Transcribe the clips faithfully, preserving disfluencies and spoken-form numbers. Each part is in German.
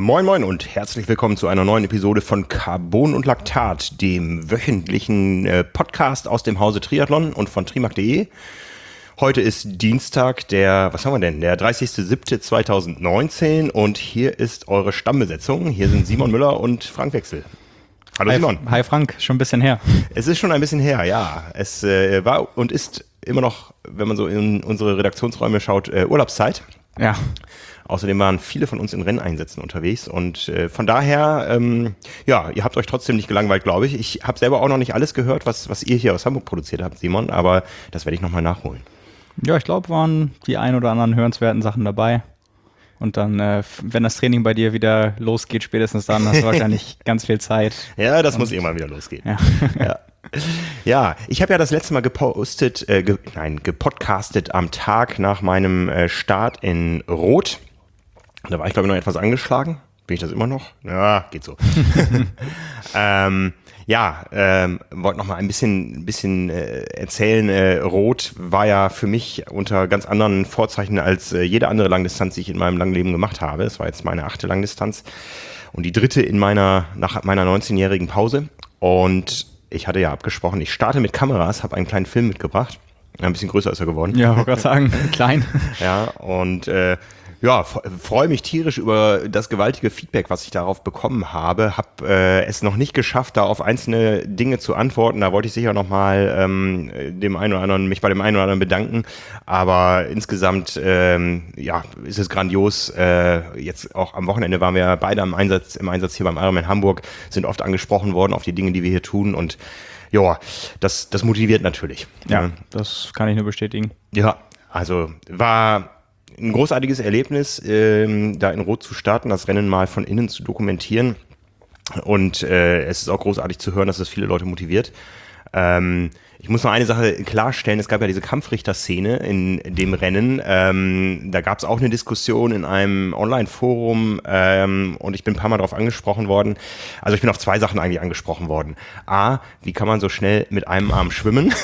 Moin Moin und herzlich willkommen zu einer neuen Episode von Carbon und Laktat, dem wöchentlichen äh, Podcast aus dem Hause Triathlon und von trimark punkt de. Heute ist Dienstag, der, was haben wir denn, der dreißigster siebter zweitausendneunzehn und hier ist eure Stammbesetzung. Hier sind Simon Müller und Frank Wechsel. Hallo hi, Simon. Hi Frank, schon ein bisschen her. Es ist schon ein bisschen her, ja. Es äh, war und ist immer noch, wenn man so in unsere Redaktionsräume schaut, äh, Urlaubszeit. Ja. Außerdem waren viele von uns in Renneinsätzen unterwegs und äh, von daher, ähm, ja, ihr habt euch trotzdem nicht gelangweilt, glaube ich. Ich habe selber auch noch nicht alles gehört, was, was ihr hier aus Hamburg produziert habt, Simon, aber das werde ich nochmal nachholen. Ja, ich glaube, waren die ein oder anderen hörenswerten Sachen dabei. Und dann, äh, wenn das Training bei dir wieder losgeht, spätestens dann hast du wahrscheinlich ganz viel Zeit. Ja, das und, muss irgendwann wieder losgehen. Ja, ja. Ja, ich habe ja das letzte Mal gepostet, äh, ge, nein, gepodcastet am Tag nach meinem äh, Start in Rot. Da war ich, glaube ich, noch etwas angeschlagen. Bin ich das immer noch? Ja, geht so. ähm, ja, ähm, wollte noch mal ein bisschen, ein bisschen äh, erzählen. Äh, Rot war ja für mich unter ganz anderen Vorzeichen als äh, jede andere Langdistanz, die ich in meinem langen Leben gemacht habe. Es war jetzt meine achte Langdistanz und die dritte in meiner, nach meiner neunzehnjährigen Pause. Und ich hatte ja abgesprochen, ich starte mit Kameras, habe einen kleinen Film mitgebracht. Ein bisschen größer ist er geworden. Ja, wollte gerade sagen, klein. Ja, und äh, ja, freue mich tierisch über das gewaltige Feedback, was ich darauf bekommen habe. Hab äh, es noch nicht geschafft, da auf einzelne Dinge zu antworten. Da wollte ich sicher nochmal ähm, dem einen oder anderen, mich bei dem einen oder anderen bedanken. Aber insgesamt, ähm, ja, ist es grandios. Äh, jetzt auch am Wochenende waren wir beide im Einsatz, im Einsatz hier beim Ironman Hamburg, sind oft angesprochen worden auf die Dinge, die wir hier tun. Und ja, das, das motiviert natürlich. Ja, ja, das kann ich nur bestätigen. Ja, also war ein großartiges Erlebnis, ähm, da in Rot zu starten, das Rennen mal von innen zu dokumentieren. Und äh, es ist auch großartig zu hören, dass es viele Leute motiviert. Ähm, ich muss noch eine Sache klarstellen, es gab ja diese Kampfrichter-Szene in dem Rennen, ähm, da gab es auch eine Diskussion in einem Online-Forum ähm, und ich bin ein paar Mal darauf angesprochen worden, also ich bin auf zwei Sachen eigentlich angesprochen worden. A, wie kann man so schnell mit einem Arm schwimmen?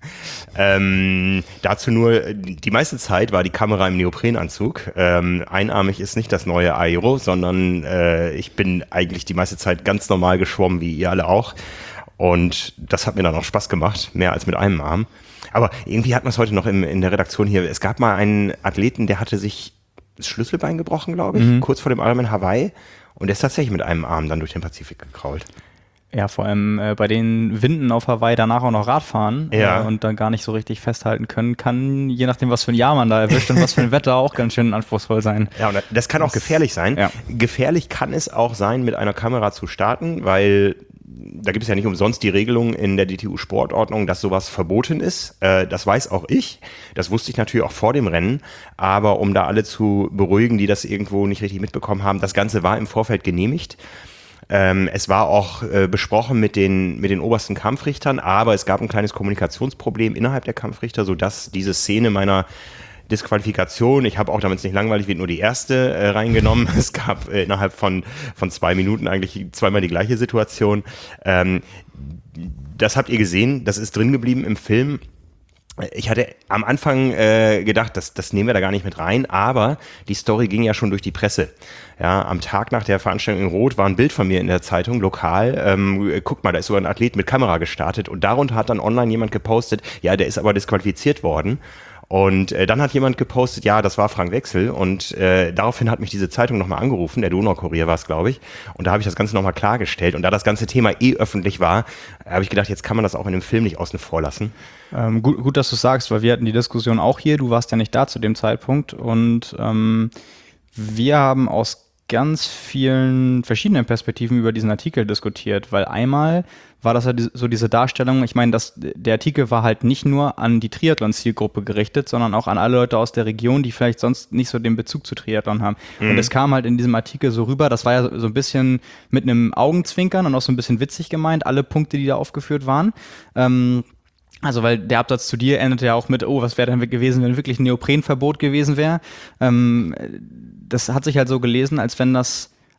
ähm, dazu nur, die meiste Zeit war die Kamera im Neoprenanzug, ähm, einarmig ist nicht das neue Aero, sondern äh, ich bin eigentlich die meiste Zeit ganz normal geschwommen, wie ihr alle auch. Und das hat mir dann auch Spaß gemacht, mehr als mit einem Arm. Aber irgendwie hat man es heute noch im, in der Redaktion hier. Es gab mal einen Athleten, der hatte sich das Schlüsselbein gebrochen, glaube ich, mhm. kurz vor dem Ironman Hawaii. Und der ist tatsächlich mit einem Arm dann durch den Pazifik gekrault. Ja, vor allem äh, bei den Winden auf Hawaii danach auch noch Radfahren ja. äh, und dann gar nicht so richtig festhalten können, kann, je nachdem, was für ein Jahr man da erwischt und was für ein Wetter, auch ganz schön anspruchsvoll sein. Ja, und das kann auch gefährlich sein. Ja. Gefährlich kann es auch sein, mit einer Kamera zu starten, weil da gibt es ja nicht umsonst die Regelung in der D T U-Sportordnung, dass sowas verboten ist. Äh, das weiß auch ich. Das wusste ich natürlich auch vor dem Rennen. Aber um da alle zu beruhigen, die das irgendwo nicht richtig mitbekommen haben, das Ganze war im Vorfeld genehmigt. Ähm, es war auch äh, besprochen mit den, mit den obersten Kampfrichtern, aber es gab ein kleines Kommunikationsproblem innerhalb der Kampfrichter, sodass diese Szene meiner Disqualifikation, ich habe auch, damit es nicht langweilig wird, nur die erste äh, reingenommen. Es gab äh, innerhalb von, von zwei Minuten eigentlich zweimal die gleiche Situation. Ähm, das habt ihr gesehen, das ist drin geblieben im Film. Ich hatte am Anfang äh, gedacht, das, das nehmen wir da gar nicht mit rein, aber die Story ging ja schon durch die Presse. Ja, am Tag nach der Veranstaltung in Rot war ein Bild von mir in der Zeitung, lokal. Ähm, guck mal, da ist sogar ein Athlet mit Kamera gestartet und darunter hat dann online jemand gepostet, ja, der ist aber disqualifiziert worden. Und äh, dann hat jemand gepostet, ja, das war Frank Wechsel und äh, daraufhin hat mich diese Zeitung nochmal angerufen, der Donaukurier war es, glaube ich, und da habe ich das Ganze nochmal klargestellt und da das ganze Thema eh öffentlich war, habe ich gedacht, jetzt kann man das auch in dem Film nicht außen vor lassen. Ähm, gut, gut, dass du sagst, weil wir hatten die Diskussion auch hier, du warst ja nicht da zu dem Zeitpunkt und ähm, wir haben aus ganz vielen verschiedenen Perspektiven über diesen Artikel diskutiert, weil einmal war das ja so diese Darstellung, ich meine, das, der Artikel war halt nicht nur an die Triathlon-Zielgruppe gerichtet, sondern auch an alle Leute aus der Region, die vielleicht sonst nicht so den Bezug zu Triathlon haben. Mhm. Und es kam halt in diesem Artikel so rüber, das war ja so ein bisschen mit einem Augenzwinkern und auch so ein bisschen witzig gemeint, alle Punkte, die da aufgeführt waren. Ähm, Also, weil der Absatz zu dir endete ja auch mit, oh, was wäre denn gewesen, wenn wirklich ein Neoprenverbot gewesen wäre. Ähm, das hat sich halt so gelesen, als wenn das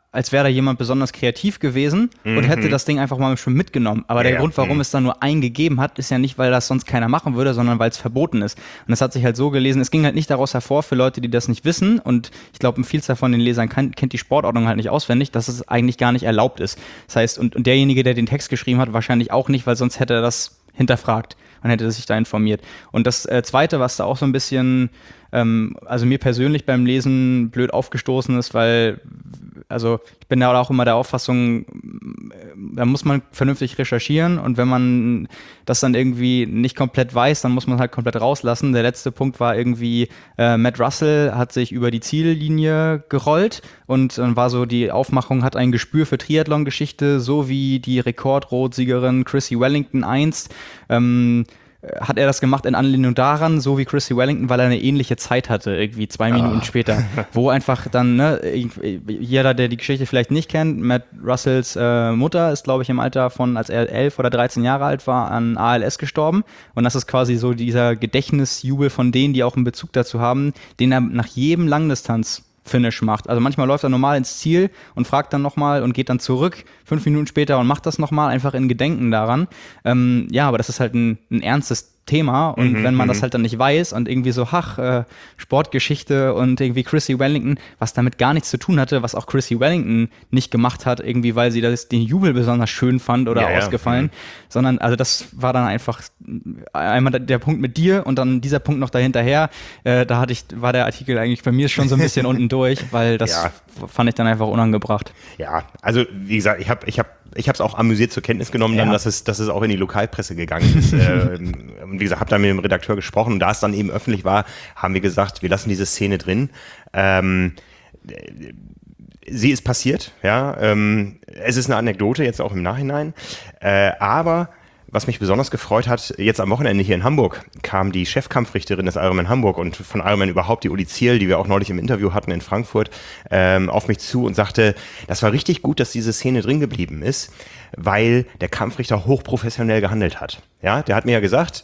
als wäre da jemand besonders kreativ gewesen mhm. und hätte das Ding einfach mal schon mitgenommen. Aber der ja, Grund, warum mhm. es dann nur einen gegeben hat, ist ja nicht, weil das sonst keiner machen würde, sondern weil es verboten ist. Und das hat sich halt so gelesen, es ging halt nicht daraus hervor für Leute, die das nicht wissen, und ich glaube, ein Vielzahl von den Lesern kann, kennt die Sportordnung halt nicht auswendig, dass es eigentlich gar nicht erlaubt ist. Das heißt, und, und derjenige, der den Text geschrieben hat, wahrscheinlich auch nicht, weil sonst hätte er das hinterfragt und hätte sich da informiert. Und das äh, Zweite, was da auch so ein bisschen, ähm, also mir persönlich beim Lesen blöd aufgestoßen ist, weil, also ich bin da auch immer der Auffassung, da muss man vernünftig recherchieren, und wenn man das dann irgendwie nicht komplett weiß, dann muss man halt komplett rauslassen. Der letzte Punkt war irgendwie, äh, Matt Russell hat sich über die Ziellinie gerollt, und dann war so die Aufmachung, hat ein Gespür für Triathlon-Geschichte, so wie die Rekordrotsiegerin Chrissie Wellington einst. Ähm, hat er das gemacht in Anlehnung daran, so wie Chrissie Wellington, weil er eine ähnliche Zeit hatte, irgendwie zwei Minuten ah. später, wo einfach dann, ne, jeder, der die Geschichte vielleicht nicht kennt, Matt Russells äh, Mutter ist, glaube ich, im Alter von, als er elf oder dreizehn Jahre alt war, an A L S gestorben, und das ist quasi so dieser Gedächtnisjubel von denen, die auch einen Bezug dazu haben, den er nach jedem Langdistanz Finish macht. Also manchmal läuft er normal ins Ziel und fragt dann nochmal und geht dann zurück, fünf Minuten später, und macht das nochmal, einfach in Gedenken daran. Ähm, ja, aber das ist halt ein, ein ernstes Thema, und mhm, wenn man m- das halt dann nicht weiß und irgendwie so, ach, äh, Sportgeschichte und irgendwie Chrissie Wellington, was damit gar nichts zu tun hatte, was auch Chrissie Wellington nicht gemacht hat, irgendwie, weil sie das, den Jubel besonders schön fand oder ja, ausgefallen, ja. sondern, also das war dann einfach einmal der Punkt mit dir und dann dieser Punkt noch dahinterher, äh, da hatte ich, war der Artikel eigentlich bei mir schon so ein bisschen unten durch, weil das ja. fand ich dann einfach unangebracht. Ja, also wie gesagt, ich habe ich hab Ich habe es auch amüsiert zur Kenntnis genommen, ja. dann, dass es, dass es auch in die Lokalpresse gegangen ist. äh, wie gesagt, habe da mit dem Redakteur gesprochen, und da es dann eben öffentlich war, haben wir gesagt, wir lassen diese Szene drin. Ähm, sie ist passiert, ja. Ähm, es ist eine Anekdote, jetzt auch im Nachhinein. Äh, aber was mich besonders gefreut hat, jetzt am Wochenende hier in Hamburg kam die Chefkampfrichterin des Ironman Hamburg und von Ironman überhaupt, die Uli Zierl, die wir auch neulich im Interview hatten in Frankfurt, ähm, auf mich zu und sagte, das war richtig gut, dass diese Szene drin geblieben ist, weil der Kampfrichter hochprofessionell gehandelt hat. Ja, der hat mir ja gesagt,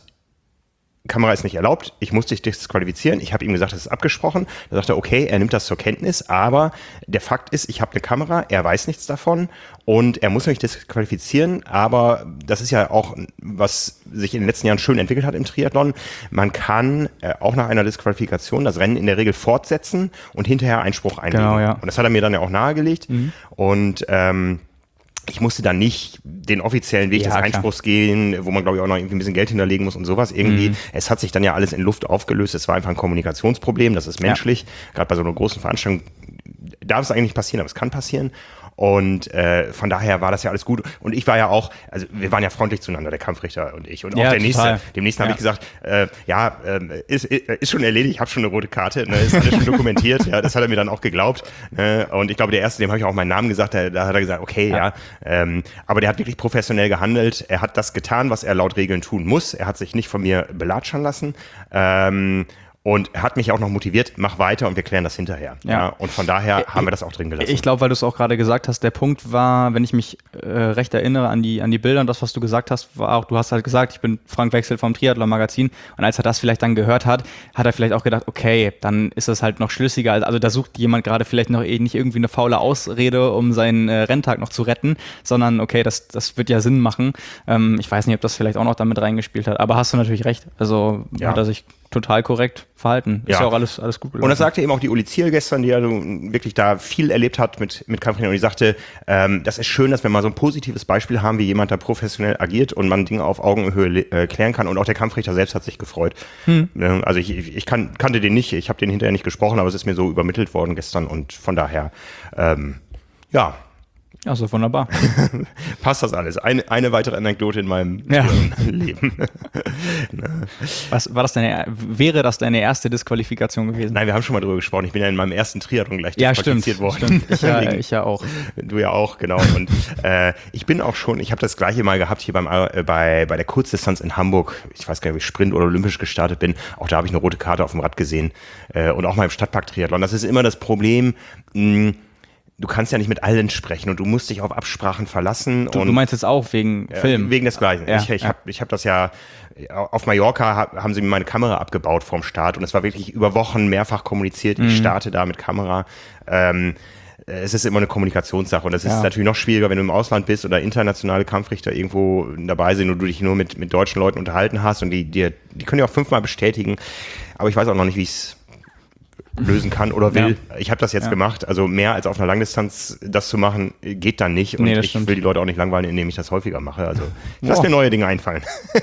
Kamera ist nicht erlaubt, ich muss dich disqualifizieren. Ich habe ihm gesagt, das ist abgesprochen. Da sagt er, okay, er nimmt das zur Kenntnis, aber der Fakt ist, ich habe eine Kamera, er weiß nichts davon und er muss mich disqualifizieren, aber das ist ja auch, was sich in den letzten Jahren schön entwickelt hat im Triathlon. Man kann äh, auch nach einer Disqualifikation das Rennen in der Regel fortsetzen und hinterher Einspruch einlegen. Genau, ja. Und das hat er mir dann ja auch nahegelegt. Mhm. Und ähm, ich musste dann nicht den offiziellen Weg ja, des Einspruchs klar. gehen, wo man, glaube ich, auch noch irgendwie ein bisschen Geld hinterlegen muss und sowas. Irgendwie, mhm. es hat sich dann ja alles in Luft aufgelöst. Es war einfach ein Kommunikationsproblem, das ist menschlich. Ja. Gerade bei so einer großen Veranstaltung darf es eigentlich nicht passieren, aber es kann passieren. Und äh, von daher war das ja alles gut. Und ich war ja auch, also wir waren ja freundlich zueinander, der Kampfrichter und ich. Und auch ja, der total. Nächste. Dem nächsten ja. habe ich gesagt, äh, ja, äh, ist, ist schon erledigt, ich habe schon eine rote Karte, ne, ist alles schon dokumentiert. Ja, das hat er mir dann auch geglaubt. Ne, und ich glaube, der Erste, dem habe ich auch meinen Namen gesagt, da, da hat er gesagt, okay, ja. ja ähm, aber der hat wirklich professionell gehandelt. Er hat das getan, was er laut Regeln tun muss. Er hat sich nicht von mir belatschern lassen. Ähm, Und er hat mich auch noch motiviert, mach weiter und wir klären das hinterher. Ja. Ja, und von daher haben wir das auch drin gelassen. Ich glaube, weil du es auch gerade gesagt hast, der Punkt war, wenn ich mich äh, recht erinnere an die, an die Bilder und das, was du gesagt hast, war auch, du hast halt gesagt, ich bin Frank Wechsel vom Triathlon-Magazin, und als er das vielleicht dann gehört hat, hat er vielleicht auch gedacht, okay, dann ist das halt noch schlüssiger. Also da sucht jemand gerade vielleicht noch eh nicht irgendwie eine faule Ausrede, um seinen äh, Renntag noch zu retten, sondern okay, das, das wird ja Sinn machen. Ähm, ich weiß nicht, ob das vielleicht auch noch damit reingespielt hat, aber hast du natürlich recht. Also ja. hat er sich total korrekt verhalten. Ist ja, ja auch alles, alles gut gelaufen. Und das sagte eben auch die Uli Zierl gestern, die ja wirklich da viel erlebt hat mit, mit Kampfrichtern, und die sagte, ähm, das ist schön, dass wir mal so ein positives Beispiel haben, wie jemand da professionell agiert und man Dinge auf Augenhöhe äh, klären kann, und auch der Kampfrichter selbst hat sich gefreut. Hm. Also ich, ich kann, kannte den nicht, ich habe den hinterher nicht gesprochen, aber es ist mir so übermittelt worden gestern, und von daher, ähm, ja, Also wunderbar. Passt das alles. Eine, eine weitere Anekdote in meinem ja. Leben. Was, war das deine, wäre das deine erste Disqualifikation gewesen? Nein, wir haben schon mal drüber gesprochen. Ich bin ja in meinem ersten Triathlon gleich disqualifiziert ja, worden. Stimmt. Ich, ja, ich ja auch. Du ja auch, genau. Und äh, ich bin auch schon, ich habe das gleiche mal gehabt hier beim, äh, bei, bei der Kurzdistanz in Hamburg. Ich weiß gar nicht, ob ich Sprint oder Olympisch gestartet bin. Auch da habe ich eine rote Karte auf dem Rad gesehen. Äh, und auch mal im Stadtpark-Triathlon. Das ist immer das Problem, mh, du kannst ja nicht mit allen sprechen und du musst dich auf Absprachen verlassen. Du, und du meinst jetzt auch wegen äh, Film? Wegen des Gleichen. Ja, ich ich ja. habe ich hab das ja, auf Mallorca haben sie mir meine Kamera abgebaut vorm Start und es war wirklich über Wochen mehrfach kommuniziert, ich mhm. starte da mit Kamera. Ähm, es ist immer eine Kommunikationssache und das ist Ja. natürlich noch schwieriger, wenn du im Ausland bist oder internationale Kampfrichter irgendwo dabei sind und du dich nur mit, mit deutschen Leuten unterhalten hast und die, die, die können ja auch fünfmal bestätigen, aber ich weiß auch noch nicht, wie ich es lösen kann oder will. Ja. Ich habe das jetzt ja. gemacht, also mehr als auf einer Langdistanz das zu machen, geht dann nicht und nee, ich stimmt. will die Leute auch nicht langweilen, indem ich das häufiger mache, also ich lasse mir neue Dinge einfallen.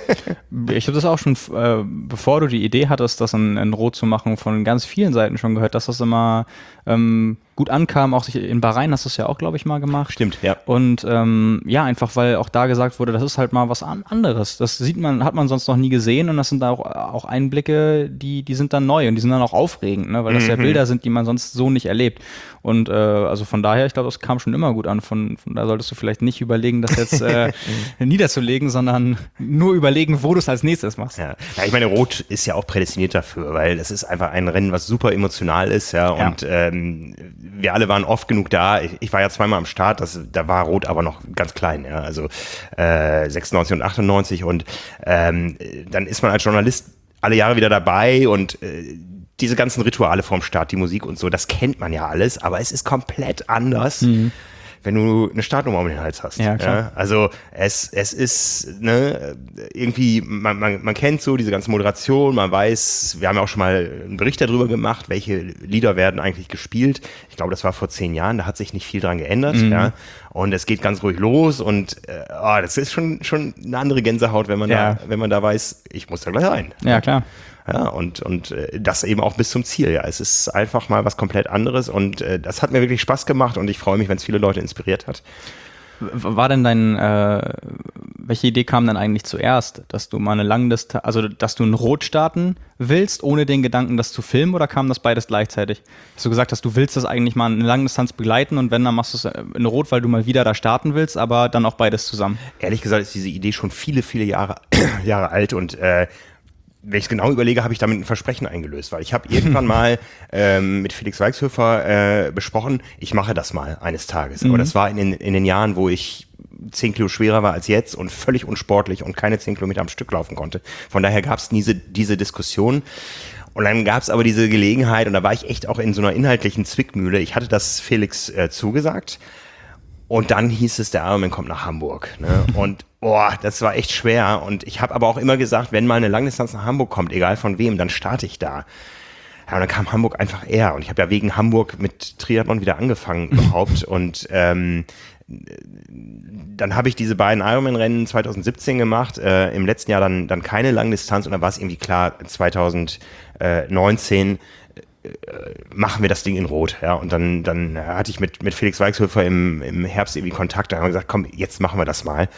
Ich habe das auch schon, äh, bevor du die Idee hattest, das in, in Rot zu machen, von ganz vielen Seiten schon gehört, dass das immer ähm, gut ankam, auch in Bahrain hast du es ja auch, glaube ich, mal gemacht. Stimmt, ja. Und ähm, ja, einfach, weil auch da gesagt wurde, das ist halt mal was an anderes. Das sieht man, hat man sonst noch nie gesehen und das sind da auch, auch Einblicke, die, die sind dann neu und die sind dann auch aufregend, ne? Weil das mhm. ja Bilder sind, die man sonst so nicht erlebt. Und äh, also von daher, ich glaube, das kam schon immer gut an. Von, von da solltest du vielleicht nicht überlegen, das jetzt äh, niederzulegen, sondern nur überlegen, wo du es als nächstes machst. Ja. ja, ich meine, Rot ist ja auch prädestiniert dafür, weil es ist einfach ein Rennen, was super emotional ist, ja, und ja. Ähm, wir alle waren oft genug da. Ich, ich war ja zweimal am Start, das, da war Rot aber noch ganz klein, ja, also äh, sechsundneunzig und achtundneunzig und ähm, dann ist man als Journalist alle Jahre wieder dabei und äh, diese ganzen Rituale vorm Start, die Musik und so, das kennt man ja alles, aber es ist komplett anders, mhm. wenn du eine Startnummer um den Hals hast. Ja, klar. Ja, also es, es ist ne, irgendwie, man, man, man kennt so diese ganze Moderation, man weiß, wir haben ja auch schon mal einen Bericht darüber gemacht, welche Lieder werden eigentlich gespielt. Ich glaube, das war vor zehn Jahren, da hat sich nicht viel dran geändert. Mhm. Ja. Und es geht ganz ruhig los und äh, oh, das ist schon, schon eine andere Gänsehaut, wenn man, ja. da, wenn man da weiß, ich muss da gleich rein. Ja, klar. Ja, und, und äh, das eben auch bis zum Ziel. Ja, es ist einfach mal was komplett anderes und äh, das hat mir wirklich Spaß gemacht und ich freue mich, wenn es viele Leute inspiriert hat. War denn dein, äh, welche Idee kam denn eigentlich zuerst, dass du mal eine Langdistanz, also dass du ein Rot starten willst, ohne den Gedanken, das zu filmen, oder kam das beides gleichzeitig? Dass du gesagt hast, du willst das eigentlich mal eine Langdistanz begleiten und wenn, dann machst du es in Rot, weil du mal wieder da starten willst, aber dann auch beides zusammen? Ehrlich gesagt ist diese Idee schon viele, viele Jahre, Jahre alt und äh, wenn ich es genau überlege, habe ich damit ein Versprechen eingelöst, weil ich habe irgendwann mal ähm, mit Felix Weichshöfer äh, besprochen, ich mache das mal eines Tages. Mhm. Aber das war in den, in den Jahren, wo ich zehn Kilo schwerer war als jetzt und völlig unsportlich und keine zehn Kilometer am Stück laufen konnte. Von daher gab es diese, diese Diskussion. Und dann gab es aber diese Gelegenheit und da war ich echt auch in so einer inhaltlichen Zwickmühle. Ich hatte das Felix äh, zugesagt. Und dann hieß es, der Ironman kommt nach Hamburg. Ne? Und boah, das war echt schwer. Und ich habe aber auch immer gesagt, wenn mal eine Langdistanz nach Hamburg kommt, egal von wem, dann starte ich da. Ja, und dann kam Hamburg einfach eher. Und ich habe ja wegen Hamburg mit Triathlon wieder angefangen überhaupt. Und ähm, dann habe ich diese beiden Ironman-Rennen zwanzig siebzehn gemacht. Äh, Im letzten Jahr dann, dann keine Langdistanz. Und dann war es irgendwie klar, zwanzig neunzehn machen wir das Ding in Rot, ja, und dann, dann hatte ich mit, mit Felix Weichshöfer im, im Herbst irgendwie Kontakt, da haben wir gesagt, komm, jetzt machen wir das mal.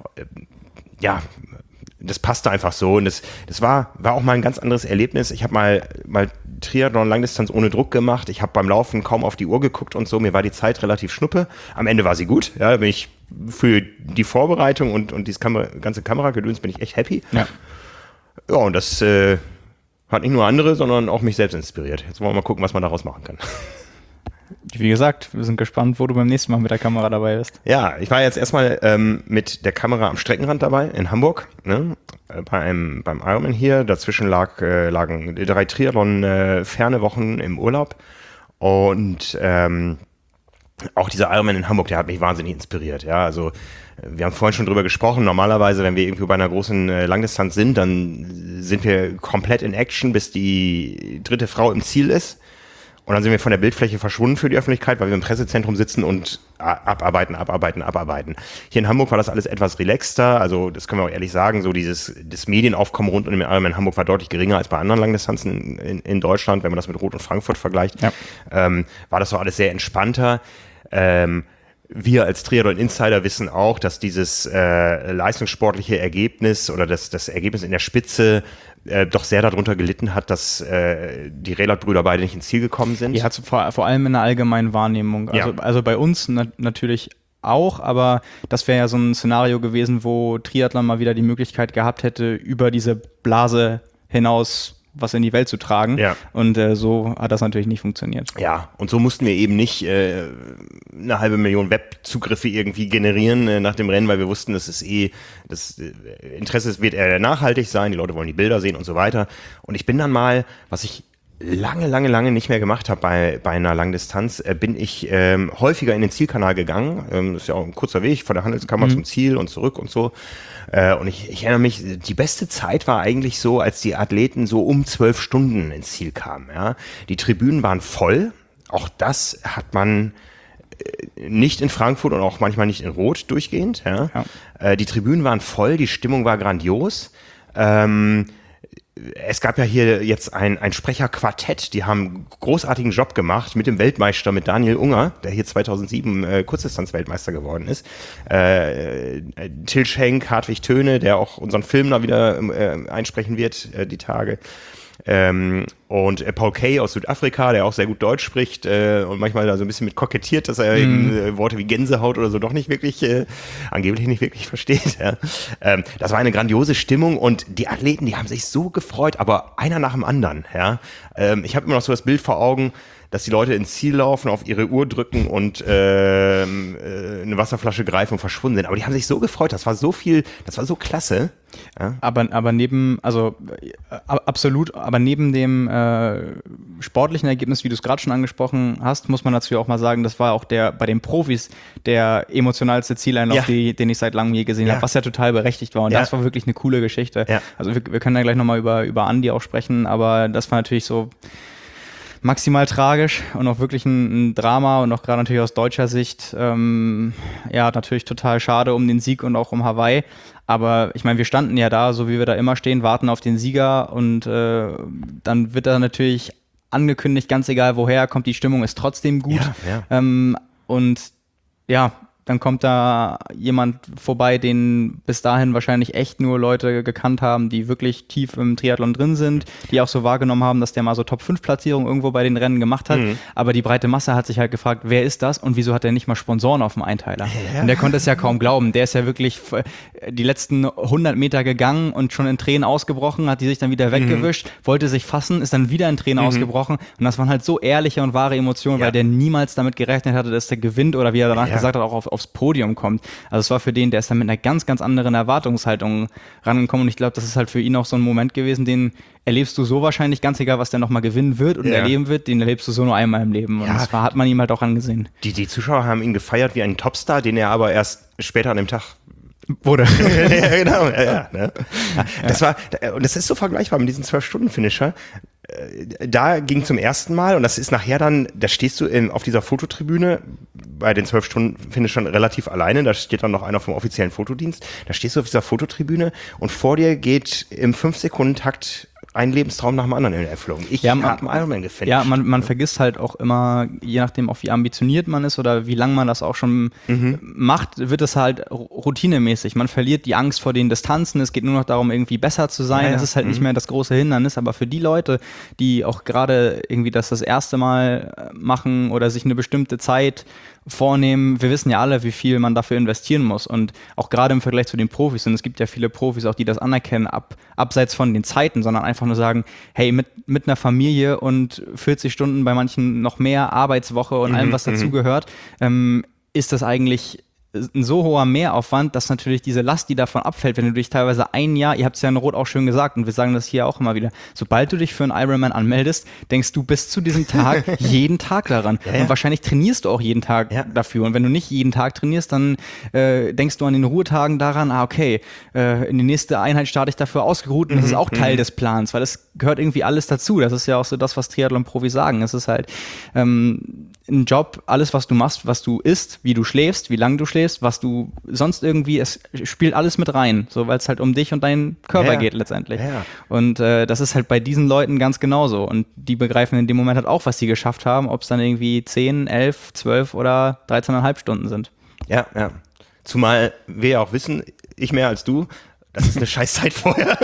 Ja, das passte einfach so und das, das war, war auch mal ein ganz anderes Erlebnis. Ich habe mal, mal Triathlon Langdistanz ohne Druck gemacht, ich habe beim Laufen kaum auf die Uhr geguckt und so, mir war die Zeit relativ schnuppe, am Ende war sie gut, ja, da bin ich für die Vorbereitung und, und dieses Kamera, ganze Kameragedöns bin ich echt happy. Ja, ja und das, äh, hat nicht nur andere, sondern auch mich selbst inspiriert. Jetzt wollen wir mal gucken, was man daraus machen kann. Wie gesagt, wir sind gespannt, wo du beim nächsten Mal mit der Kamera dabei bist. Ja, ich war jetzt erstmal ähm, mit der Kamera am Streckenrand dabei in Hamburg, ne? bei einem, beim Ironman hier. Dazwischen lag, äh, lagen drei Triathlon äh, ferne Wochen im Urlaub und ähm, auch dieser Ironman in Hamburg, der hat mich wahnsinnig inspiriert. Ja, also wir haben vorhin schon drüber gesprochen, normalerweise, wenn wir irgendwie bei einer großen äh, Langdistanz sind, dann sind wir komplett in Action, bis die dritte Frau im Ziel ist. Und dann sind wir von der Bildfläche verschwunden für die Öffentlichkeit, weil wir im Pressezentrum sitzen und abarbeiten, abarbeiten, abarbeiten. Hier in Hamburg war das alles etwas relaxter, also das können wir auch ehrlich sagen, so dieses das Medienaufkommen rund um den Ironman in Hamburg war deutlich geringer als bei anderen Langdistanzen in, in Deutschland, wenn man das mit Rot und Frankfurt vergleicht. Ja. Ähm, war das so alles sehr entspannter. Ähm, Wir als Triathlon-Insider wissen auch, dass dieses äh, leistungssportliche Ergebnis oder das, das Ergebnis in der Spitze äh, doch sehr darunter gelitten hat, dass äh, die Relat-Brüder beide nicht ins Ziel gekommen sind. Ja, vor, vor allem in der allgemeinen Wahrnehmung. Also, ja. also bei uns na- natürlich auch, aber das wäre ja so ein Szenario gewesen, wo Triathlon mal wieder die Möglichkeit gehabt hätte, über diese Blase hinaus was in die Welt zu tragen. Ja. Und äh, so hat das natürlich nicht funktioniert. Ja, und so mussten wir eben nicht äh, eine halbe Million Webzugriffe irgendwie generieren äh, nach dem Rennen, weil wir wussten, das ist eh, das äh, Interesse wird eher nachhaltig sein, die Leute wollen die Bilder sehen und so weiter. Und ich bin dann mal, was ich lange, lange, lange nicht mehr gemacht habe bei, bei einer Langdistanz, äh, bin ich ähm, häufiger in den Zielkanal gegangen. Ähm, das ist ja auch ein kurzer Weg von der Handelskammer mhm. zum Ziel und zurück und so. Äh, und ich, ich erinnere mich, die beste Zeit war eigentlich so, als die Athleten so um zwölf Stunden ins Ziel kamen. Ja? Die Tribünen waren voll. Auch das hat man äh, nicht in Frankfurt und auch manchmal nicht in Rot durchgehend. Ja? Ja. Äh, die Tribünen waren voll, die Stimmung war grandios. Ähm, Es gab ja hier jetzt ein, ein Sprecherquartett, die haben einen großartigen Job gemacht mit dem Weltmeister, mit Daniel Unger, der hier zweitausendsieben äh, Kurzdistanz-Weltmeister geworden ist. Äh, Till Schenk, Hartwig Töne, der auch unseren Film da wieder äh, einsprechen wird, äh, die Tage. Ähm, und äh, Paul Kay aus Südafrika, der auch sehr gut Deutsch spricht äh, und manchmal da so ein bisschen mit kokettiert, dass er mm. eben äh, Worte wie Gänsehaut oder so doch nicht wirklich, äh, angeblich nicht wirklich versteht. Ja. Ähm, das war eine grandiose Stimmung und die Athleten, die haben sich so gefreut, aber einer nach dem anderen. Ja. Ähm, ich habe immer noch so das Bild vor Augen, dass die Leute ins Ziel laufen, auf ihre Uhr drücken und äh, äh, eine Wasserflasche greifen und verschwunden sind. Aber die haben sich so gefreut, das war so viel, das war so klasse. Ja. Aber, aber neben, also äh, absolut, aber neben dem äh, sportlichen Ergebnis, wie du es gerade schon angesprochen hast, muss man dazu auch mal sagen, das war auch der bei den Profis der emotionalste Zieleinlauf, ja. die, den ich seit langem je gesehen ja. habe, was ja total berechtigt war. Und ja. das war wirklich eine coole Geschichte. Ja. Also wir, wir können ja gleich nochmal über, über Andi auch sprechen, aber das war natürlich so maximal tragisch und auch wirklich ein, ein Drama und auch gerade natürlich aus deutscher Sicht ähm, ja natürlich total schade um den Sieg und auch um Hawaii, aber ich meine, wir standen ja da, so wie wir da immer stehen, warten auf den Sieger und äh, dann wird da natürlich angekündigt, ganz egal woher kommt, die Stimmung ist trotzdem gut ja, ja. Ähm, und ja, dann kommt da jemand vorbei, den bis dahin wahrscheinlich echt nur Leute gekannt haben, die wirklich tief im Triathlon drin sind, die auch so wahrgenommen haben, dass der mal so Top fünf Platzierung irgendwo bei den Rennen gemacht hat. Mhm. Aber die breite Masse hat sich halt gefragt, wer ist das und wieso hat er nicht mal Sponsoren auf dem Einteiler? Ja. Und der konnte es ja kaum glauben. Der ist ja wirklich die letzten hundert Meter gegangen und schon in Tränen ausgebrochen, hat die sich dann wieder weggewischt, mhm. wollte sich fassen, ist dann wieder in Tränen mhm. ausgebrochen. Und das waren halt so ehrliche und wahre Emotionen, ja. weil der niemals damit gerechnet hatte, dass der gewinnt oder wie er danach ja. gesagt hat, auch auf aufs Podium kommt. Also es war für den, der ist dann mit einer ganz, ganz anderen Erwartungshaltung rangekommen und ich glaube, das ist halt für ihn auch so ein Moment gewesen, den erlebst du so wahrscheinlich, ganz egal, was der nochmal gewinnen wird und ja. erleben wird, den erlebst du so nur einmal im Leben und ja. das war, hat man ihm halt auch angesehen. Die, die Zuschauer haben ihn gefeiert wie einen Topstar, den er aber erst später an dem Tag wurde. ja, genau. Ja, ja, ne? Das war, und das ist so vergleichbar mit diesem zwölf-Stunden-Finisher. Da ging zum ersten Mal und das ist nachher dann, da stehst du in, auf dieser Fototribüne bei den zwölf-Stunden-Finishern relativ alleine, da steht dann noch einer vom offiziellen Fotodienst, da stehst du auf dieser Fototribüne und vor dir geht im fünf-Sekunden-Takt ein Lebenstraum nach dem anderen in Erfüllung. Ich ja, habe einen Ironman gefinisht. Ja, man, man vergisst halt auch immer, je nachdem auch wie ambitioniert man ist oder wie lange man das auch schon mhm. macht, wird es halt routinemäßig. Man verliert die Angst vor den Distanzen, es geht nur noch darum, irgendwie besser zu sein. Ja, ja. Das ist halt mhm. nicht mehr das große Hindernis, aber für die Leute, die auch gerade irgendwie das das erste Mal machen oder sich eine bestimmte Zeit vornehmen, wir wissen ja alle, wie viel man dafür investieren muss und auch gerade im Vergleich zu den Profis, und es gibt ja viele Profis auch, die das anerkennen, ab, abseits von den Zeiten, sondern einfach nur sagen, hey, mit, mit einer Familie und vierzig Stunden, bei manchen noch mehr Arbeitswoche und mhm, allem, was dazugehört, ähm, ist das eigentlich ein so hoher Mehraufwand, dass natürlich diese Last, die davon abfällt, wenn du dich teilweise ein Jahr, ihr habt es ja in Rot auch schön gesagt und wir sagen das hier auch immer wieder, sobald du dich für einen Ironman anmeldest, denkst du bis zu diesem Tag jeden Tag daran. Ja, ja. Und wahrscheinlich trainierst du auch jeden Tag ja. dafür. Und wenn du nicht jeden Tag trainierst, dann äh, denkst du an den Ruhetagen daran, ah okay, äh, in die nächste Einheit starte ich dafür ausgeruht und das ist auch Teil mhm. des Plans, weil das gehört irgendwie alles dazu. Das ist ja auch so das, was Triathlon-Profis sagen. Es ist halt ähm, ein Job, alles, was du machst, was du isst, wie du schläfst, wie lange du schläfst, was du sonst irgendwie, es spielt alles mit rein, so weil es halt um dich und deinen Körper ja. geht letztendlich. Ja. Und äh, das ist halt bei diesen Leuten ganz genauso. Und die begreifen in dem Moment halt auch, was sie geschafft haben, ob es dann irgendwie zehn, elf, zwölf oder dreizehn Komma fünf Stunden sind. Ja, ja. Zumal wir ja auch wissen, ich mehr als du, das ist eine Scheißzeit vorher.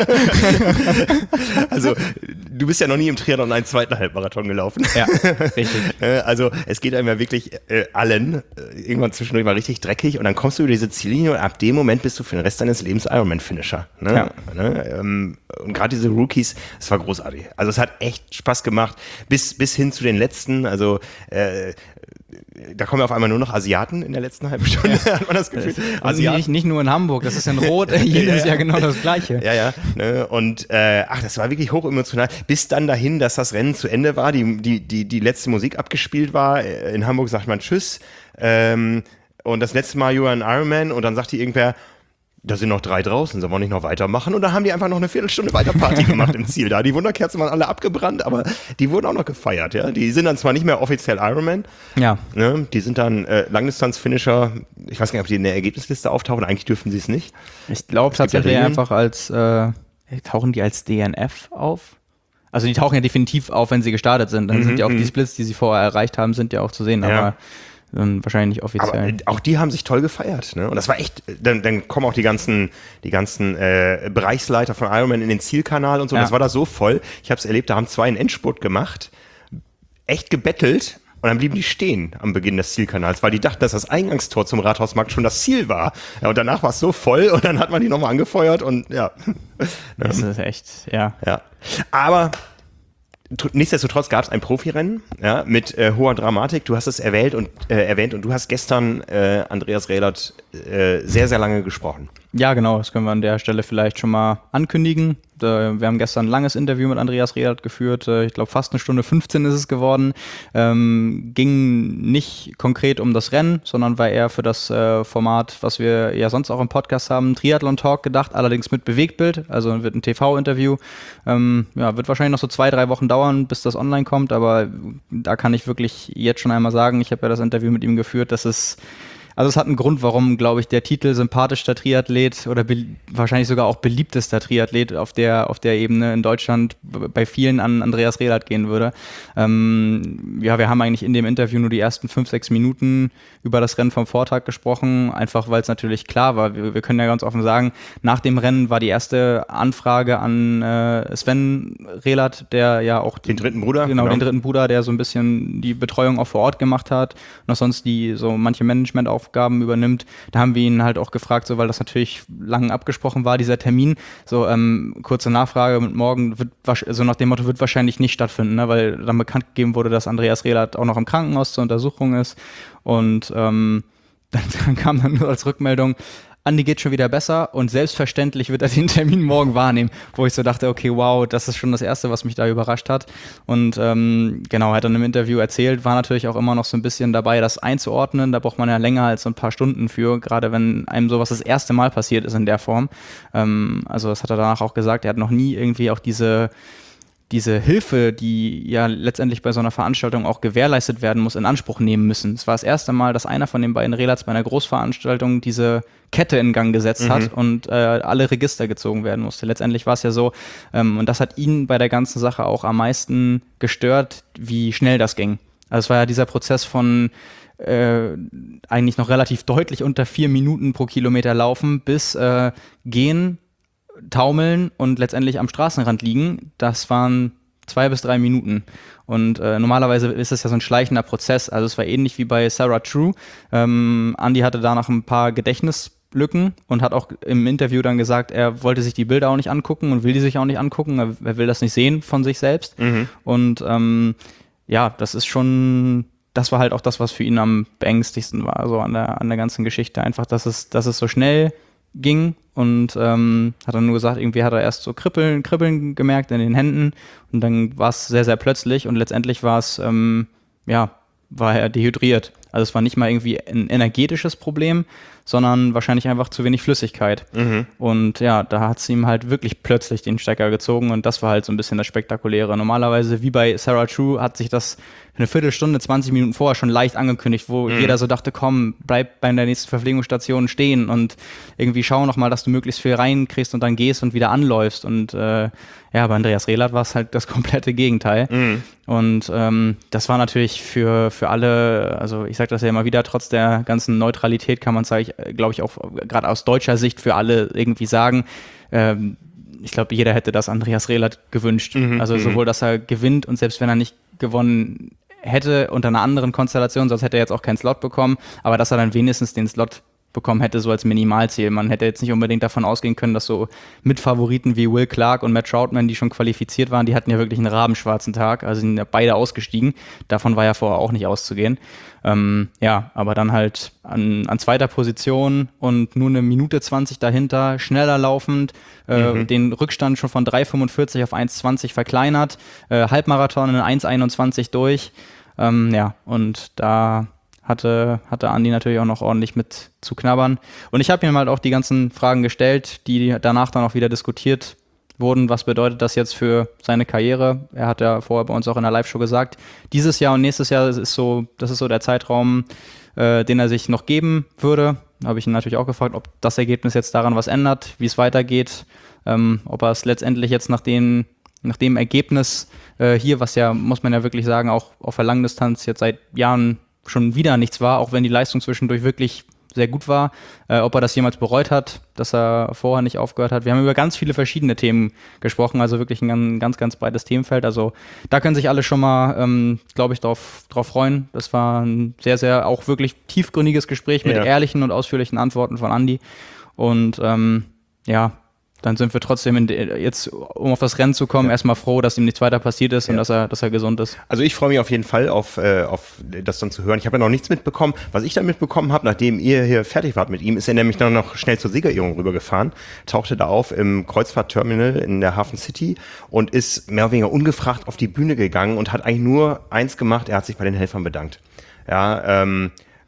Also, du bist ja noch nie im Triathlon einen zweiten Halbmarathon gelaufen. Ja, richtig. Also, es geht einem ja wirklich äh, allen äh, irgendwann zwischendurch mal richtig dreckig und dann kommst du über diese Ziellinie und ab dem Moment bist du für den Rest deines Lebens Ironman-Finisher. Ne? Ja. Ne? Ähm, und gerade diese Rookies, es war großartig. Also, es hat echt Spaß gemacht, bis, bis hin zu den letzten, also äh, da kommen ja auf einmal nur noch Asiaten in der letzten halben Stunde, ja. hat man das Gefühl. Asiaten. Nicht, nicht nur in Hamburg, das ist in Rot, jedes Jahr genau das Gleiche. Ja, ja. Ne? Und äh, ach, das war wirklich hochemotional. Bis dann dahin, dass das Rennen zu Ende war, die, die, die, die letzte Musik abgespielt war. In Hamburg sagt man Tschüss. Ähm, und das letzte Mal You are an Ironman und dann sagt die irgendwer, da sind noch drei draußen, sollen wir nicht noch weitermachen? Und dann haben die einfach noch eine Viertelstunde weiter Party gemacht im Ziel. Da die Wunderkerzen waren alle abgebrannt, aber die wurden auch noch gefeiert. Ja, die sind dann zwar nicht mehr offiziell Ironman. Ja. Ne? Die sind dann äh, Langdistanz-Finisher. Ich weiß gar nicht, ob die in der Ergebnisliste auftauchen. Eigentlich dürfen sie es nicht. Ich glaube tatsächlich ja einfach als äh, tauchen die als D N F auf. Also die tauchen ja definitiv auf, wenn sie gestartet sind. Dann mhm, sind ja auch die Splits, die sie vorher erreicht haben, sind ja auch zu sehen. Ja. Aber dann wahrscheinlich nicht offiziell. Aber auch die haben sich toll gefeiert, ne? Und das war echt, dann, dann kommen auch die ganzen, die ganzen äh, Bereichsleiter von Ironman in den Zielkanal und so. Ja. Das war da so voll. Ich habe es erlebt, da haben zwei einen Endspurt gemacht, echt gebettelt und dann blieben die stehen am Beginn des Zielkanals, weil die dachten, dass das Eingangstor zum Rathausmarkt schon das Ziel war. Ja, und danach war es so voll und dann hat man die nochmal angefeuert und ja. Das ist echt, ja. Ja. Aber nichtsdestotrotz gab es ein Profirennen, ja, mit äh, hoher Dramatik. Du hast es erwähnt und äh, erwähnt und du hast gestern äh, Andreas Raelert äh, sehr, sehr lange gesprochen. Ja, genau, das können wir an der Stelle vielleicht schon mal ankündigen. Wir haben gestern ein langes Interview mit Andreas Raelert geführt. Ich glaube, fast eine Stunde fünfzehn ist es geworden. Ähm, ging nicht konkret um das Rennen, sondern war eher für das äh, Format, was wir ja sonst auch im Podcast haben, Triathlon Talk gedacht, allerdings mit Bewegtbild. Also wird ein T V-Interview. Ähm, ja, wird wahrscheinlich noch so zwei, drei Wochen dauern, bis das online kommt. Aber da kann ich wirklich jetzt schon einmal sagen, ich habe ja das Interview mit ihm geführt, dass es Also es hat einen Grund, warum, glaube ich, der Titel sympathischster Triathlet oder be- wahrscheinlich sogar auch beliebtester Triathlet auf der, auf der Ebene in Deutschland b- bei vielen an Andreas Raelert gehen würde. Ähm, ja, wir haben eigentlich in dem Interview nur die ersten fünf, sechs Minuten über das Rennen vom Vortag gesprochen, einfach weil es natürlich klar war. Wir, wir können ja ganz offen sagen, nach dem Rennen war die erste Anfrage an äh, Sven Raelert, der ja auch den dritten Bruder, genau, genau, den dritten Bruder, der so ein bisschen die Betreuung auch vor Ort gemacht hat und auch sonst die so manche Management auf Aufgaben übernimmt. Da haben wir ihn halt auch gefragt, so, weil das natürlich lang abgesprochen war, dieser Termin. So, ähm, kurze Nachfrage mit morgen, wird, so nach dem Motto, wird wahrscheinlich nicht stattfinden, ne, weil dann bekannt gegeben wurde, dass Andreas Raelert auch noch im Krankenhaus zur Untersuchung ist. Und ähm, dann, dann kam dann nur als Rückmeldung, Andi geht schon wieder besser und selbstverständlich wird er den Termin morgen wahrnehmen, wo ich so dachte, okay, wow, das ist schon das Erste, was mich da überrascht hat. Und ähm, genau, er hat dann im Interview erzählt, war natürlich auch immer noch so ein bisschen dabei, das einzuordnen. Da braucht man ja länger als so ein paar Stunden für, gerade wenn einem sowas das erste Mal passiert ist in der Form. Ähm, also das hat er danach auch gesagt, er hat noch nie irgendwie auch diese diese Hilfe, die ja letztendlich bei so einer Veranstaltung auch gewährleistet werden muss, in Anspruch nehmen müssen. Es war das erste Mal, dass einer von den beiden Raelerts bei einer Großveranstaltung diese Kette in Gang gesetzt mhm. hat und äh, alle Register gezogen werden musste. Letztendlich war es ja so, ähm, und das hat ihn bei der ganzen Sache auch am meisten gestört, wie schnell das ging. Also es war ja dieser Prozess von äh, eigentlich noch relativ deutlich unter vier Minuten pro Kilometer laufen bis äh, gehen, taumeln und letztendlich am Straßenrand liegen, das waren zwei bis drei Minuten. Und äh, normalerweise ist es ja so ein schleichender Prozess. Also es war ähnlich wie bei Sarah True. Ähm, Andi hatte danach ein paar Gedächtnislücken und hat auch im Interview dann gesagt, er wollte sich die Bilder auch nicht angucken und will die sich auch nicht angucken. Er, er will das nicht sehen von sich selbst. Mhm. Und ähm, ja, das ist schon... Das war halt auch das, was für ihn am beängstigsten war, so an der, an der ganzen Geschichte. Einfach, dass es, dass es so schnell ging und ähm, hat dann nur gesagt, irgendwie hat er erst so Kribbeln, Kribbeln gemerkt in den Händen und dann war es sehr, sehr plötzlich und letztendlich war es, ähm, ja, war er dehydriert. Also es war nicht mal irgendwie ein energetisches Problem, sondern wahrscheinlich einfach zu wenig Flüssigkeit. Mhm. Und ja, da hat es ihm halt wirklich plötzlich den Stecker gezogen und das war halt so ein bisschen das Spektakuläre. Normalerweise, wie bei Sarah True, hat sich das eine Viertelstunde, zwanzig Minuten vorher schon leicht angekündigt, wo mhm. jeder so dachte, komm, bleib bei der nächsten Verpflegungsstation stehen und irgendwie schau noch mal, dass du möglichst viel reinkriegst und dann gehst und wieder anläufst. Und äh, ja, bei Andreas Raelert war es halt das komplette Gegenteil. Mhm. Und ähm, das war natürlich für, für alle, also ich sage das ja immer wieder, trotz der ganzen Neutralität kann man es, glaube ich, auch gerade aus deutscher Sicht für alle irgendwie sagen, ähm, ich glaube, jeder hätte das Andreas Raelert gewünscht. Mhm. Also sowohl, dass er gewinnt und selbst wenn er nicht gewonnen hätte unter einer anderen Konstellation, sonst hätte er jetzt auch keinen Slot bekommen, aber dass er dann wenigstens den Slot bekommen hätte, so als Minimalziel. Man hätte jetzt nicht unbedingt davon ausgehen können, dass so Mitfavoriten wie Will Clark und Matt Troutman, die schon qualifiziert waren, die hatten ja wirklich einen rabenschwarzen Tag, also sind ja beide ausgestiegen. Davon war ja vorher auch nicht auszugehen. Ähm, ja, aber dann halt an, an zweiter Position und nur eine Minute zwanzig dahinter, schneller laufend, äh, mhm. den Rückstand schon von drei fünfundvierzig auf eins zwanzig verkleinert, äh, Halbmarathon in eins einundzwanzig durch. Ähm, ja, und da hatte, hatte Andi natürlich auch noch ordentlich mit zu knabbern. Und ich habe ihm halt auch die ganzen Fragen gestellt, die danach dann auch wieder diskutiert wurden. Was bedeutet das jetzt für seine Karriere? Er hat ja vorher bei uns auch in der Live-Show gesagt, dieses Jahr und nächstes Jahr ist so, das ist so der Zeitraum, äh, den er sich noch geben würde. Da habe ich ihn natürlich auch gefragt, ob das Ergebnis jetzt daran was ändert, wie es weitergeht, ähm, ob er es letztendlich jetzt nach dem, nach dem Ergebnis äh, hier, was ja, muss man ja wirklich sagen, auch auf der Langdistanz jetzt seit Jahren schon wieder nichts war, auch wenn die Leistung zwischendurch wirklich sehr gut war, äh, ob er das jemals bereut hat, dass er vorher nicht aufgehört hat. Wir haben über ganz viele verschiedene Themen gesprochen, also wirklich ein ganz, ganz breites Themenfeld. Also da können sich alle schon mal, ähm, glaube ich, drauf, drauf freuen. Das war ein sehr, sehr auch wirklich tiefgründiges Gespräch mit ja. ehrlichen und ausführlichen Antworten von Andi. Und ähm, ja, dann sind wir trotzdem in de- jetzt, um auf das Rennen zu kommen, ja. erstmal froh, dass ihm nichts weiter passiert ist ja. und dass er, dass er gesund ist. Also ich freue mich auf jeden Fall auf, äh, auf das dann zu hören. Ich habe ja noch nichts mitbekommen. Was ich dann mitbekommen habe, nachdem ihr hier fertig wart mit ihm, ist er nämlich dann noch schnell zur Siegerehrung rübergefahren, tauchte da auf im Kreuzfahrtterminal in der Hafen City und ist mehr oder weniger ungefragt auf die Bühne gegangen und hat eigentlich nur eins gemacht, er hat sich bei den Helfern bedankt. Ja, ähm,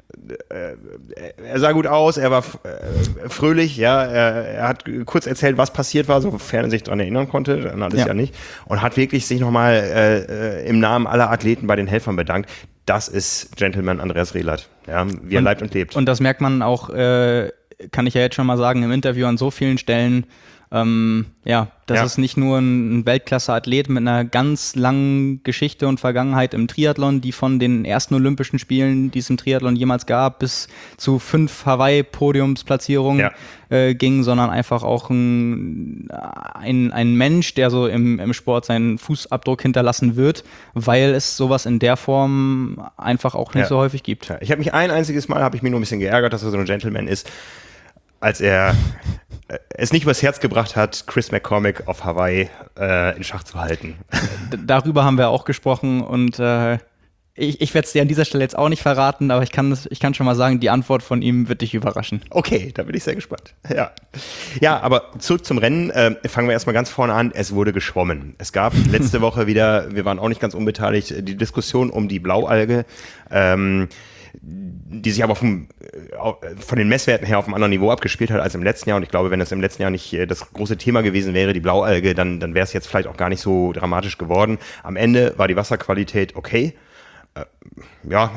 er sah gut aus, er war äh, fröhlich, ja, er, er hat kurz erzählt, was passiert war, sofern er sich daran erinnern konnte, dann alles ja, ja nicht, und hat wirklich sich nochmal äh, im Namen aller Athleten bei den Helfern bedankt. Das ist Gentleman Andreas Rehlert, ja, wie er und, leibt und lebt. Und das merkt man auch, äh, kann ich ja jetzt schon mal sagen, im Interview an so vielen Stellen. Ähm, ja, das ja. ist nicht nur ein, ein Weltklasse-Athlet mit einer ganz langen Geschichte und Vergangenheit im Triathlon, die von den ersten Olympischen Spielen, die es im Triathlon jemals gab, bis zu fünf Hawaii-Podiumsplatzierungen ja. äh, ging, sondern einfach auch ein, ein, ein Mensch, der so im, im Sport seinen Fußabdruck hinterlassen wird, weil es sowas in der Form einfach auch nicht ja. so häufig gibt. Ja. Ich habe mich ein einziges Mal, habe ich mich nur ein bisschen geärgert, dass er so ein Gentleman ist, als er es nicht übers Herz gebracht hat, Chris McCormick auf Hawaii äh, in Schach zu halten. D- darüber haben wir auch gesprochen und äh, ich, ich werde es dir an dieser Stelle jetzt auch nicht verraten, aber ich kann, ich kann schon mal sagen, die Antwort von ihm wird dich überraschen. Okay, da bin ich sehr gespannt. Ja, ja, aber zurück zum Rennen. Äh, fangen wir erstmal ganz vorne an. Es wurde geschwommen. Es gab letzte Woche wieder, wir waren auch nicht ganz unbeteiligt, die Diskussion um die Blaualge. Ähm, die sich aber vom, von den Messwerten her auf einem anderen Niveau abgespielt hat als im letzten Jahr. Und ich glaube, wenn es im letzten Jahr nicht das große Thema gewesen wäre, die Blaualge, dann, dann wäre es jetzt vielleicht auch gar nicht so dramatisch geworden. Am Ende war die Wasserqualität okay. Äh, ja.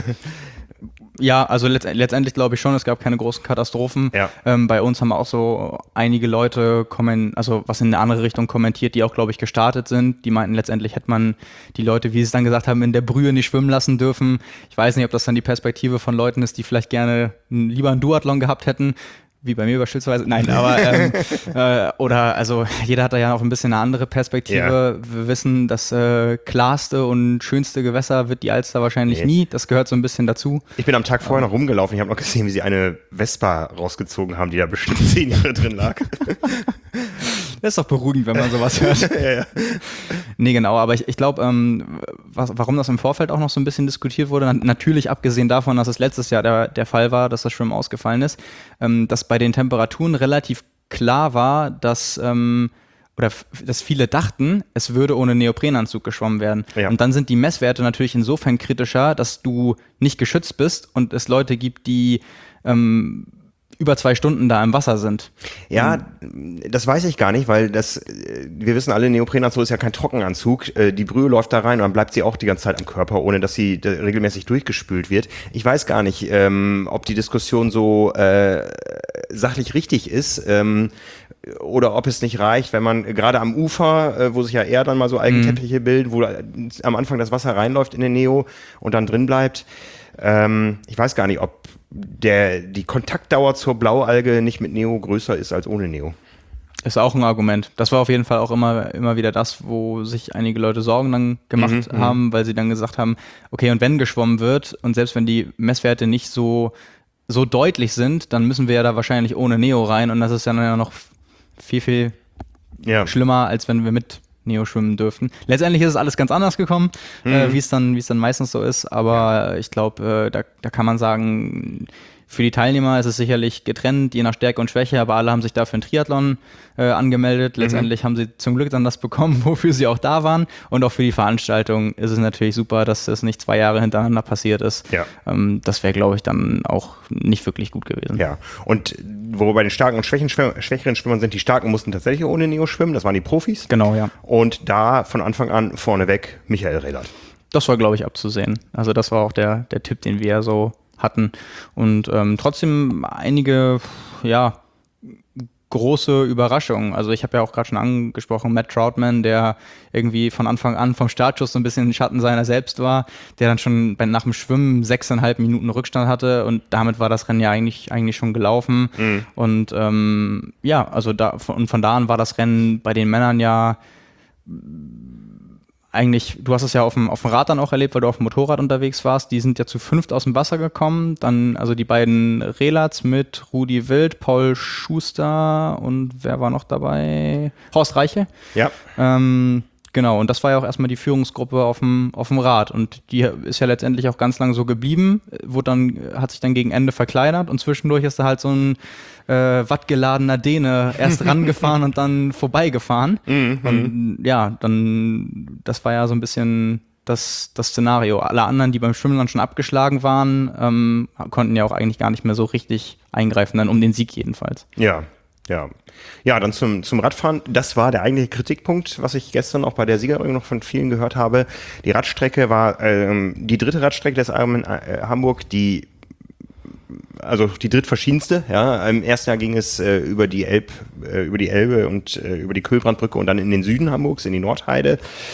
Ja, also letzt- letztendlich glaube ich schon, es gab keine großen Katastrophen. Ja. Ähm, bei uns haben auch so einige Leute kommen, also was in eine andere Richtung kommentiert, die auch, glaube ich, gestartet sind. Die meinten, letztendlich hätte man die Leute, wie sie es dann gesagt haben, in der Brühe nicht schwimmen lassen dürfen. Ich weiß nicht, ob das dann die Perspektive von Leuten ist, die vielleicht gerne lieber einen Duathlon gehabt hätten. Wie bei mir beispielsweise. Nein, aber ähm, äh, oder also jeder hat da ja auch ein bisschen eine andere Perspektive. Ja. Wir wissen, das äh, klarste und schönste Gewässer wird die Alster wahrscheinlich nee. nie. Das gehört so ein bisschen dazu. Ich bin am Tag vorher noch rumgelaufen. Ich habe noch gesehen, wie sie eine Vespa rausgezogen haben, die da bestimmt zehn Jahre drin lag. Das ist doch beruhigend, wenn man sowas hört. ja, ja. Nee, genau, aber ich, ich glaube, ähm, was, warum das im Vorfeld auch noch so ein bisschen diskutiert wurde, natürlich abgesehen davon, dass es letztes Jahr der, der Fall war, dass das Schwimmen ausgefallen ist, ähm, dass bei den Temperaturen relativ klar war, dass ähm, oder f- dass viele dachten, es würde ohne Neoprenanzug geschwommen werden. Ja. Und dann sind die Messwerte natürlich insofern kritischer, dass du nicht geschützt bist und es Leute gibt, die ähm, über zwei Stunden da im Wasser sind. Ja, das weiß ich gar nicht, weil das, wir wissen alle, Neoprenanzug ist ja kein Trockenanzug. Die Brühe läuft da rein und dann bleibt sie auch die ganze Zeit am Körper, ohne dass sie regelmäßig durchgespült wird. Ich weiß gar nicht, ähm, ob die Diskussion so äh, sachlich richtig ist, ähm, oder ob es nicht reicht, wenn man gerade am Ufer, äh, wo sich ja eher dann mal so Algenteppiche mhm. bilden, wo am Anfang das Wasser reinläuft in den Neo und dann drin bleibt. Ähm, ich weiß gar nicht, ob der, die Kontaktdauer zur Blaualge nicht mit Neo größer ist als ohne Neo. Ist auch ein Argument. Das war auf jeden Fall auch immer, immer wieder das, wo sich einige Leute Sorgen dann gemacht mhm, haben, weil sie dann gesagt haben, okay, und wenn geschwommen wird und selbst wenn die Messwerte nicht so so deutlich sind, dann müssen wir ja da wahrscheinlich ohne Neo rein und das ist ja dann ja noch viel, viel ja. schlimmer, als wenn wir mit Neo schwimmen dürften. Letztendlich ist es alles ganz anders gekommen, mhm. äh, wie es dann, wie es dann meistens so ist, aber ich glaube, äh, da, da kann man sagen, für die Teilnehmer ist es sicherlich getrennt, je nach Stärke und Schwäche, aber alle haben sich dafür einen Triathlon äh, angemeldet. Letztendlich mhm. haben sie zum Glück dann das bekommen, wofür sie auch da waren. Und auch für die Veranstaltung ist es natürlich super, dass das nicht zwei Jahre hintereinander passiert ist. Ja. Ähm, das wäre, glaube ich, dann auch nicht wirklich gut gewesen. Ja, und wo wir bei den starken und schwächen, schwächeren Schwimmern sind, die Starken mussten tatsächlich ohne Neo schwimmen, das waren die Profis. Genau, ja. Und da von Anfang an vorneweg Michael Rehlert. Das war, glaube ich, abzusehen. Also das war auch der, der Tipp, den wir so hatten und ähm, trotzdem einige, ja, große Überraschungen. Also ich habe ja auch gerade schon angesprochen, Matt Troutman, der irgendwie von Anfang an vom Startschuss so ein bisschen im Schatten seiner selbst war, der dann schon bei, nach dem Schwimmen sechseinhalb Minuten Rückstand hatte und damit war das Rennen ja eigentlich, eigentlich schon gelaufen. Mhm. Und ähm, ja, also da von, von da an war das Rennen bei den Männern ja eigentlich, du hast es ja auf dem, auf dem Rad dann auch erlebt, weil du auf dem Motorrad unterwegs warst. Die sind ja zu fünft aus dem Wasser gekommen. Dann also die beiden Rehlats mit Rudi Wild, Paul Schuster und wer war noch dabei? Horst Reiche. Ja. Ähm, genau, und das war ja auch erstmal die Führungsgruppe auf dem, auf dem Rad. Und die ist ja letztendlich auch ganz lang so geblieben, wurde dann, hat sich dann gegen Ende verkleinert und zwischendurch ist da halt so ein Äh, wattgeladener Däne erst rangefahren und dann vorbeigefahren. Mhm. Und ja, dann, das war ja so ein bisschen das, das Szenario. Alle anderen, die beim Schwimmen dann schon abgeschlagen waren, ähm, konnten ja auch eigentlich gar nicht mehr so richtig eingreifen, dann um den Sieg jedenfalls. Ja, ja. Ja, dann zum, zum Radfahren. Das war der eigentliche Kritikpunkt, was ich gestern auch bei der Siegerehrung noch von vielen gehört habe. Die Radstrecke war ähm, die dritte Radstrecke des Ironman äh, Hamburg, die also die drittverschiedenste, ja. Im ersten Jahr ging es äh, über die Elb, äh, über die Elbe und äh, über die Kühlbrandbrücke und dann in den Süden Hamburgs, in die Nordheide.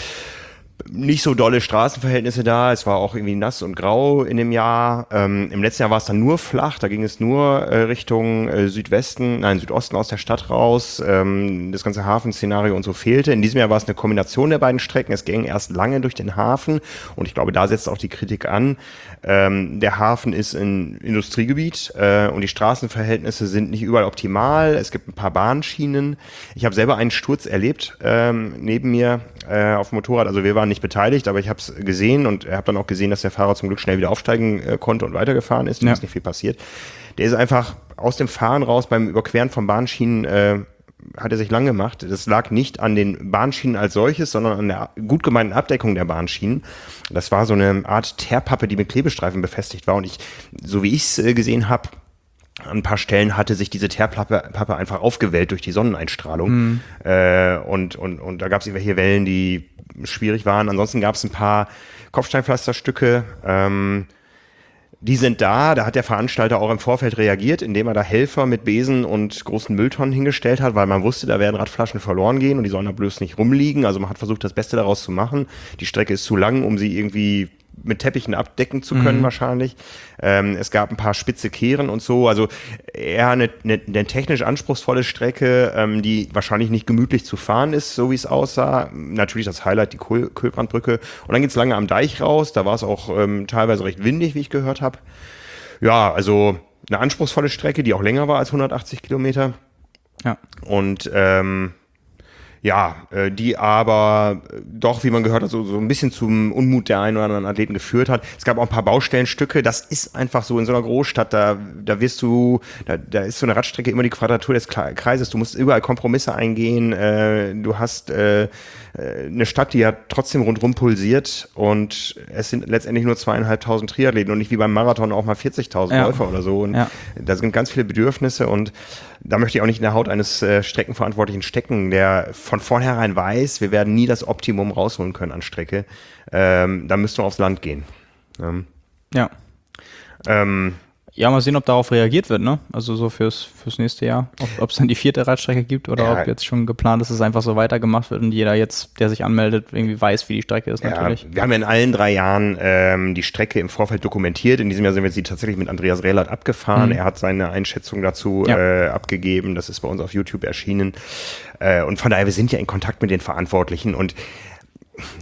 Nicht so dolle Straßenverhältnisse da, es war auch irgendwie nass und grau in dem Jahr. Ähm, im letzten Jahr war es dann nur flach, da ging es nur äh, Richtung äh, Südwesten, nein, Südosten aus der Stadt raus. Ähm, das ganze Hafenszenario und so fehlte. In diesem Jahr war es eine Kombination der beiden Strecken. Es ging erst lange durch den Hafen und ich glaube, da setzt auch die Kritik an. Ähm, der Hafen ist ein Industriegebiet äh, und die Straßenverhältnisse sind nicht überall optimal. Es gibt ein paar Bahnschienen. Ich habe selber einen Sturz erlebt ähm, neben mir äh, auf dem Motorrad. Also wir waren nicht beteiligt, aber ich habe es gesehen und habe dann auch gesehen, dass der Fahrer zum Glück schnell wieder aufsteigen äh, konnte und weitergefahren ist. Da ja. ist nicht viel passiert. Der ist einfach aus dem Fahren raus beim Überqueren von Bahnschienen äh, hat er sich lang gemacht. Das lag nicht an den Bahnschienen als solches, sondern an der gut gemeinten Abdeckung der Bahnschienen. Das war so eine Art Teerpappe, die mit Klebestreifen befestigt war. Und ich, so wie ich es äh, gesehen habe, an ein paar Stellen hatte sich diese Teerpappe Pappe einfach aufgewellt durch die Sonneneinstrahlung. Mhm. Äh, und, und, und da gab es irgendwelche Wellen, die schwierig waren. Ansonsten gab es ein paar Kopfsteinpflasterstücke. Ähm, die sind da. Da hat der Veranstalter auch im Vorfeld reagiert, indem er da Helfer mit Besen und großen Mülltonnen hingestellt hat, weil man wusste, da werden Radflaschen verloren gehen und die sollen da bloß nicht rumliegen. Also man hat versucht, das Beste daraus zu machen. Die Strecke ist zu lang, um sie irgendwie mit Teppichen abdecken zu können, mhm. wahrscheinlich. Ähm, es gab ein paar spitze Kehren und so, also eher eine, eine, eine technisch anspruchsvolle Strecke, ähm, die wahrscheinlich nicht gemütlich zu fahren ist, so wie es aussah. Natürlich das Highlight, die Kohl- Kühlbrandbrücke. Und dann geht's lange am Deich raus, da war es auch ähm, teilweise recht windig, wie ich gehört habe. Ja, also eine anspruchsvolle Strecke, die auch länger war als hundertachtzig Kilometer. Ja. Und ähm, Ja, äh, die aber doch, wie man gehört hat, so, so ein bisschen zum Unmut der einen oder anderen Athleten geführt hat. Es gab auch ein paar Baustellenstücke. Das ist einfach so in so einer Großstadt, da, da wirst du, da, da ist so eine Radstrecke immer die Quadratur des Kreises. Du musst überall Kompromisse eingehen. Äh, du hast äh, eine Stadt, die ja trotzdem rundrum pulsiert und es sind letztendlich nur zweieinhalbtausend Triathleten und nicht wie beim Marathon auch mal vierzigtausend ja. Läufer oder so. Und ja. da sind ganz viele Bedürfnisse und da möchte ich auch nicht in der Haut eines äh, Streckenverantwortlichen stecken, der von vornherein weiß, wir werden nie das Optimum rausholen können an Strecke. Ähm, da müssten wir aufs Land gehen. Ähm, ja. Ähm, ja, mal sehen, ob darauf reagiert wird, ne? Also so fürs, fürs nächste Jahr. Ob es dann die vierte Radstrecke gibt oder ja. ob jetzt schon geplant ist, dass es einfach so weitergemacht wird und jeder jetzt, der sich anmeldet, irgendwie weiß, wie die Strecke ist natürlich. Ja, wir haben ja in allen drei Jahren ähm, die Strecke im Vorfeld dokumentiert. In diesem Jahr sind wir sie tatsächlich mit Andreas Rehlert abgefahren. Mhm. Er hat seine Einschätzung dazu ja. äh, abgegeben. Das ist bei uns auf YouTube erschienen. Äh, und von daher, wir sind ja in Kontakt mit den Verantwortlichen und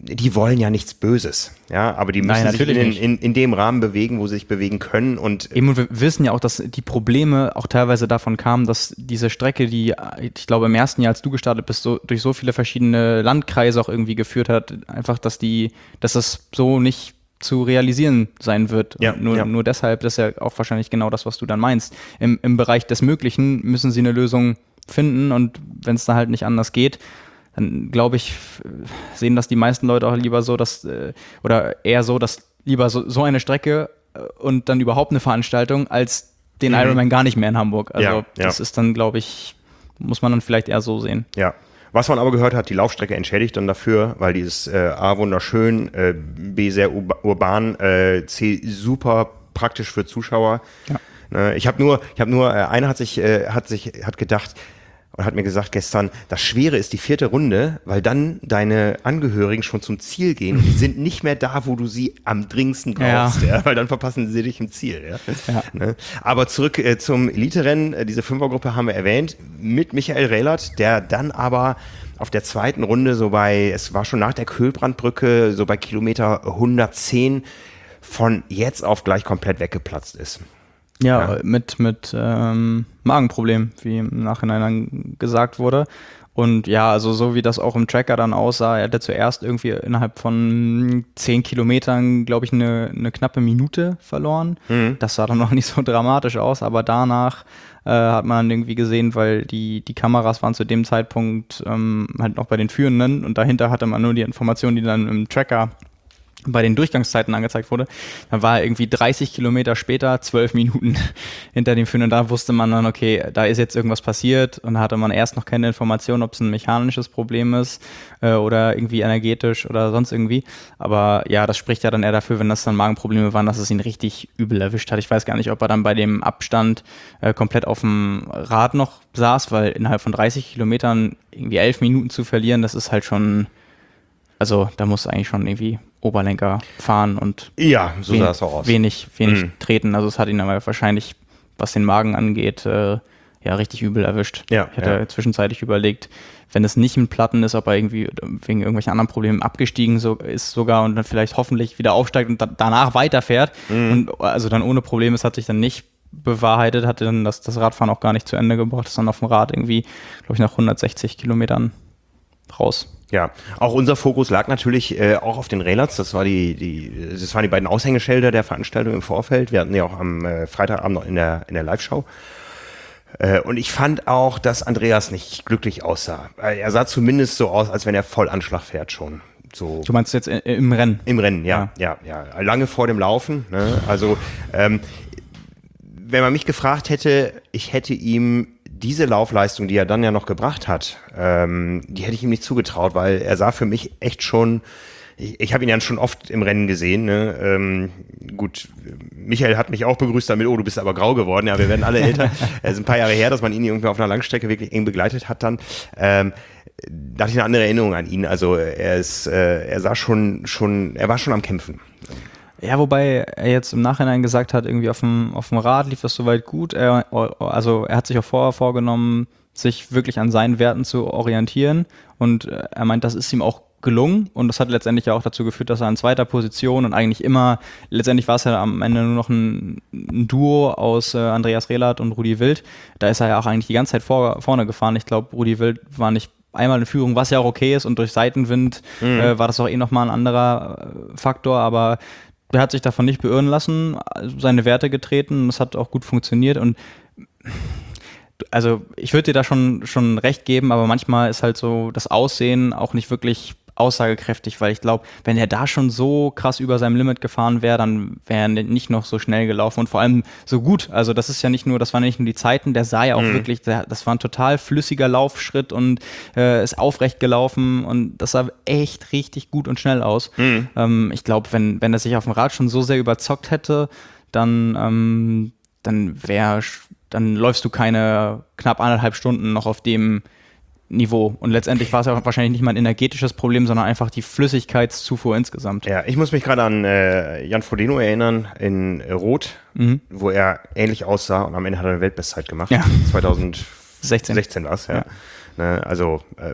die wollen ja nichts Böses, ja, aber die müssen Nein, sich in, in, in dem Rahmen bewegen, wo sie sich bewegen können. Und eben, und wir wissen ja auch, dass die Probleme auch teilweise davon kamen, dass diese Strecke, die, ich glaube, im ersten Jahr, als du gestartet bist, so, durch so viele verschiedene Landkreise auch irgendwie geführt hat, einfach, dass die, dass das so nicht zu realisieren sein wird. Ja, nur, ja. nur deshalb, das ist ja auch wahrscheinlich genau das, was du dann meinst. Im, im Bereich des Möglichen müssen sie eine Lösung finden, und wenn es da halt nicht anders geht, dann glaube ich, sehen das die meisten Leute auch lieber so, dass, oder eher so, dass lieber so, so eine Strecke und dann überhaupt eine Veranstaltung, als den mhm. Ironman gar nicht mehr in Hamburg. Also ja, das ja. ist dann, glaube ich, muss man dann vielleicht eher so sehen. Ja. Was man aber gehört hat, die Laufstrecke entschädigt dann dafür, weil die ist äh, A, wunderschön, äh, B, sehr ur- urban, äh, C, super praktisch für Zuschauer. Ja. Äh, ich habe nur, ich habe nur, äh, einer hat sich, äh, hat sich, hat gedacht, und hat mir gesagt gestern, das Schwere ist die vierte Runde, weil dann deine Angehörigen schon zum Ziel gehen und die sind nicht mehr da, wo du sie am dringendsten brauchst, ja. Ja, weil dann verpassen sie dich im Ziel. Ja. Ja. Ne? Aber zurück äh, zum Elite-Rennen, äh, diese Fünfergruppe haben wir erwähnt, mit Michael Rehlert, der dann aber auf der zweiten Runde so bei, es war schon nach der Köhlbrandbrücke, so bei Kilometer hundertzehn von jetzt auf gleich komplett weggeplatzt ist. Ja, ja, mit, mit ähm, Magenproblem, wie im Nachhinein dann gesagt wurde. Und ja, also so wie das auch im Tracker dann aussah, er hatte zuerst irgendwie innerhalb von zehn Kilometern, glaube ich, eine, eine knappe Minute verloren. Mhm. Das sah dann noch nicht so dramatisch aus, aber danach äh, hat man dann irgendwie gesehen, weil die, die Kameras waren zu dem Zeitpunkt ähm, halt noch bei den Führenden, und dahinter hatte man nur die Informationen, die dann im Tracker bei den Durchgangszeiten angezeigt wurde. Dann war er irgendwie dreißig Kilometer später, zwölf Minuten hinter dem Führenden. Da wusste man dann, okay, da ist jetzt irgendwas passiert, und da hatte man erst noch keine Information, ob es ein mechanisches Problem ist äh, oder irgendwie energetisch oder sonst irgendwie. Aber ja, das spricht ja dann eher dafür, wenn das dann Magenprobleme waren, dass es ihn richtig übel erwischt hat. Ich weiß gar nicht, ob er dann bei dem Abstand äh, komplett auf dem Rad noch saß, weil innerhalb von dreißig Kilometern irgendwie elf Minuten zu verlieren, das ist halt schon, also da muss eigentlich schon irgendwie Oberlenker fahren und ja, so wen, sah es auch aus. wenig, wenig mhm. treten. Also es hat ihn aber wahrscheinlich, was den Magen angeht, äh, ja, richtig übel erwischt. Ja, ich hatte ja. zwischenzeitlich überlegt, wenn es nicht ein Platten ist, ob er irgendwie wegen irgendwelchen anderen Problemen abgestiegen so, ist sogar und dann vielleicht hoffentlich wieder aufsteigt und da, danach weiterfährt. Mhm. Und also dann ohne Probleme, es hat sich dann nicht bewahrheitet, hatte dann das, das Radfahren auch gar nicht zu Ende gebracht, ist dann auf dem Rad irgendwie, glaube ich, nach hundertsechzig Kilometern raus. Ja, auch unser Fokus lag natürlich äh, auch auf den Rehlerts. Das war die, die, das waren die beiden Aushängeschilder der Veranstaltung im Vorfeld. Wir hatten ja auch am äh, Freitagabend noch in der in der Live-Show. Äh, und ich fand auch, dass Andreas nicht glücklich aussah. Er sah zumindest so aus, als wenn er voll Anschlag fährt schon. So du meinst jetzt im Rennen? Im Rennen, ja, ja, ja, ja. Lange vor dem Laufen. Ne? Also ähm, wenn man mich gefragt hätte, ich hätte ihm diese Laufleistung, die er dann ja noch gebracht hat, ähm, die hätte ich ihm nicht zugetraut, weil er sah für mich echt schon, ich, ich habe ihn ja schon oft im Rennen gesehen, ne? ähm, gut, Michael hat mich auch begrüßt damit, oh, du bist aber grau geworden, ja, wir werden alle älter, es ist ein paar Jahre her, dass man ihn irgendwie auf einer Langstrecke wirklich eng begleitet hat dann, ähm, da hatte ich eine andere Erinnerung an ihn, also er ist, äh, er sah schon, schon, er war schon am Kämpfen. Ja, wobei er jetzt im Nachhinein gesagt hat, irgendwie auf dem, auf dem Rad lief das soweit gut. Er, also er hat sich auch vorher vorgenommen, sich wirklich an seinen Werten zu orientieren. Und er meint, das ist ihm auch gelungen. Und das hat letztendlich ja auch dazu geführt, dass er in zweiter Position und eigentlich immer, letztendlich war es ja am Ende nur noch ein, ein Duo aus äh, Andreas Rehlert und Rudi Wild. Da ist er ja auch eigentlich die ganze Zeit vor, vorne gefahren. Ich glaube, Rudi Wild war nicht einmal in Führung, was ja auch okay ist. Und durch Seitenwind mhm. äh, war das auch eh nochmal ein anderer äh, Faktor. Aber er hat sich davon nicht beirren lassen, seine Werte getreten, das hat auch gut funktioniert und also ich würde dir da schon, schon recht geben, aber manchmal ist halt so das Aussehen auch nicht wirklich aussagekräftig, weil ich glaube, wenn er da schon so krass über seinem Limit gefahren wäre, dann wäre er nicht noch so schnell gelaufen und vor allem so gut. Also das ist ja nicht nur, das waren nicht nur die Zeiten, der sah ja auch mhm. wirklich, der, das war ein total flüssiger Laufschritt und äh, ist aufrecht gelaufen und das sah echt richtig gut und schnell aus. Mhm. Ähm, ich glaube, wenn, wenn er sich auf dem Rad schon so sehr überzockt hätte, dann, ähm, dann wäre, dann läufst du keine knapp anderthalb Stunden noch auf dem Niveau. Und letztendlich war es ja wahrscheinlich nicht mal ein energetisches Problem, sondern einfach die Flüssigkeitszufuhr insgesamt. Ja, ich muss mich gerade an äh, Jan Frodeno erinnern in äh, Rot, mhm. wo er ähnlich aussah und am Ende hat er eine Weltbestzeit gemacht. Ja. zwanzig sechzehn sechzehn war es, ja. ja. Ne, also äh, vielleicht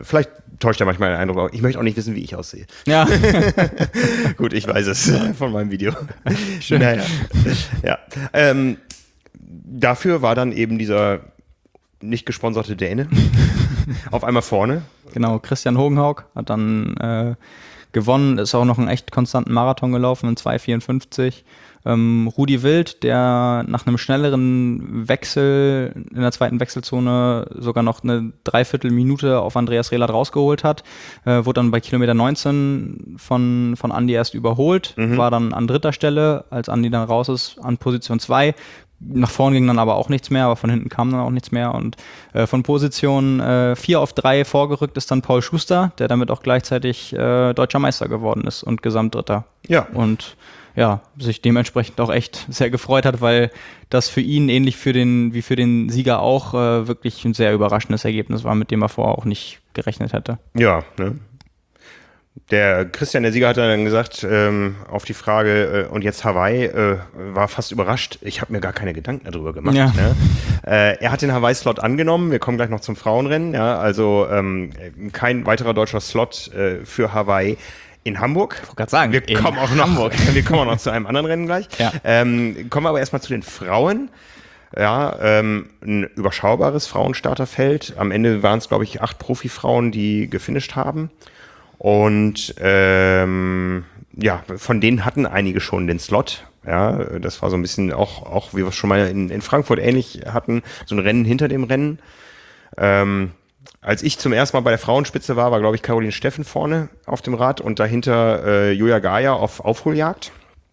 täuscht ja manchmal den Eindruck. Ich möchte auch nicht wissen, wie ich aussehe. Ja. Gut, ich weiß es von meinem Video. Schön. Naja. Ja. Ähm, dafür war dann eben dieser nicht gesponserte Däne auf einmal vorne. Genau, Christian Hogenhaug hat dann äh, gewonnen, ist auch noch einen echt konstanten Marathon gelaufen in zwei vierundfünfzig. Ähm, Rudi Wild, der nach einem schnelleren Wechsel in der zweiten Wechselzone sogar noch eine Dreiviertelminute auf Andreas Rehlert rausgeholt hat, äh, wurde dann bei Kilometer neunzehn von, von Andi erst überholt, mhm. war dann an dritter Stelle, als Andi dann raus ist, an Position zwei. Nach vorn ging dann aber auch nichts mehr, aber von hinten kam dann auch nichts mehr. Und äh, von Position äh, vier auf drei vorgerückt ist dann Paul Schuster, der damit auch gleichzeitig äh, Deutscher Meister geworden ist und Gesamtdritter. Ja. Und ja, sich dementsprechend auch echt sehr gefreut hat, weil das für ihn, ähnlich für den, wie für den Sieger auch, äh, wirklich ein sehr überraschendes Ergebnis war, mit dem er vorher auch nicht gerechnet hätte. Ja, ne? Der Christian, der Sieger, hat dann gesagt, ähm, auf die Frage, äh, und jetzt Hawaii, äh, war fast überrascht. Ich habe mir gar keine Gedanken darüber gemacht. Ja. Ne? Äh, er hat den Hawaii-Slot angenommen. Wir kommen gleich noch zum Frauenrennen. Ja? Also ähm, kein weiterer deutscher Slot äh, für Hawaii in Hamburg. Ich wollte gerade sagen, wir kommen auch noch, Hamburg. Wir kommen auch noch zu einem anderen Rennen gleich. Ja. Ähm, kommen wir aber erstmal zu den Frauen. Ja, ähm, ein überschaubares Frauenstarterfeld. Am Ende waren es, glaube ich, acht Profifrauen, die gefinisht haben. Und ähm, ja, von denen hatten einige schon den Slot. Ja, das war so ein bisschen auch, auch wie wir es schon mal in, in Frankfurt ähnlich hatten, so ein Rennen hinter dem Rennen. Ähm, als ich zum ersten Mal bei der Frauenspitze war, war, glaube ich, Caroline Steffen vorne auf dem Rad und dahinter äh, Julia Gaia auf Aufholjagd.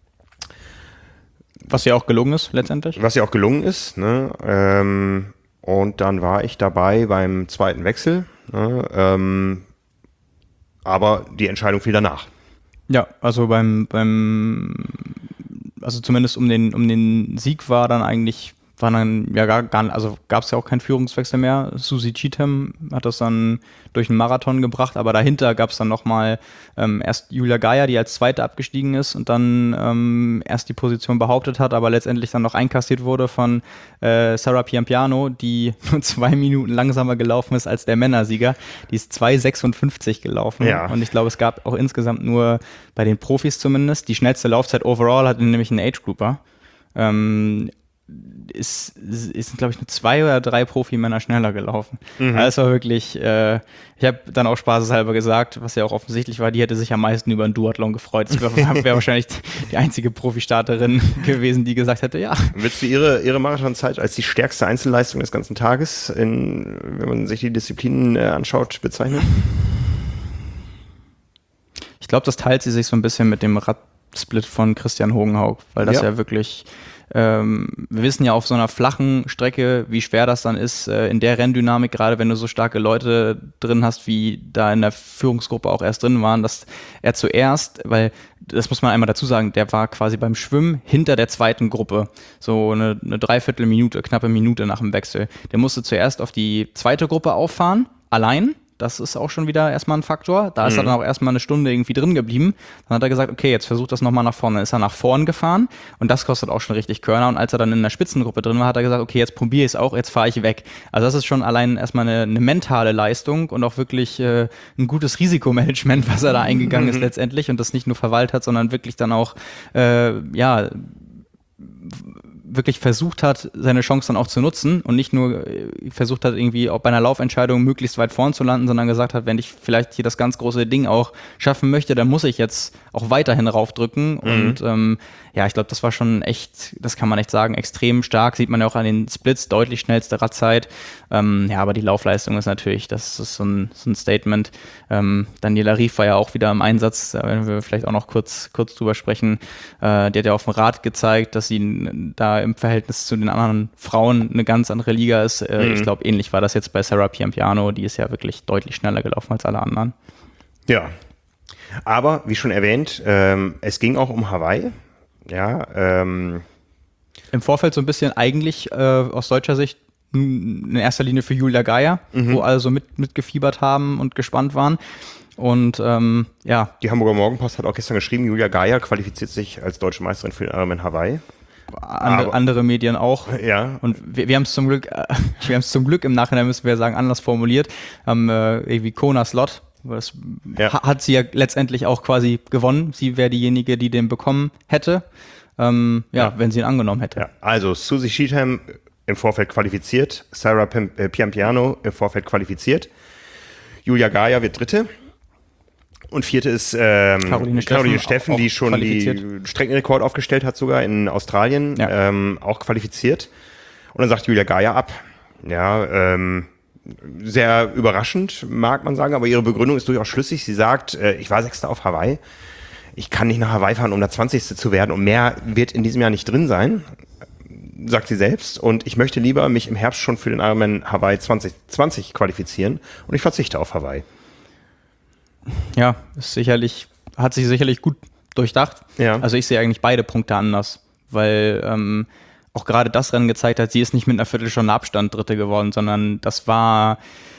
Was ja auch gelungen ist, letztendlich. Was ja auch gelungen ist. Ne? Ähm, und dann war ich dabei beim zweiten Wechsel. Ne? Ähm, aber die Entscheidung fiel danach. Ja, also beim, beim also zumindest um den, um den Sieg war dann eigentlich, war dann ja gar, gar also gab es ja auch keinen Führungswechsel mehr. Susie Cheatham hat das dann durch einen Marathon gebracht, aber dahinter gab es dann nochmal ähm, erst Julia Gaia, die als Zweite abgestiegen ist und dann ähm, erst die Position behauptet hat, aber letztendlich dann noch einkassiert wurde von äh, Sarah Piampiano, die nur zwei Minuten langsamer gelaufen ist als der Männersieger. Die ist zwei sechsundfünfzig gelaufen. Ja. Und ich glaube, es gab auch insgesamt nur bei den Profis zumindest, die schnellste Laufzeit overall hatte nämlich ein Age-Grouper. Ähm, ist, ist glaube ich, nur zwei oder drei Profimänner schneller gelaufen. Mhm. Also das war wirklich, äh, ich habe dann auch spaßeshalber gesagt, was ja auch offensichtlich war, die hätte sich am meisten über einen Duathlon gefreut. Das wäre wär wahrscheinlich die einzige Profistarterin gewesen, die gesagt hätte, ja. Würdest du ihre, ihre Marathonzeit als die stärkste Einzelleistung des ganzen Tages, in, wenn man sich die Disziplinen äh, anschaut, bezeichnen? Ich glaube, das teilt sie sich so ein bisschen mit dem Radsplit von Christian Hogenhaug, weil das ja, ja wirklich Ähm, wir wissen ja auf so einer flachen Strecke, wie schwer das dann ist, äh, in der Renndynamik, gerade wenn du so starke Leute drin hast, wie da in der Führungsgruppe auch erst drin waren, dass er zuerst, weil das muss man einmal dazu sagen, der war quasi beim Schwimmen hinter der zweiten Gruppe, so eine, eine Dreiviertelminute, knappe Minute nach dem Wechsel. Der musste zuerst auf die zweite Gruppe auffahren, allein. Das ist auch schon wieder erstmal ein Faktor. Da ist mhm. er dann auch erstmal eine Stunde irgendwie drin geblieben. Dann hat er gesagt, okay, jetzt versucht das nochmal nach vorne. Dann ist er nach vorn gefahren und das kostet auch schon richtig Körner. Und als er dann in der Spitzengruppe drin war, hat er gesagt, okay, jetzt probiere ich es auch, jetzt fahre ich weg. Also das ist schon allein erstmal eine, eine mentale Leistung und auch wirklich äh, ein gutes Risikomanagement, was er da eingegangen ist letztendlich und das nicht nur verwaltet hat, sondern wirklich dann auch, äh, ja, wirklich versucht hat, seine Chance dann auch zu nutzen und nicht nur versucht hat, irgendwie auch bei einer Laufentscheidung möglichst weit vorn zu landen, sondern gesagt hat, wenn ich vielleicht hier das ganz große Ding auch schaffen möchte, dann muss ich jetzt auch weiterhin raufdrücken. Mhm. Und ähm, ja, ich glaube, das war schon echt, das kann man echt sagen, extrem stark. Sieht man ja auch an den Splits, deutlich schnellste Radzeit. Ähm, ja, aber die Laufleistung ist natürlich, das ist so ein, so ein Statement. Ähm, Daniela Rief war ja auch wieder im Einsatz, da werden wir vielleicht auch noch kurz, kurz drüber sprechen. Äh, die hat ja auf dem Rad gezeigt, dass sie da im Verhältnis zu den anderen Frauen eine ganz andere Liga ist. Äh, mhm. Ich glaube, ähnlich war das jetzt bei Sarah Piampiano, die ist ja wirklich deutlich schneller gelaufen als alle anderen. Ja, aber wie schon erwähnt, ähm, es ging auch um Hawaii. Ja, ähm. Im Vorfeld so ein bisschen eigentlich äh, aus deutscher Sicht in erster Linie für Julia Gaia, mhm. wo alle so mit, mitgefiebert haben und gespannt waren. Und ähm, ja. Die Hamburger Morgenpost hat auch gestern geschrieben, Julia Gaia qualifiziert sich als deutsche Meisterin für den Ironman Hawaii. Andere, andere Medien auch. Ja. Und wir, wir haben es zum Glück, äh, wir haben es zum Glück im Nachhinein, müssen wir sagen, anders formuliert, haben äh, irgendwie Kona Slot Das ja. hat sie ja letztendlich auch quasi gewonnen. Sie wäre diejenige, die den bekommen hätte, ähm, ja, ja, wenn sie ihn angenommen hätte. Ja. Also Susie Cheatham im Vorfeld qualifiziert, Sarah Pim- äh, Piampiano im Vorfeld qualifiziert, Julia Gaia wird Dritte und Vierte ist ähm, Caroline, Caroline Steffen, Steffen, die schon den Streckenrekord aufgestellt hat, sogar in Australien, ja. ähm, auch qualifiziert. Und dann sagt Julia Gaia ab. Ja, ähm, sehr überraschend, mag man sagen, aber ihre Begründung ist durchaus schlüssig. Sie sagt, äh, ich war Sechster auf Hawaii, ich kann nicht nach Hawaii fahren, um da zwanzigste zu werden und mehr wird in diesem Jahr nicht drin sein, sagt sie selbst. Und ich möchte lieber mich im Herbst schon für den Ironman Hawaii zwanzig zwanzig qualifizieren und ich verzichte auf Hawaii. Ja, ist sicherlich, hat sich sicherlich gut durchdacht. Ja. Also ich sehe eigentlich beide Punkte anders, weil ähm, auch gerade das Rennen gezeigt hat, sie ist nicht mit einer Viertelstunde Abstand Dritte geworden, sondern das war,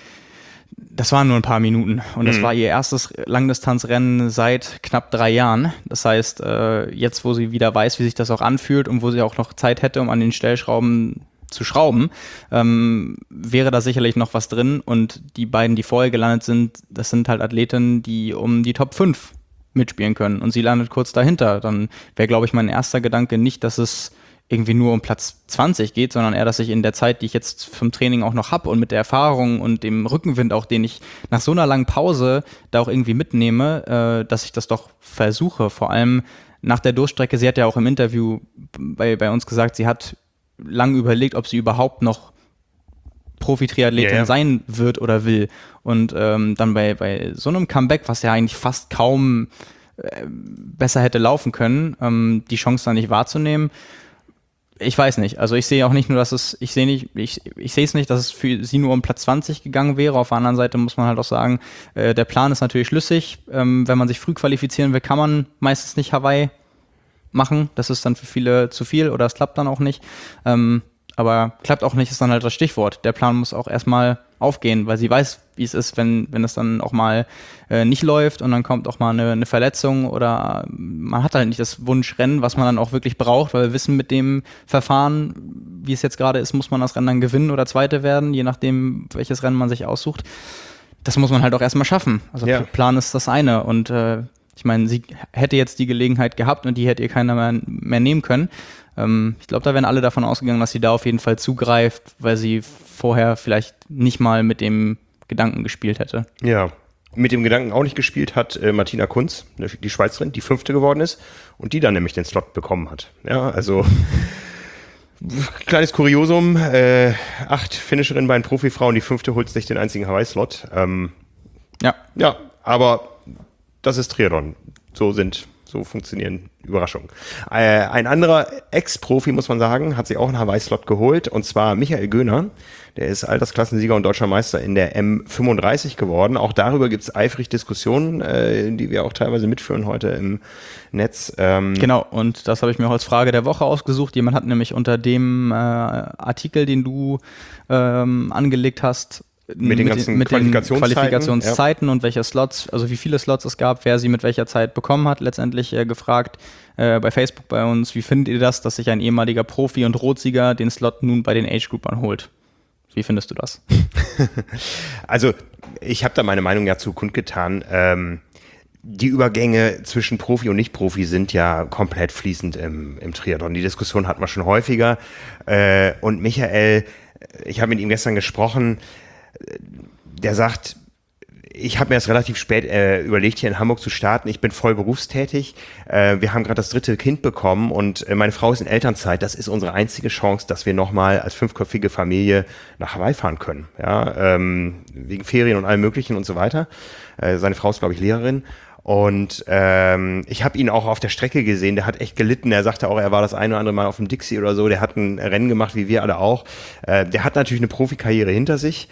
das waren nur ein paar Minuten. Und das mhm. war ihr erstes Langdistanzrennen seit knapp drei Jahren. Das heißt, äh, jetzt, wo sie wieder weiß, wie sich das auch anfühlt und wo sie auch noch Zeit hätte, um an den Stellschrauben zu schrauben, ähm, wäre da sicherlich noch was drin. Und die beiden, die vorher gelandet sind, das sind halt Athletinnen, die um die Top fünf mitspielen können. Und sie landet kurz dahinter. Dann wäre, glaube ich, mein erster Gedanke nicht, dass es irgendwie nur um Platz zwanzig geht, sondern eher, dass ich in der Zeit, die ich jetzt vom Training auch noch habe und mit der Erfahrung und dem Rückenwind auch, den ich nach so einer langen Pause da auch irgendwie mitnehme, äh, dass ich das doch versuche. Vor allem nach der Durchstrecke, sie hat ja auch im Interview bei, bei uns gesagt, sie hat lang überlegt, ob sie überhaupt noch Profi-Triathletin yeah, yeah. sein wird oder will. Und ähm, dann bei, bei so einem Comeback, was ja eigentlich fast kaum äh, besser hätte laufen können, ähm, die Chance dann nicht wahrzunehmen. Ich weiß nicht. Also ich sehe auch nicht nur, dass es, ich sehe nicht, ich, ich sehe es nicht, dass es für sie nur um Platz zwanzig gegangen wäre. Auf der anderen Seite muss man halt auch sagen, äh, der Plan ist natürlich schlüssig. Ähm, wenn man sich früh qualifizieren will, kann man meistens nicht Hawaii machen. Das ist dann für viele zu viel oder es klappt dann auch nicht. Ähm, aber klappt auch nicht, ist dann halt das Stichwort. Der Plan muss auch erstmal aufgehen, weil sie weiß, wie es ist, wenn, wenn es dann auch mal äh, nicht läuft und dann kommt auch mal eine, eine Verletzung oder man hat halt nicht das Wunschrennen, was man dann auch wirklich braucht, weil wir wissen, mit dem Verfahren, wie es jetzt gerade ist, muss man das Rennen dann gewinnen oder Zweite werden, je nachdem, welches Rennen man sich aussucht. Das muss man halt auch erstmal schaffen. Also ja. Plan ist das eine und äh, ich meine, sie hätte jetzt die Gelegenheit gehabt und die hätte ihr keiner mehr, mehr nehmen können. Ähm, ich glaube, da wären alle davon ausgegangen, dass sie da auf jeden Fall zugreift, weil sie vorher vielleicht nicht mal mit dem Gedanken gespielt hätte. Ja, mit dem Gedanken auch nicht gespielt hat äh, Martina Kunz, die Schweizerin, die Fünfte geworden ist und die dann nämlich den Slot bekommen hat. Ja, also kleines Kuriosum, äh, acht Finisherinnen bei den Profifrauen, die Fünfte holt sich den einzigen Hawaii-Slot. Ähm, ja. Ja, aber das ist Triathlon. So sind, so funktionieren Überraschungen. Äh, ein anderer Ex-Profi, muss man sagen, hat sich auch einen Hawaii-Slot geholt, und zwar Michael Göhner. Der ist Altersklassensieger und deutscher Meister in der M fünfunddreißig geworden. Auch darüber gibt es eifrig Diskussionen, äh, die wir auch teilweise mitführen heute im Netz. Ähm genau, und das habe ich mir auch als Frage der Woche ausgesucht. Jemand hat nämlich unter dem äh, Artikel, den du ähm, angelegt hast, mit den ganzen mit Qualifikationszeiten, den Qualifikationszeiten ja. und welche Slots, also wie viele Slots es gab, wer sie mit welcher Zeit bekommen hat, letztendlich äh, gefragt äh, bei Facebook bei uns, wie findet ihr das, dass sich ein ehemaliger Profi und Rotsieger den Slot nun bei den Age-Groupern holt? Wie findest du das? Also ich habe da meine Meinung ja zu kundgetan. Ähm, die Übergänge zwischen Profi und Nicht-Profi sind ja komplett fließend im, im Triathlon. Die Diskussion hatten wir schon häufiger. Äh, und Michael, ich habe mit ihm gestern gesprochen, der sagt, ich habe mir das relativ spät äh, überlegt, hier in Hamburg zu starten. Ich bin voll berufstätig. Äh, wir haben gerade das dritte Kind bekommen und äh, meine Frau ist in Elternzeit. Das ist unsere einzige Chance, dass wir nochmal als fünfköpfige Familie nach Hawaii fahren können. Ja, ähm, wegen Ferien und allem Möglichen und so weiter. Äh, seine Frau ist, glaube ich, Lehrerin. Und ähm, ich habe ihn auch auf der Strecke gesehen, der hat echt gelitten. Er sagte auch, er war das eine oder andere Mal auf dem Dixie oder so. Der hat ein Rennen gemacht, wie wir alle auch. Äh, der hat natürlich eine Profikarriere hinter sich.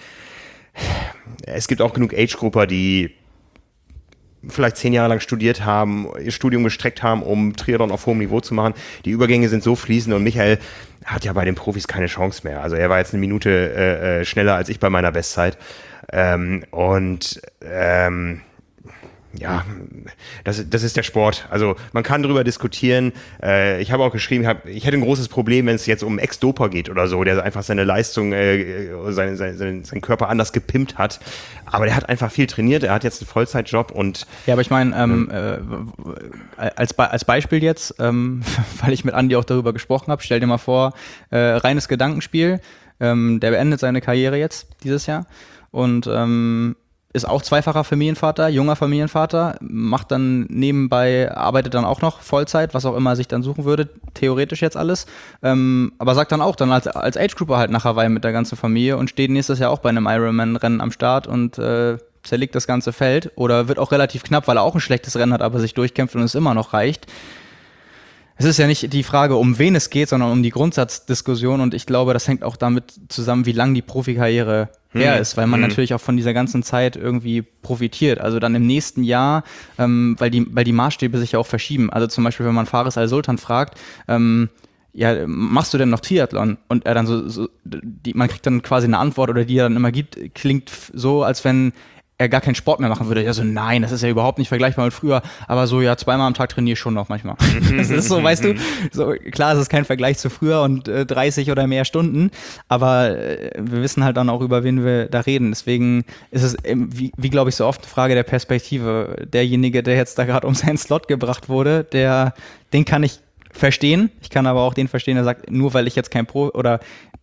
Es gibt auch genug Age-Grupper, die vielleicht zehn Jahre lang studiert haben, ihr Studium gestreckt haben, um Triathlon auf hohem Niveau zu machen. Die Übergänge sind so fließend und Michael hat ja bei den Profis keine Chance mehr. Also er war jetzt eine Minute äh, schneller als ich bei meiner Bestzeit. Ähm, und ähm, Ja, das, das ist der Sport. Also man kann darüber diskutieren. Äh, ich habe auch geschrieben, hab, ich hätte ein großes Problem, wenn es jetzt um einen Ex-Doper geht oder so, der einfach seine Leistung, äh, seine, seine, seinen Körper anders gepimpt hat. Aber der hat einfach viel trainiert, er hat jetzt einen Vollzeitjob und... Ja, aber ich meine, ähm, äh, als, Be- als Beispiel jetzt, ähm, weil ich mit Andi auch darüber gesprochen habe, stell dir mal vor, äh, reines Gedankenspiel, ähm, der beendet seine Karriere jetzt dieses Jahr und ähm, ist auch zweifacher Familienvater, junger Familienvater, macht dann nebenbei, arbeitet dann auch noch Vollzeit, was auch immer er sich dann suchen würde, theoretisch jetzt alles, ähm, aber sagt dann auch dann als, als Age-Grouper halt nach Hawaii mit der ganzen Familie und steht nächstes Jahr auch bei einem Ironman-Rennen am Start und äh, zerlegt das ganze Feld oder wird auch relativ knapp, weil er auch ein schlechtes Rennen hat, aber sich durchkämpft und es immer noch reicht. Es ist ja nicht die Frage, um wen es geht, sondern um die Grundsatzdiskussion und ich glaube, das hängt auch damit zusammen, wie lang die Profikarriere hm. her ist, weil man hm. natürlich auch von dieser ganzen Zeit irgendwie profitiert. Also dann im nächsten Jahr, ähm, weil die, weil die Maßstäbe sich ja auch verschieben. Also zum Beispiel, wenn man Faris Al-Sultan fragt, ähm, ja, machst du denn noch Triathlon? Und er dann so, so die, man kriegt dann quasi eine Antwort oder die er dann immer gibt, klingt so, als wenn er gar keinen Sport mehr machen würde. Ja, so nein, das ist ja überhaupt nicht vergleichbar mit früher, aber so ja, zweimal am Tag trainiere ich schon noch manchmal. Das ist so, weißt du, so klar, es ist kein Vergleich zu früher und äh, dreißig oder mehr Stunden, aber äh, wir wissen halt dann auch, über wen wir da reden. Deswegen ist es, äh, wie, wie glaube ich, so oft eine Frage der Perspektive. Derjenige, der jetzt da gerade um seinen Slot gebracht wurde, der, den kann ich verstehen. Ich kann aber auch den verstehen, der sagt, nur weil ich jetzt kein Pro oder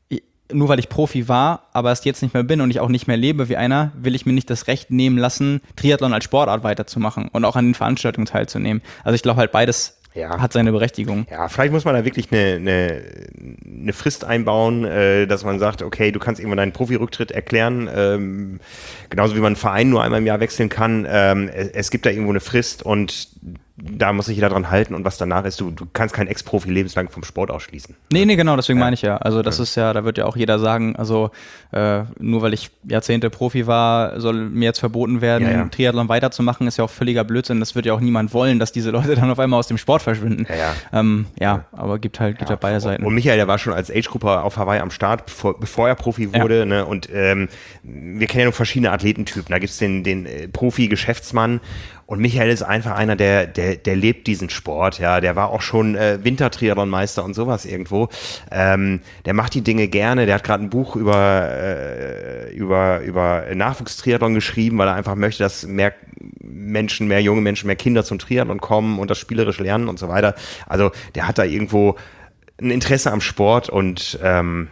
nur weil ich Profi war, aber es jetzt nicht mehr bin und ich auch nicht mehr lebe wie einer, will ich mir nicht das Recht nehmen lassen, Triathlon als Sportart weiterzumachen und auch an den Veranstaltungen teilzunehmen. Also ich glaube halt, beides ja. hat seine Berechtigung. Ja, vielleicht muss man da wirklich eine, eine, eine Frist einbauen, äh, dass man sagt, okay, du kannst irgendwann deinen Profi-Rücktritt erklären, ähm, genauso wie man einen Verein nur einmal im Jahr wechseln kann. Ähm, es, es gibt da irgendwo eine Frist und da muss sich jeder dran halten und was danach ist, du, du kannst keinen Ex-Profi lebenslang vom Sport ausschließen. Nee, nee, genau, deswegen ja. meine ich ja. Also das ja. ist ja, da wird ja auch jeder sagen, also äh, nur weil ich Jahrzehnte Profi war, soll mir jetzt verboten werden, ja, ja. Triathlon weiterzumachen, ist ja auch völliger Blödsinn. Das wird ja auch niemand wollen, dass diese Leute dann auf einmal aus dem Sport verschwinden. Ja, ja. Ähm, ja, ja. aber gibt halt, gibt ja. halt beide Seiten. Und Michael, der war schon als Age-Grupper auf Hawaii am Start, bevor, bevor er Profi wurde. Ja. Ne? Und ähm, wir kennen ja noch verschiedene Athletentypen. Da gibt es den, den äh, Profi-Geschäftsmann. Und Michael ist einfach einer, der, der, der lebt diesen Sport, ja. Der war auch schon äh, Wintertriathlon-Meister und sowas irgendwo. Ähm, der macht die Dinge gerne. Der hat gerade ein Buch über, äh, über, über Nachwuchstriathlon geschrieben, weil er einfach möchte, dass mehr Menschen, mehr junge Menschen, mehr Kinder zum Triathlon kommen und das spielerisch lernen und so weiter. Also der hat da irgendwo ein Interesse am Sport und ähm,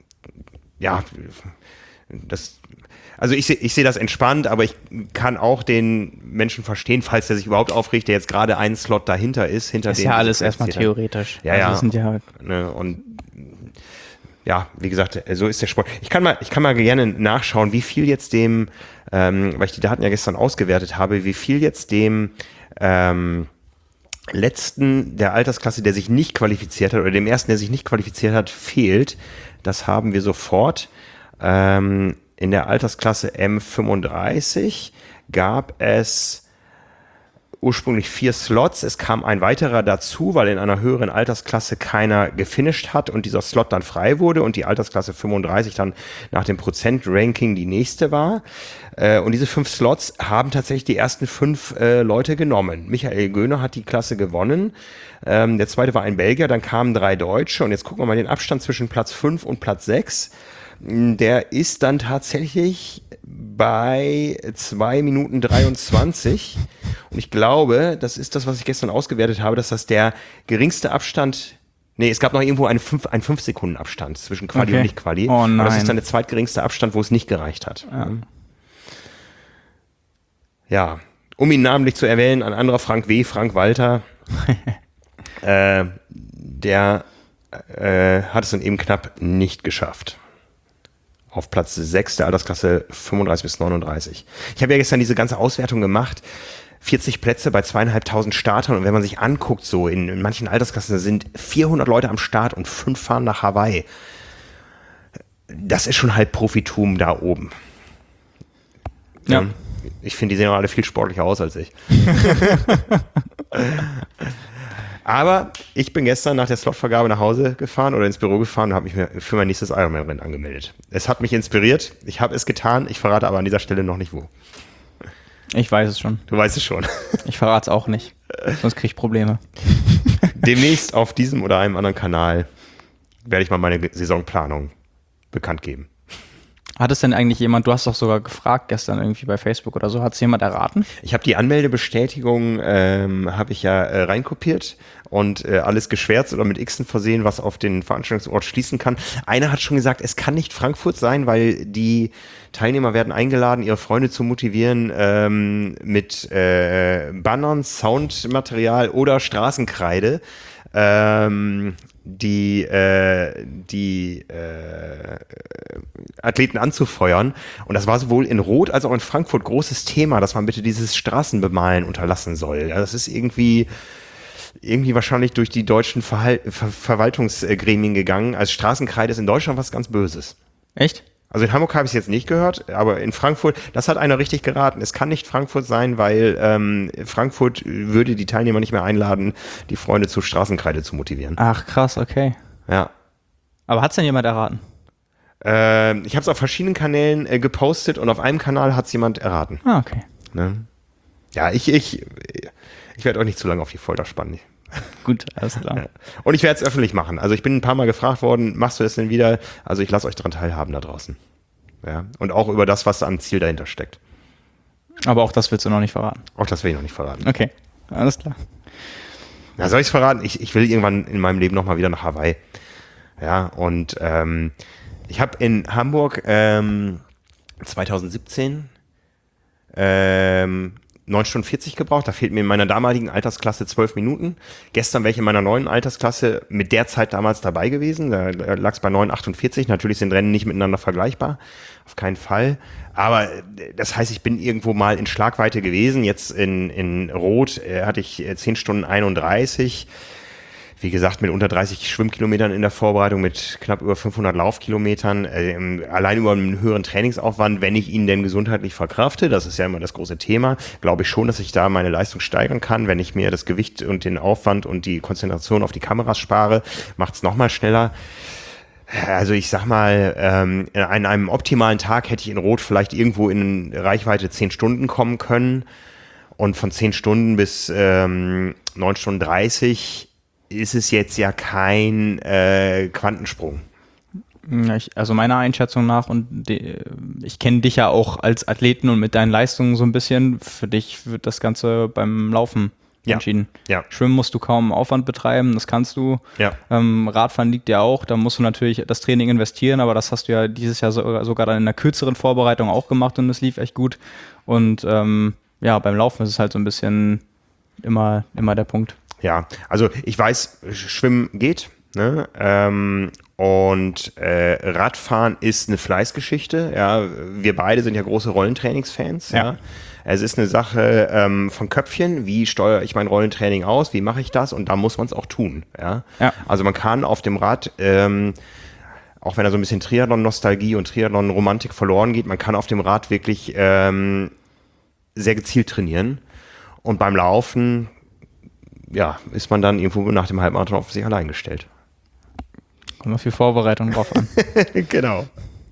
ja, das Also ich sehe ich seh das entspannt, aber ich kann auch den Menschen verstehen, falls der sich überhaupt aufregt, der jetzt gerade einen Slot dahinter ist. Hinter ist ja alles erstmal theoretisch. Ja, also ja. Das sind ja ne, und ja, wie gesagt, so ist der Sport. Ich kann mal, ich kann mal gerne nachschauen, wie viel jetzt dem, ähm, weil ich die Daten ja gestern ausgewertet habe, wie viel jetzt dem ähm, letzten der Altersklasse, der sich nicht qualifiziert hat, oder dem ersten, der sich nicht qualifiziert hat, fehlt. Das haben wir sofort. Ähm, In der Altersklasse M fünfunddreißig gab es ursprünglich vier Slots. Es kam ein weiterer dazu, weil in einer höheren Altersklasse keiner gefinisht hat und dieser Slot dann frei wurde und die Altersklasse fünfunddreißig dann nach dem Prozent-Ranking die nächste war. Und diese fünf Slots haben tatsächlich die ersten fünf Leute genommen. Michael Göhner hat die Klasse gewonnen. Der zweite war ein Belgier, dann kamen drei Deutsche und jetzt gucken wir mal den Abstand zwischen Platz fünf und Platz sechs. Der ist dann tatsächlich bei zwei Minuten dreiundzwanzig und ich glaube, das ist das, was ich gestern ausgewertet habe, dass das der geringste Abstand, nee, es gab noch irgendwo einen fünf, einen fünf Sekunden Abstand zwischen Quali okay. und Nicht-Quali. Oh nein. Und das ist dann der zweitgeringste Abstand, wo es nicht gereicht hat. Ja. ja, um ihn namentlich zu erwähnen, ein anderer Frank W., Frank Walter, äh, der äh, hat es dann eben knapp nicht geschafft. Auf Platz sechs der Altersklasse fünfunddreißig bis neununddreißig. Ich habe ja gestern diese ganze Auswertung gemacht. vierzig Plätze bei zweieinhalbtausend Startern. Und wenn man sich anguckt, so in, in manchen Altersklassen sind vierhundert Leute am Start und fünf fahren nach Hawaii. Das ist schon halb Profitum da oben. Ja. ja ich finde, die sehen auch alle viel sportlicher aus als ich. Aber ich bin gestern nach der Slotvergabe nach Hause gefahren oder ins Büro gefahren und habe mich für mein nächstes Ironman-Rennen angemeldet. Es hat mich inspiriert, ich habe es getan, ich verrate aber an dieser Stelle noch nicht wo. Ich weiß es schon. Du weißt es schon. Ich verrate es auch nicht, sonst kriege ich Probleme. Demnächst auf diesem oder einem anderen Kanal werde ich mal meine Saisonplanung bekannt geben. Hat es denn eigentlich jemand, du hast doch sogar gefragt gestern irgendwie bei Facebook oder so, hat es jemand erraten? Ich habe die Anmeldebestätigung, ähm, habe ich ja äh, reinkopiert und äh, alles geschwärzt oder mit Xen versehen, was auf den Veranstaltungsort schließen kann. Einer hat schon gesagt, es kann nicht Frankfurt sein, weil die Teilnehmer werden eingeladen, ihre Freunde zu motivieren ähm, mit äh, Bannern, Soundmaterial oder Straßenkreide. Ähm, die, äh, die äh, Athleten anzufeuern. Und das war sowohl in Rot als auch in Frankfurt großes Thema, dass man bitte dieses Straßenbemalen unterlassen soll. Ja, das ist irgendwie, irgendwie wahrscheinlich durch die deutschen Verhal- Ver- Verwaltungsgremien gegangen. Als Straßenkreide ist in Deutschland was ganz Böses. Echt? Also in Hamburg habe ich es jetzt nicht gehört, aber in Frankfurt, das hat einer richtig geraten. Es kann nicht Frankfurt sein, weil ähm, Frankfurt würde die Teilnehmer nicht mehr einladen, die Freunde zu Straßenkreide zu motivieren. Ach krass, okay. Ja. Aber hat es denn jemand erraten? Äh, ich habe es auf verschiedenen Kanälen äh, gepostet und auf einem Kanal hat es jemand erraten. Ah, okay. Ne? Ja, ich, ich, ich werde euch nicht zu lange auf die Folter spannen. Gut, alles klar. Ja. Und ich werde es öffentlich machen. Also ich bin ein paar Mal gefragt worden, machst du das denn wieder? Also ich lasse euch daran teilhaben da draußen. Ja. Und auch über das, was am Ziel dahinter steckt. Aber auch das willst du noch nicht verraten? Auch das will ich noch nicht verraten. Okay, alles klar. Na, soll ich es verraten? Ich, ich will irgendwann in meinem Leben nochmal wieder nach Hawaii. Ja, und ähm, ich habe in Hamburg ähm, zwanzig siebzehn ähm, neun Stunden vierzig gebraucht. Da fehlt mir in meiner damaligen Altersklasse zwölf Minuten. Gestern wäre ich in meiner neuen Altersklasse mit der Zeit damals dabei gewesen. Da lag es bei neun achtundvierzig. Natürlich sind Rennen nicht miteinander vergleichbar. Auf keinen Fall. Aber das heißt, ich bin irgendwo mal in Schlagweite gewesen. Jetzt in, in Rot äh, hatte ich zehn Stunden einunddreißig. Wie gesagt, mit unter dreißig Schwimmkilometern in der Vorbereitung, mit knapp über fünfhundert Laufkilometern, äh, allein über einen höheren Trainingsaufwand, wenn ich ihn denn gesundheitlich verkrafte, das ist ja immer das große Thema, glaube ich schon, dass ich da meine Leistung steigern kann. Wenn ich mir das Gewicht und den Aufwand und die Konzentration auf die Kameras spare, macht es nochmal schneller. Also ich sag mal, ähm, an einem optimalen Tag hätte ich in Rot vielleicht irgendwo in Reichweite zehn Stunden kommen können. Und von zehn Stunden bis ähm, neun Stunden dreißig ist es jetzt ja kein äh, Quantensprung. Ja, ich, also meiner Einschätzung nach, und die, ich kenne dich ja auch als Athleten und mit deinen Leistungen so ein bisschen, für dich wird das Ganze beim Laufen ja. entschieden. Ja. Schwimmen musst du kaum Aufwand betreiben, das kannst du. Ja. Ähm, Radfahren liegt ja auch, da musst du natürlich das Training investieren, aber das hast du ja dieses Jahr so, sogar dann in einer kürzeren Vorbereitung auch gemacht und es lief echt gut. Und ähm, ja, beim Laufen ist es halt so ein bisschen immer, immer der Punkt. Ja, also ich weiß, Schwimmen geht, ne? Ähm, und äh, Radfahren ist eine Fleißgeschichte. Ja, wir beide sind ja große Rollentrainingsfans. Ja. ja. Es ist eine Sache ähm, von Köpfchen. Wie steuere ich mein Rollentraining aus? Wie mache ich das? Und da muss man es auch tun. Ja. ja. Also man kann auf dem Rad, ähm, auch wenn da so ein bisschen Triathlon-Nostalgie und Triathlon-Romantik verloren geht, man kann auf dem Rad wirklich ähm, sehr gezielt trainieren. Und beim Laufen ja, ist man dann irgendwo nach dem Halbmarathon auf sich allein gestellt. Kommt noch viel Vorbereitung drauf an. Genau.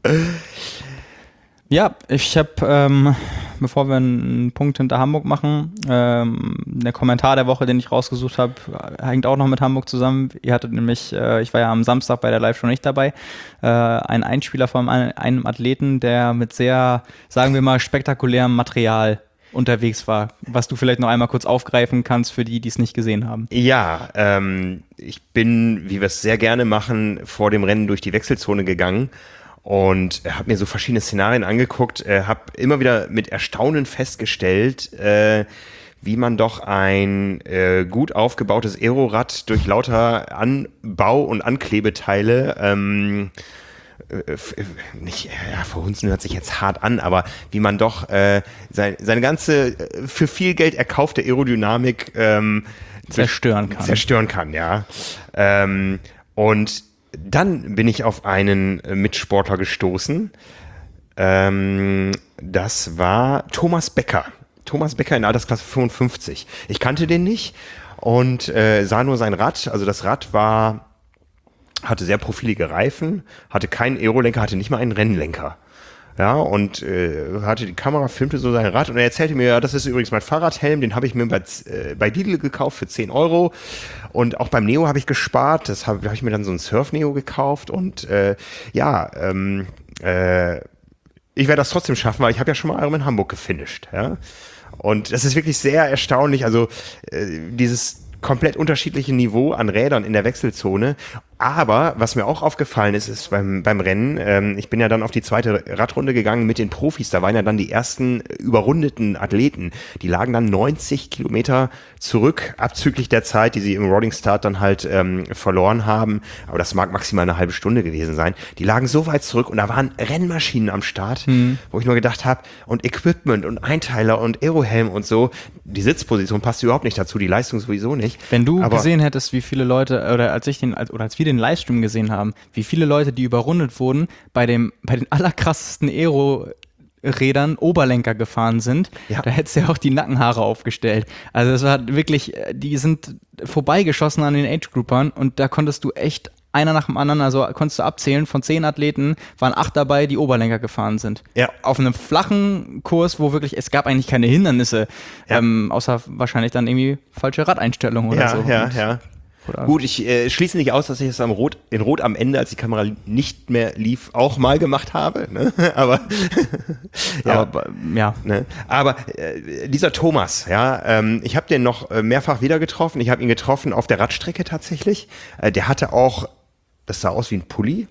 Ja, ich habe, ähm, bevor wir einen Punkt hinter Hamburg machen, ähm, der Kommentar der Woche, den ich rausgesucht habe, hängt auch noch mit Hamburg zusammen. Ihr hattet nämlich, äh, ich war ja am Samstag bei der Live-Show nicht dabei, äh, einen Einspieler von einem, einem Athleten, der mit sehr, sagen wir mal, spektakulärem Material unterwegs war, was du vielleicht noch einmal kurz aufgreifen kannst für die, die es nicht gesehen haben. Ja, ähm, ich bin, wie wir es sehr gerne machen, vor dem Rennen durch die Wechselzone gegangen und habe mir so verschiedene Szenarien angeguckt, äh, habe immer wieder mit Erstaunen festgestellt, äh, wie man doch ein äh, gut aufgebautes Aerorad durch lauter Anbau- und Anklebeteile ähm, nicht, ja, verhunzen hört sich jetzt hart an, aber wie man doch äh, sein, seine ganze für viel Geld erkaufte Aerodynamik ähm, zerstören kann. Zerstören kann, ja. Ähm, und dann bin ich auf einen Mitsportler gestoßen. Ähm, das war Thomas Becker. Thomas Becker in Altersklasse fünfundfünfzig. Ich kannte den nicht und äh, sah nur sein Rad. Also das Rad war hatte sehr profilige Reifen, hatte keinen Aerolenker, hatte nicht mal einen Rennlenker. Ja, und äh, hatte die Kamera, filmte so sein Rad und er erzählte mir, ja, das ist übrigens mein Fahrradhelm, den habe ich mir bei, äh, bei Lidl gekauft für zehn Euro und auch beim Neo habe ich gespart, das habe hab ich mir dann so ein Surf-Neo gekauft und äh, ja, ähm, äh, ich werde das trotzdem schaffen, weil ich habe ja schon mal Ironman Hamburg gefinisht, ja, und das ist wirklich sehr erstaunlich, also äh, dieses komplett unterschiedliche Niveau an Rädern in der Wechselzone. Aber was mir auch aufgefallen ist, ist beim, beim Rennen, ähm, ich bin ja dann auf die zweite Radrunde gegangen mit den Profis, da waren ja dann die ersten überrundeten Athleten, die lagen dann neunzig Kilometer zurück, abzüglich der Zeit, die sie im Rolling Start dann halt ähm, verloren haben, aber das mag maximal eine halbe Stunde gewesen sein, die lagen so weit zurück und da waren Rennmaschinen am Start, mhm. wo ich nur gedacht habe, und Equipment und Einteiler und Aerohelm und so, die Sitzposition passt überhaupt nicht dazu, die Leistung sowieso nicht. Wenn du aber gesehen hättest, wie viele Leute, oder als ich den, als, oder als wir den Livestream gesehen haben, wie viele Leute, die überrundet wurden, bei dem, bei den allerkrassesten Aero-Rädern Oberlenker gefahren sind, ja. Da hättest du ja auch die Nackenhaare aufgestellt. Also das war wirklich, die sind vorbeigeschossen an den Age-Groupern und da konntest du echt einer nach dem anderen, also konntest du abzählen, von zehn Athleten waren acht dabei, die Oberlenker gefahren sind. Ja. Auf einem flachen Kurs, wo wirklich, es gab eigentlich keine Hindernisse, ja. ähm, außer wahrscheinlich dann irgendwie falsche Radeinstellungen oder ja, so. Ja, ja, ja. Oder gut, ich äh, schließe nicht aus, dass ich es am Rot, in Rot am Ende, als die Kamera nicht mehr lief, auch mal gemacht habe. Ne? Aber ja, aber, ja. Ne? Aber äh, dieser Thomas, ja, ähm, ich habe den noch äh, mehrfach wieder getroffen. Ich habe ihn getroffen auf der Radstrecke tatsächlich. Äh, der hatte auch, das sah aus wie ein Pulli.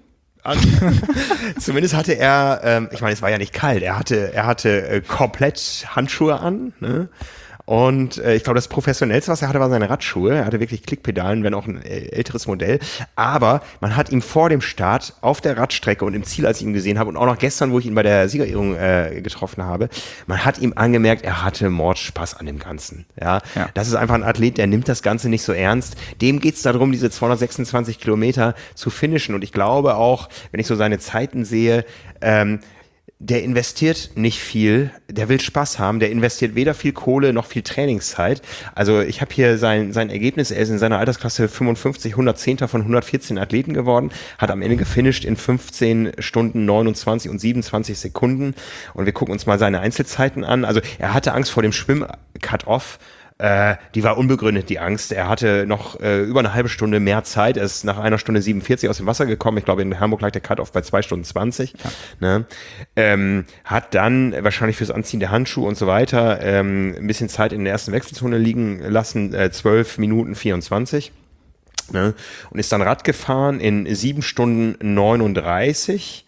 Zumindest hatte er, ähm, ich meine, es war ja nicht kalt. Er hatte, er hatte äh, komplett Handschuhe an. Ne? Und äh, ich glaube, das Professionellste, was er hatte, war seine Radschuhe. Er hatte wirklich Klickpedalen, wenn auch ein älteres Modell. Aber man hat ihn vor dem Start auf der Radstrecke und im Ziel, als ich ihn gesehen habe, und auch noch gestern, wo ich ihn bei der Siegerehrung äh, getroffen habe, man hat ihm angemerkt, er hatte Mordspaß an dem Ganzen. Ja? Ja. Das ist einfach ein Athlet, der nimmt das Ganze nicht so ernst. Dem geht es darum, diese zweihundertsechsundzwanzig Kilometer zu finishen. Und ich glaube auch, wenn ich so seine Zeiten sehe, ähm, der investiert nicht viel, der will Spaß haben, der investiert weder viel Kohle noch viel Trainingszeit. Also ich habe hier sein, sein Ergebnis, er ist in seiner Altersklasse fünfundfünfzig, hundertzehnter von hundertvierzehn Athleten geworden, hat am Ende gefinisht in fünfzehn Stunden neunundzwanzig und siebenundzwanzig Sekunden und wir gucken uns mal seine Einzelzeiten an. Also er hatte Angst vor dem Schwimm-Cut-Off. Äh, die war unbegründet, die Angst. Er hatte noch äh, über eine halbe Stunde mehr Zeit. Er ist nach einer Stunde siebenundvierzig aus dem Wasser gekommen. Ich glaube, in Hamburg lag der Cut-Off bei zwei Stunden zwanzig. Ja. Ne? Ähm, hat dann wahrscheinlich fürs Anziehen der Handschuhe und so weiter ähm, ein bisschen Zeit in der ersten Wechselzone liegen lassen. Äh, zwölf Minuten vierundzwanzig. Ne? Und ist dann Rad gefahren in sieben Stunden neununddreißig.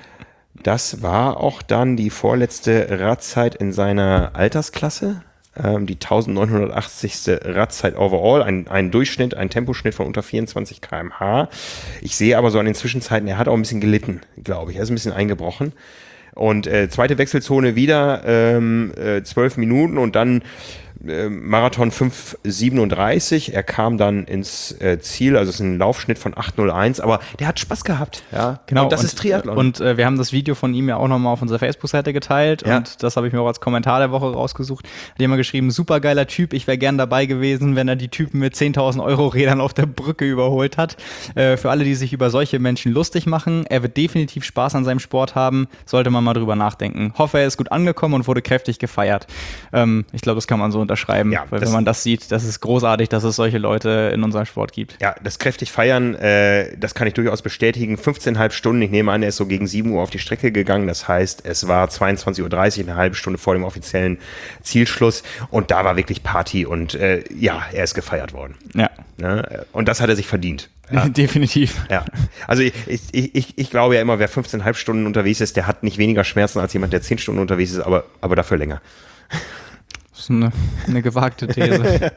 Das war auch dann die vorletzte Radzeit in seiner Altersklasse. Die neunzehnhundertachtzigste Radzeit overall, ein, ein Durchschnitt, ein Temposchnitt von unter vierundzwanzig Kilometer pro Stunde. Ich sehe aber so an den Zwischenzeiten, er hat auch ein bisschen gelitten, glaube ich. Er ist ein bisschen eingebrochen. Und äh, zweite Wechselzone wieder ähm, äh, zwölf Minuten und dann äh, Marathon fünf siebenunddreißig. Er kam dann ins äh, Ziel, also es ist ein Laufschnitt von acht null eins, aber der hat Spaß gehabt. Ja, genau. Und das und, ist Triathlon. Und äh, wir haben das Video von ihm ja auch nochmal auf unserer Facebook-Seite geteilt ja. Und das habe ich mir auch als Kommentar der Woche rausgesucht. Hat jemand geschrieben, super geiler Typ, ich wäre gern dabei gewesen, wenn er die Typen mit zehntausend Euro Rädern auf der Brücke überholt hat. Äh, für alle, die sich über solche Menschen lustig machen, er wird definitiv Spaß an seinem Sport haben, sollte man mal drüber nachdenken. Hoffe, er ist gut angekommen und wurde kräftig gefeiert. Ähm, ich glaube, das kann man so unterschreiben, ja, weil wenn man das sieht, das ist großartig, dass es solche Leute in unserem Sport gibt. Ja, das kräftig feiern, äh, das kann ich durchaus bestätigen. fünfzehn Komma fünf Stunden, ich nehme an, er ist so gegen sieben Uhr auf die Strecke gegangen, das heißt, es war zweiundzwanzig Uhr dreißig, eine halbe Stunde vor dem offiziellen Zielschluss und da war wirklich Party und äh, ja, er ist gefeiert worden. Ja. Ne? Und das hat er sich verdient. Ja. Definitiv. Ja. Also ich, ich, ich, ich glaube ja immer, wer fünfzehn Komma fünf Stunden unterwegs ist, der hat nicht weniger Schmerzen als jemand, der zehn Stunden unterwegs ist, aber, aber dafür länger. Das ist eine, eine gewagte These.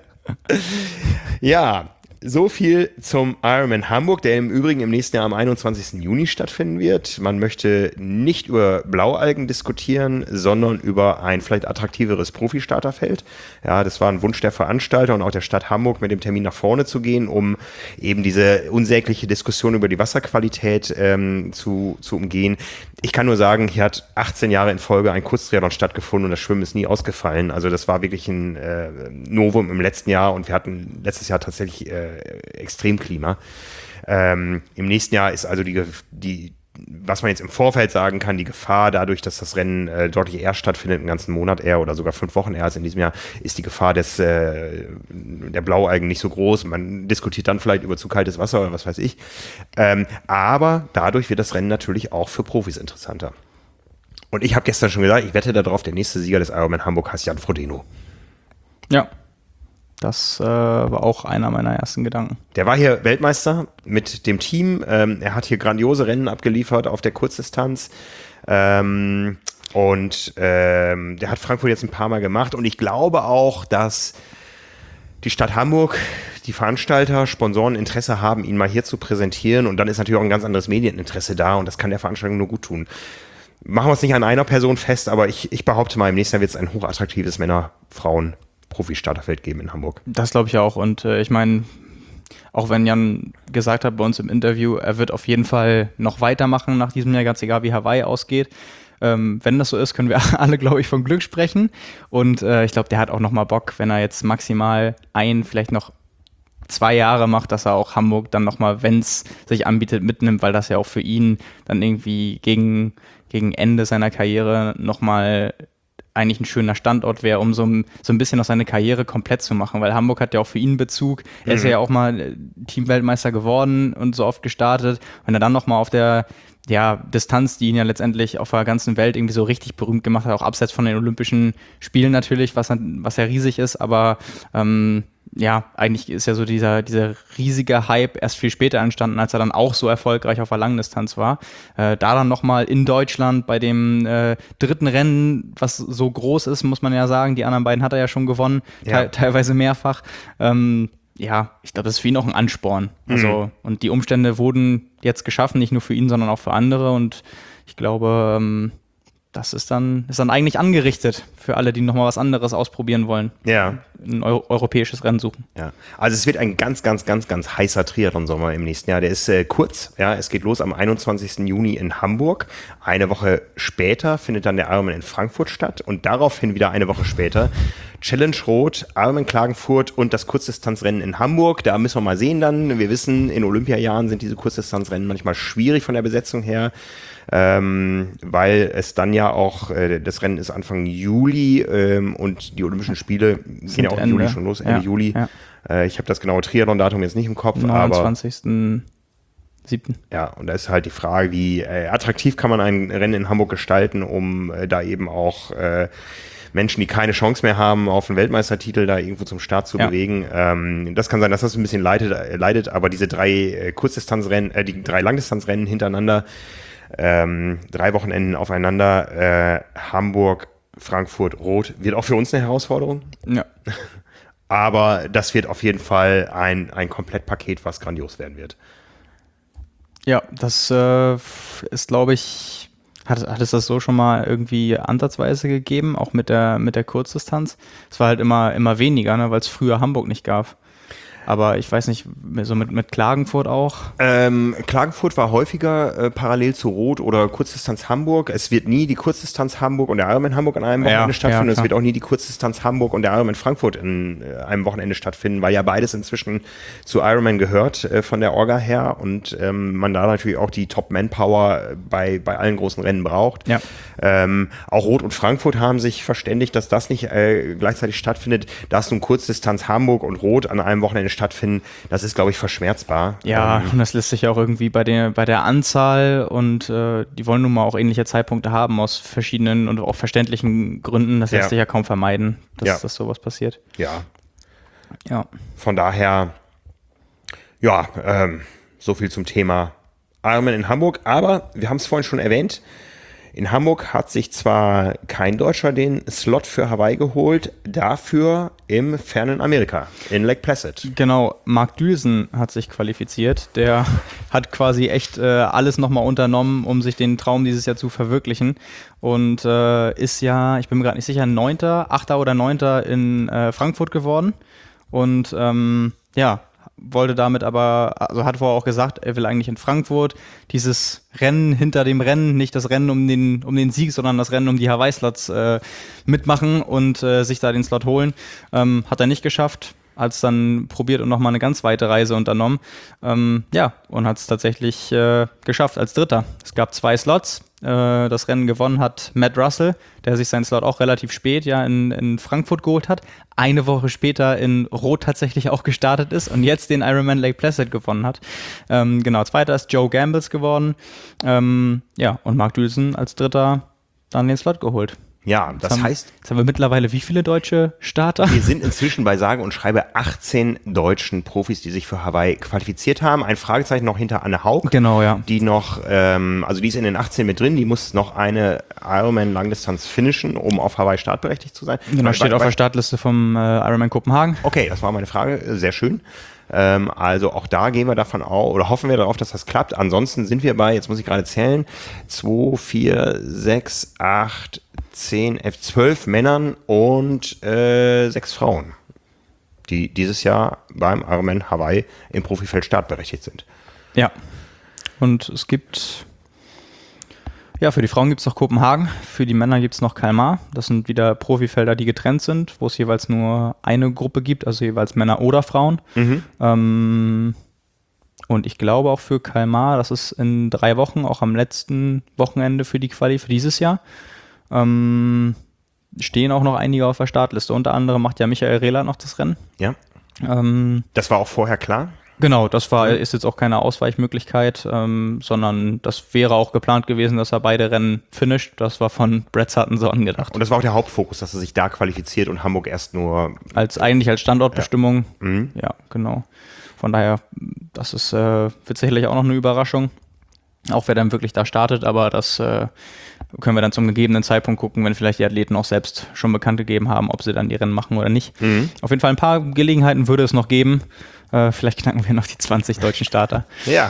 Ja, so viel zum Ironman Hamburg, der im Übrigen im nächsten Jahr am einundzwanzigsten Juni stattfinden wird. Man möchte nicht über Blaualgen diskutieren, sondern über ein vielleicht attraktiveres Profi-Starterfeld. Ja, das war ein Wunsch der Veranstalter und auch der Stadt Hamburg, mit dem Termin nach vorne zu gehen, um eben diese unsägliche Diskussion über die Wasserqualität ähm, zu, zu umgehen. Ich kann nur sagen, hier hat achtzehn Jahre in Folge ein Kurztriathlon stattgefunden und das Schwimmen ist nie ausgefallen. Also das war wirklich ein äh, Novum im letzten Jahr und wir hatten letztes Jahr tatsächlich äh, Extremklima. Ähm, Im nächsten Jahr ist also die, die, was man jetzt im Vorfeld sagen kann, die Gefahr dadurch, dass das Rennen äh, deutlich eher stattfindet, einen ganzen Monat eher oder sogar fünf Wochen eher als in diesem Jahr, ist die Gefahr des, äh, der Blaualgen nicht so groß. Man diskutiert dann vielleicht über zu kaltes Wasser oder was weiß ich. Ähm, aber dadurch wird das Rennen natürlich auch für Profis interessanter. Und ich habe gestern schon gesagt, ich wette darauf, der nächste Sieger des Ironman Hamburg heißt Jan Frodeno. Ja. Das äh, war auch einer meiner ersten Gedanken. Der war hier Weltmeister mit dem Team. Ähm, er hat hier grandiose Rennen abgeliefert auf der Kurzdistanz. Ähm, und ähm, der hat Frankfurt jetzt ein paar Mal gemacht. Und ich glaube auch, dass die Stadt Hamburg, die Veranstalter, Sponsoren Interesse haben, ihn mal hier zu präsentieren. Und dann ist natürlich auch ein ganz anderes Medieninteresse da. Und das kann der Veranstaltung nur gut tun. Machen wir es nicht an einer Person fest, aber ich, ich behaupte mal, im nächsten Jahr wird es ein hochattraktives Männer-Frauen- Profi-Starterfeld geben in Hamburg. Das glaube ich auch. Und äh, ich meine, auch wenn Jan gesagt hat bei uns im Interview, er wird auf jeden Fall noch weitermachen nach diesem Jahr, ganz egal wie Hawaii ausgeht. Ähm, wenn das so ist, können wir alle, glaube ich, von Glück sprechen. Und äh, ich glaube, der hat auch noch mal Bock, wenn er jetzt maximal ein, vielleicht noch zwei Jahre macht, dass er auch Hamburg dann noch mal, wenn es sich anbietet, mitnimmt, weil das ja auch für ihn dann irgendwie gegen, gegen Ende seiner Karriere noch mal eigentlich ein schöner Standort wäre, um so ein, so ein bisschen noch seine Karriere komplett zu machen, weil Hamburg hat ja auch für ihn Bezug. Er ist ja auch mal Teamweltmeister geworden und so oft gestartet. Wenn er dann noch mal auf der ja, Distanz, die ihn ja letztendlich auf der ganzen Welt irgendwie so richtig berühmt gemacht hat, auch abseits von den Olympischen Spielen natürlich, was, was ja riesig ist, aber ähm, ja, eigentlich ist ja so dieser, dieser riesige Hype erst viel später entstanden, als er dann auch so erfolgreich auf der Langdistanz war. Äh, da dann nochmal in Deutschland bei dem äh, dritten Rennen, was so groß ist, muss man ja sagen, die anderen beiden hat er ja schon gewonnen, ja. te- teilweise mehrfach. Ähm, ja, ich glaube, das ist für ihn auch ein Ansporn. Also, mhm. Und die Umstände wurden jetzt geschaffen, nicht nur für ihn, sondern auch für andere. Und ich glaube, ähm, das ist dann, ist dann eigentlich angerichtet für alle, die nochmal was anderes ausprobieren wollen. Ja. Ein Euro- europäisches Rennen suchen. Ja. Also es wird ein ganz, ganz, ganz, ganz heißer Triathlon-Sommer im nächsten Jahr. Der ist äh, kurz. Ja, es geht los am einundzwanzigsten Juni in Hamburg. Eine Woche später findet dann der Ironman in Frankfurt statt und daraufhin wieder eine Woche später Challenge Rot, Ironman Klagenfurt und das Kurzdistanzrennen in Hamburg. Da müssen wir mal sehen dann. Wir wissen, in Olympiajahren sind diese Kurzdistanzrennen manchmal schwierig von der Besetzung her, ähm, weil es dann ja auch, äh, das Rennen ist Anfang Juli ähm, und die Olympischen Spiele sind gehen ja auch im Juli schon los, Ende ja, Juli. Ja. Äh, ich habe das genaue Triathlon-Datum jetzt nicht im Kopf, neunundzwanzigsten siebten Ja, und da ist halt die Frage, wie äh, attraktiv kann man ein Rennen in Hamburg gestalten, um äh, da eben auch äh, Menschen, die keine Chance mehr haben, auf einen Weltmeistertitel da irgendwo zum Start zu ja. bewegen. Ähm, das kann sein, dass das ein bisschen leidet, äh, leidet aber diese drei äh, Kurzdistanzrennen, äh, die drei Langdistanzrennen hintereinander, ähm, drei Wochenenden aufeinander, äh, Hamburg, Frankfurt, Rot, wird auch für uns eine Herausforderung. Ja. Aber das wird auf jeden Fall ein, ein Komplettpaket, was grandios werden wird. Ja, das äh, ist, glaube ich, hat, hat es das so schon mal irgendwie ansatzweise gegeben, auch mit der, mit der Kurzdistanz. Es war halt immer, immer weniger, ne, weil es früher Hamburg nicht gab. Aber ich weiß nicht, so mit, mit Klagenfurt auch? Ähm, Klagenfurt war häufiger äh, parallel zu Rot oder Kurzdistanz Hamburg. Es wird nie die Kurzdistanz Hamburg und der Ironman Hamburg an einem Wochenende ja, stattfinden. Ja, es wird auch nie die Kurzdistanz Hamburg und der Ironman Frankfurt in äh, einem Wochenende stattfinden, weil ja beides inzwischen zu Ironman gehört äh, von der Orga her und ähm, man da natürlich auch die Top-Manpower bei, bei allen großen Rennen braucht. Ja. Ähm, auch Rot und Frankfurt haben sich verständigt, dass das nicht äh, gleichzeitig stattfindet. Dass nun Kurzdistanz Hamburg und Rot an einem Wochenende stattfinden, das ist, glaube ich, verschmerzbar. Ja, ähm, und das lässt sich auch irgendwie bei der, bei der Anzahl und äh, die wollen nun mal auch ähnliche Zeitpunkte haben aus verschiedenen und auch verständlichen Gründen. Das lässt ja. sich ja kaum vermeiden, dass, ja. dass sowas passiert. Ja. Ja. Von daher, ja, ähm, so viel zum Thema Ironman in Hamburg. Aber wir haben es vorhin schon erwähnt, in Hamburg hat sich zwar kein Deutscher den Slot für Hawaii geholt, dafür im fernen Amerika, in Lake Placid. Genau, Marc Dülsen hat sich qualifiziert. Der hat quasi echt äh, alles nochmal unternommen, um sich den Traum dieses Jahr zu verwirklichen. Und äh, ist ja, ich bin mir gerade nicht sicher, Neunter, Achter oder Neunter in äh, Frankfurt geworden. Und ähm, ja, wollte damit aber, also hat vorher auch gesagt, er will eigentlich in Frankfurt dieses Rennen hinter dem Rennen, nicht das Rennen um den, um den Sieg, sondern das Rennen um die Hawaii-Slots äh, mitmachen und äh, sich da den Slot holen. Ähm, hat er nicht geschafft. hat es dann probiert und nochmal eine ganz weite Reise unternommen. Ähm, ja, und hat es tatsächlich äh, geschafft als Dritter. Es gab zwei Slots. Äh, das Rennen gewonnen hat Matt Russell, der sich seinen Slot auch relativ spät ja in, in Frankfurt geholt hat. Eine Woche später in Rot tatsächlich auch gestartet ist und jetzt den Ironman Lake Placid gewonnen hat. Ähm, genau, zweiter ist Joe Gambles geworden. Ähm, ja, und Mark Dülsen als Dritter dann den Slot geholt. Ja, das jetzt haben, heißt... Jetzt haben wir mittlerweile wie viele deutsche Starter? Wir sind inzwischen bei sage und schreibe achtzehn deutschen Profis, die sich für Hawaii qualifiziert haben. Ein Fragezeichen noch hinter Anne Haug. Genau, ja. Die noch, ähm, also die ist in den achtzehn mit drin, die muss noch eine Ironman-Langdistanz finishen, um auf Hawaii startberechtigt zu sein. Genau, weil, steht weil, auf der Startliste vom äh, Ironman Kopenhagen. Okay, das war meine Frage, sehr schön. Ähm, also auch da gehen wir davon aus, oder hoffen wir darauf, dass das klappt. Ansonsten sind wir bei, jetzt muss ich gerade zählen, zwei, vier, sechs, acht, zehn, elf, zwölf Männern und äh, sechs Frauen, die dieses Jahr beim Ironman Hawaii im Profifeld startberechtigt sind. Ja, und es gibt, ja, für die Frauen gibt es noch Kopenhagen, für die Männer gibt es noch Kalmar. Das sind wieder Profifelder, die getrennt sind, wo es jeweils nur eine Gruppe gibt, also jeweils Männer oder Frauen. Mhm. Ähm, und ich glaube auch für Kalmar, das ist in drei Wochen, auch am letzten Wochenende für die Quali für dieses Jahr, ähm, stehen auch noch einige auf der Startliste. Unter anderem macht ja Michael Rehler noch das Rennen. Ja. Ähm, das war auch vorher klar? Genau, das war, ist jetzt auch keine Ausweichmöglichkeit, ähm, sondern das wäre auch geplant gewesen, dass er beide Rennen finisht. Das war von Brett Sutton so angedacht. Und das war auch der Hauptfokus, dass er sich da qualifiziert und Hamburg erst nur... Als eigentlich als Standortbestimmung. Ja, mhm. Ja, genau. Von daher, das ist, äh, wird sicherlich auch noch eine Überraschung. Auch wer dann wirklich da startet, aber das äh, können wir dann zum gegebenen Zeitpunkt gucken, wenn vielleicht die Athleten auch selbst schon bekannt gegeben haben, ob sie dann die Rennen machen oder nicht. Mhm. Auf jeden Fall ein paar Gelegenheiten würde es noch geben. Äh, vielleicht knacken wir noch die zwanzig deutschen Starter. Ja.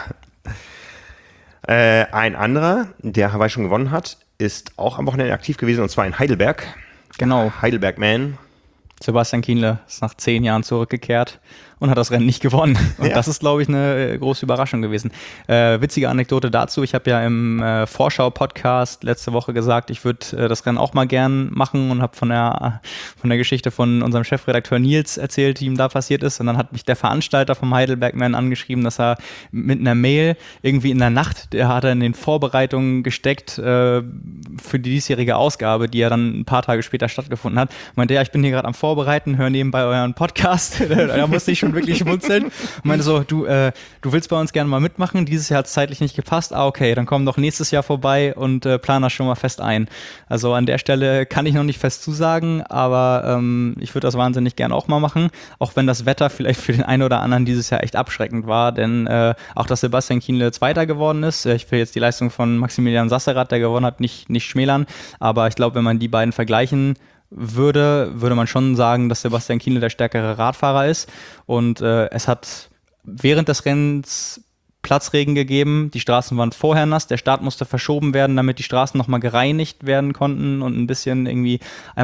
Äh, ein anderer, der Hawaii schon gewonnen hat, ist auch am Wochenende aktiv gewesen, und zwar in Heidelberg. Genau. Heidelberg Man. Sebastian Kienle ist nach zehn Jahren zurückgekehrt und hat das Rennen nicht gewonnen. Und ja. Das ist, glaube ich, eine große Überraschung gewesen. Äh, witzige Anekdote dazu. Ich habe ja im äh, Vorschau-Podcast letzte Woche gesagt, ich würde äh, das Rennen auch mal gern machen und habe von der, von der Geschichte von unserem Chefredakteur Nils erzählt, die ihm da passiert ist. Und dann hat mich der Veranstalter vom Heidelberg-Man angeschrieben, dass er mit einer Mail irgendwie in der Nacht, der hat er in den Vorbereitungen gesteckt äh, für die diesjährige Ausgabe, die ja dann ein paar Tage später stattgefunden hat. Meinte, ja, ich bin hier gerade am Vorbereiten, höre nebenbei euren Podcast. Da musste ich schon wirklich schmunzeln. Und meinte so, du, äh, du willst bei uns gerne mal mitmachen, dieses Jahr hat es zeitlich nicht gepasst, ah okay, dann komm doch nächstes Jahr vorbei und äh, plan das schon mal fest ein. Also an der Stelle kann ich noch nicht fest zusagen, aber ähm, ich würde das wahnsinnig gerne auch mal machen, auch wenn das Wetter vielleicht für den einen oder anderen dieses Jahr echt abschreckend war, denn äh, auch, dass Sebastian Kienle Zweiter geworden ist, ich will jetzt die Leistung von Maximilian Sasserath, der gewonnen hat, nicht, nicht schmälern, aber ich glaube, wenn man die beiden vergleichen würde, würde man schon sagen, dass Sebastian Kienle der stärkere Radfahrer ist. Und äh, es hat während des Rennens Platzregen gegeben. Die Straßen waren vorher nass. Der Start musste verschoben werden, damit die Straßen nochmal gereinigt werden konnten und ein bisschen irgendwie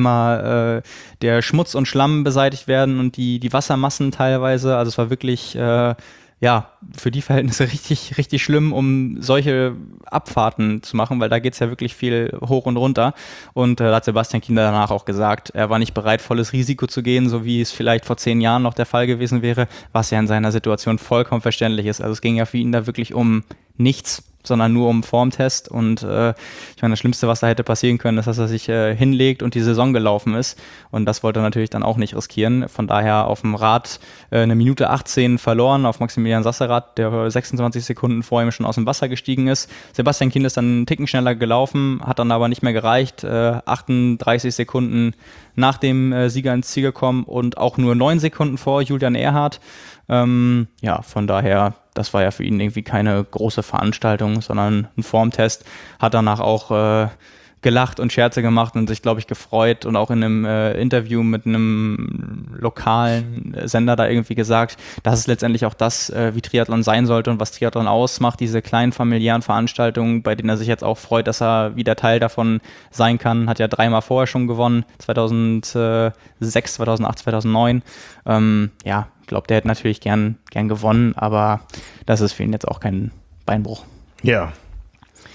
einmal äh, der Schmutz und Schlamm beseitigt werden und die, die Wassermassen teilweise. Also es war wirklich... Äh, ja, für die Verhältnisse richtig, richtig schlimm, um solche Abfahrten zu machen, weil da geht es ja wirklich viel hoch und runter. Und äh, da hat Sebastian Kienle danach auch gesagt, er war nicht bereit, volles Risiko zu gehen, so wie es vielleicht vor zehn Jahren noch der Fall gewesen wäre, was ja in seiner Situation vollkommen verständlich ist. Also es ging ja für ihn da wirklich um nichts, sondern nur um Formtest. Und äh, ich meine, das Schlimmste, was da hätte passieren können, ist, dass er sich äh, hinlegt und die Saison gelaufen ist. Und das wollte er natürlich dann auch nicht riskieren. Von daher auf dem Rad äh, eine Minute achtzehn verloren auf Maximilian Sasserath, der sechsundzwanzig Sekunden vor ihm schon aus dem Wasser gestiegen ist. Sebastian Kienle ist dann einen Ticken schneller gelaufen, hat dann aber nicht mehr gereicht. Äh, achtunddreißig Sekunden nach dem äh, Sieger ins Ziel gekommen und auch nur neun Sekunden vor Julian Ehrhardt. Ähm, ja, von daher, das war ja für ihn irgendwie keine große Veranstaltung, sondern ein Formtest. Hat danach auch äh, gelacht und Scherze gemacht und sich, glaube ich, gefreut und auch in einem äh, Interview mit einem lokalen Sender da irgendwie gesagt, dass es letztendlich auch das, äh, wie Triathlon sein sollte und was Triathlon ausmacht, diese kleinen familiären Veranstaltungen, bei denen er sich jetzt auch freut, dass er wieder Teil davon sein kann. Hat ja dreimal vorher schon gewonnen, zweitausendsechs, zweitausendacht, zweitausendneun. Ähm, ja, ich glaube, der hätte natürlich gern, gern gewonnen, aber das ist für ihn jetzt auch kein Beinbruch. Ja.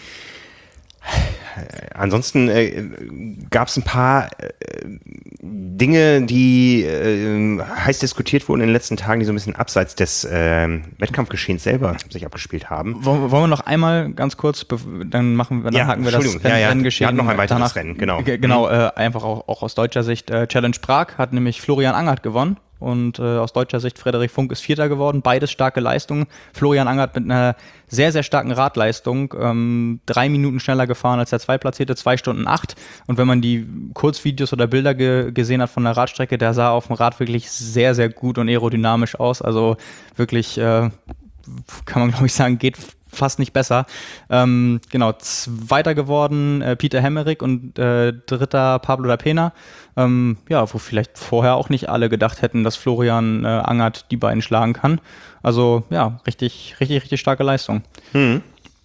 Ansonsten äh, gab es ein paar äh, Dinge, die äh, heiß diskutiert wurden in den letzten Tagen, die so ein bisschen abseits des äh, Wettkampfgeschehens selber sich abgespielt haben. Wollen wir noch einmal ganz kurz, dann machen wir, dann ja, haken wir das ja, ja. Renngeschehen. Wir hatten noch ein weiteres danach, Rennen, genau. G- genau, mhm. äh, einfach auch, auch aus deutscher Sicht. Äh, Challenge Prag hat nämlich Florian Angert gewonnen. Und äh, aus deutscher Sicht Frederik Funk ist Vierter geworden. Beides starke Leistungen. Florian Angert mit einer sehr, sehr starken Radleistung. Ähm, drei Minuten schneller gefahren als der Zweitplatzierte, zwei Stunden acht. Und wenn man die Kurzvideos oder Bilder ge- gesehen hat von der Radstrecke, der sah auf dem Rad wirklich sehr, sehr gut und aerodynamisch aus. Also wirklich, äh, kann man glaube ich sagen, geht fast nicht besser. Ähm, genau, Zweiter geworden äh, Peter Hemmerich und äh, Dritter Pablo da Pena. Ähm, ja, wo vielleicht vorher auch nicht alle gedacht hätten, dass Florian äh, Angert die beiden schlagen kann. Also ja, richtig, richtig, richtig starke Leistung. Hm.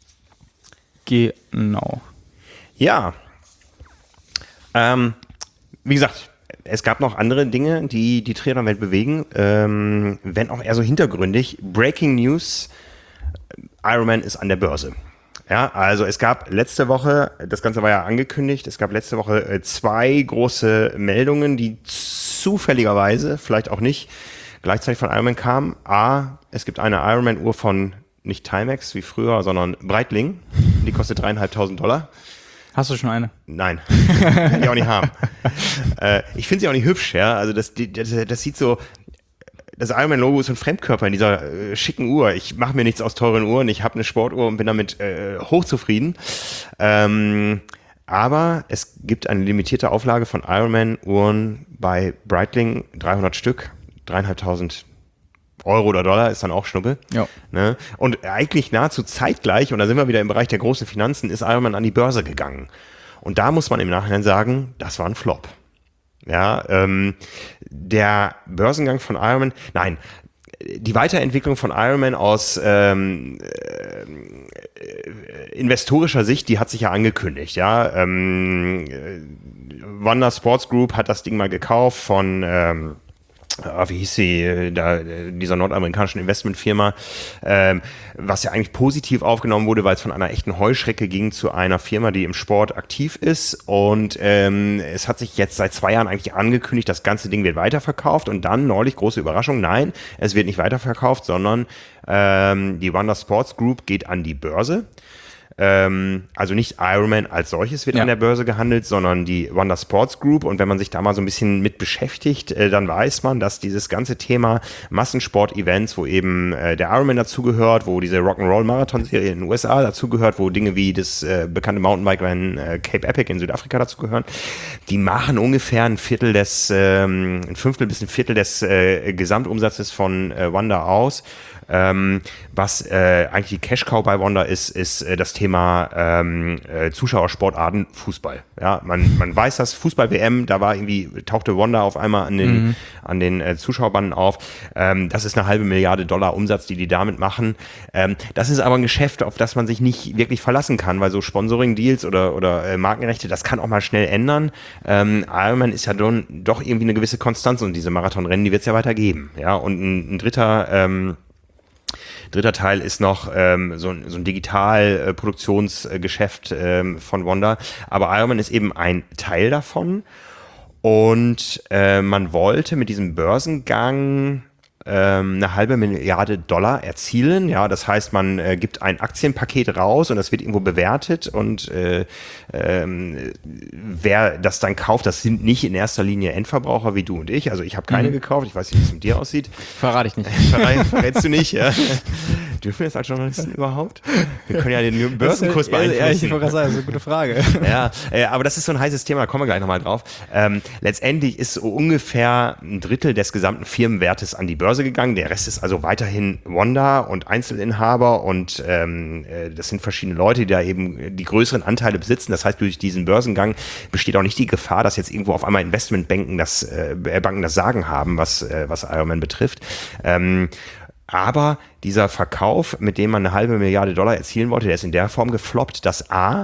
Genau. Ja. Ähm, wie gesagt, es gab noch andere Dinge, die die Triathlon-Welt bewegen, ähm, wenn auch eher so hintergründig. Breaking News: Ironman ist an der Börse. Ja, also es gab letzte Woche, das Ganze war ja angekündigt, es gab letzte Woche äh, zwei große Meldungen, die zufälligerweise, vielleicht auch nicht, gleichzeitig von Ironman kamen. A, es gibt eine Ironman-Uhr von nicht Timex wie früher, sondern Breitling. Die kostet dreieinhalbtausend Dollar. Hast du schon eine? Nein, kann ich auch nicht haben. äh, ich finde sie auch nicht hübsch, ja. Also das, das, das sieht so. Das Ironman-Logo ist ein Fremdkörper in dieser äh, schicken Uhr. Ich mache mir nichts aus teuren Uhren. Ich habe eine Sportuhr und bin damit äh, hochzufrieden. Ähm, aber es gibt eine limitierte Auflage von Ironman-Uhren bei Breitling, dreihundert Stück, dreieinhalbtausend Euro oder Dollar, ist dann auch Schnuppe. Ja. Ne? Und eigentlich nahezu zeitgleich, und da sind wir wieder im Bereich der großen Finanzen, ist Ironman an die Börse gegangen. Und da muss man im Nachhinein sagen, das war ein Flop. Ja, ähm, der Börsengang von Ironman, nein, die Weiterentwicklung von Ironman aus ähm, äh, investorischer Sicht, die hat sich ja angekündigt, ja. Ähm, Wanda Sports Group hat das Ding mal gekauft von ähm, wie hieß sie, da, dieser nordamerikanischen Investmentfirma, ähm, was ja eigentlich positiv aufgenommen wurde, weil es von einer echten Heuschrecke ging zu einer Firma, die im Sport aktiv ist, und ähm, es hat sich jetzt seit zwei Jahren eigentlich angekündigt, das ganze Ding wird weiterverkauft, und dann neulich, große Überraschung, nein, es wird nicht weiterverkauft, sondern ähm, die Wanda Sports Group geht an die Börse. Also nicht Ironman als solches wird ja an der Börse gehandelt, sondern die Wanda Sports Group. Und wenn man sich da mal so ein bisschen mit beschäftigt, dann weiß man, dass dieses ganze Thema Massensport-Events, wo eben der Ironman dazugehört, wo diese Rock'n'Roll-Marathon-Serie in den U S A dazugehört, wo Dinge wie das äh, bekannte Mountainbike-Rennen äh, Cape Epic in Südafrika dazugehören, die machen ungefähr ein Viertel des, ähm, ein Fünftel bis ein Viertel des äh, Gesamtumsatzes von äh, Wanda aus. Ähm, was äh, eigentlich die Cash-Cow bei Wanda ist, ist äh, das Thema ähm, äh, Zuschauersportarten Fußball. Ja, man, man weiß das, Fußball-W M, da war irgendwie, tauchte Wanda auf einmal an den, mhm. an den äh, Zuschauerbanden auf. Ähm, das ist eine halbe Milliarde Dollar Umsatz, die die damit machen. Ähm, das ist aber ein Geschäft, auf das man sich nicht wirklich verlassen kann, weil so Sponsoring-Deals oder, oder äh, Markenrechte, das kann auch mal schnell ändern. Ähm, Ironman ist ja don, doch irgendwie eine gewisse Konstanz, und diese Marathonrennen, die wird es ja weiter geben. Ja, und ein, ein dritter ähm, Dritter Teil ist noch ähm, so ein, so ein Digital-Produktionsgeschäft ähm, von Wanda. Aber Ironman ist eben ein Teil davon. Und äh, man wollte mit diesem Börsengang ähm, eine halbe Milliarde Dollar erzielen. Ja, das heißt, man äh, gibt ein Aktienpaket raus und das wird irgendwo bewertet. Und äh, ähm, wer das dann kauft, das sind nicht in erster Linie Endverbraucher wie du und ich. Also ich habe keine mhm. gekauft. Ich weiß nicht, wie es mit dir aussieht. Verrate ich nicht. Verrate, verrätst du nicht, ja. Dürfen wir das als Journalisten überhaupt? Wir können ja den Börsenkurs beeinflussen. Ja, ich wollte gerade sagen, das ist eine gute Frage. Ja, äh, aber das ist so ein heißes Thema, da kommen wir gleich nochmal drauf. Ähm, letztendlich ist so ungefähr ein Drittel des gesamten Firmenwertes an die Börse gegangen. Der Rest ist also weiterhin Wanda und Einzelinhaber, und ähm, äh, das sind verschiedene Leute, die da eben die größeren Anteile besitzen. Das heißt, durch diesen Börsengang besteht auch nicht die Gefahr, dass jetzt irgendwo auf einmal Investmentbanken das, äh, Banken das Sagen haben, was, äh, was Ironman betrifft. Ähm, Aber dieser Verkauf, mit dem man eine halbe Milliarde Dollar erzielen wollte, der ist in der Form gefloppt, dass A,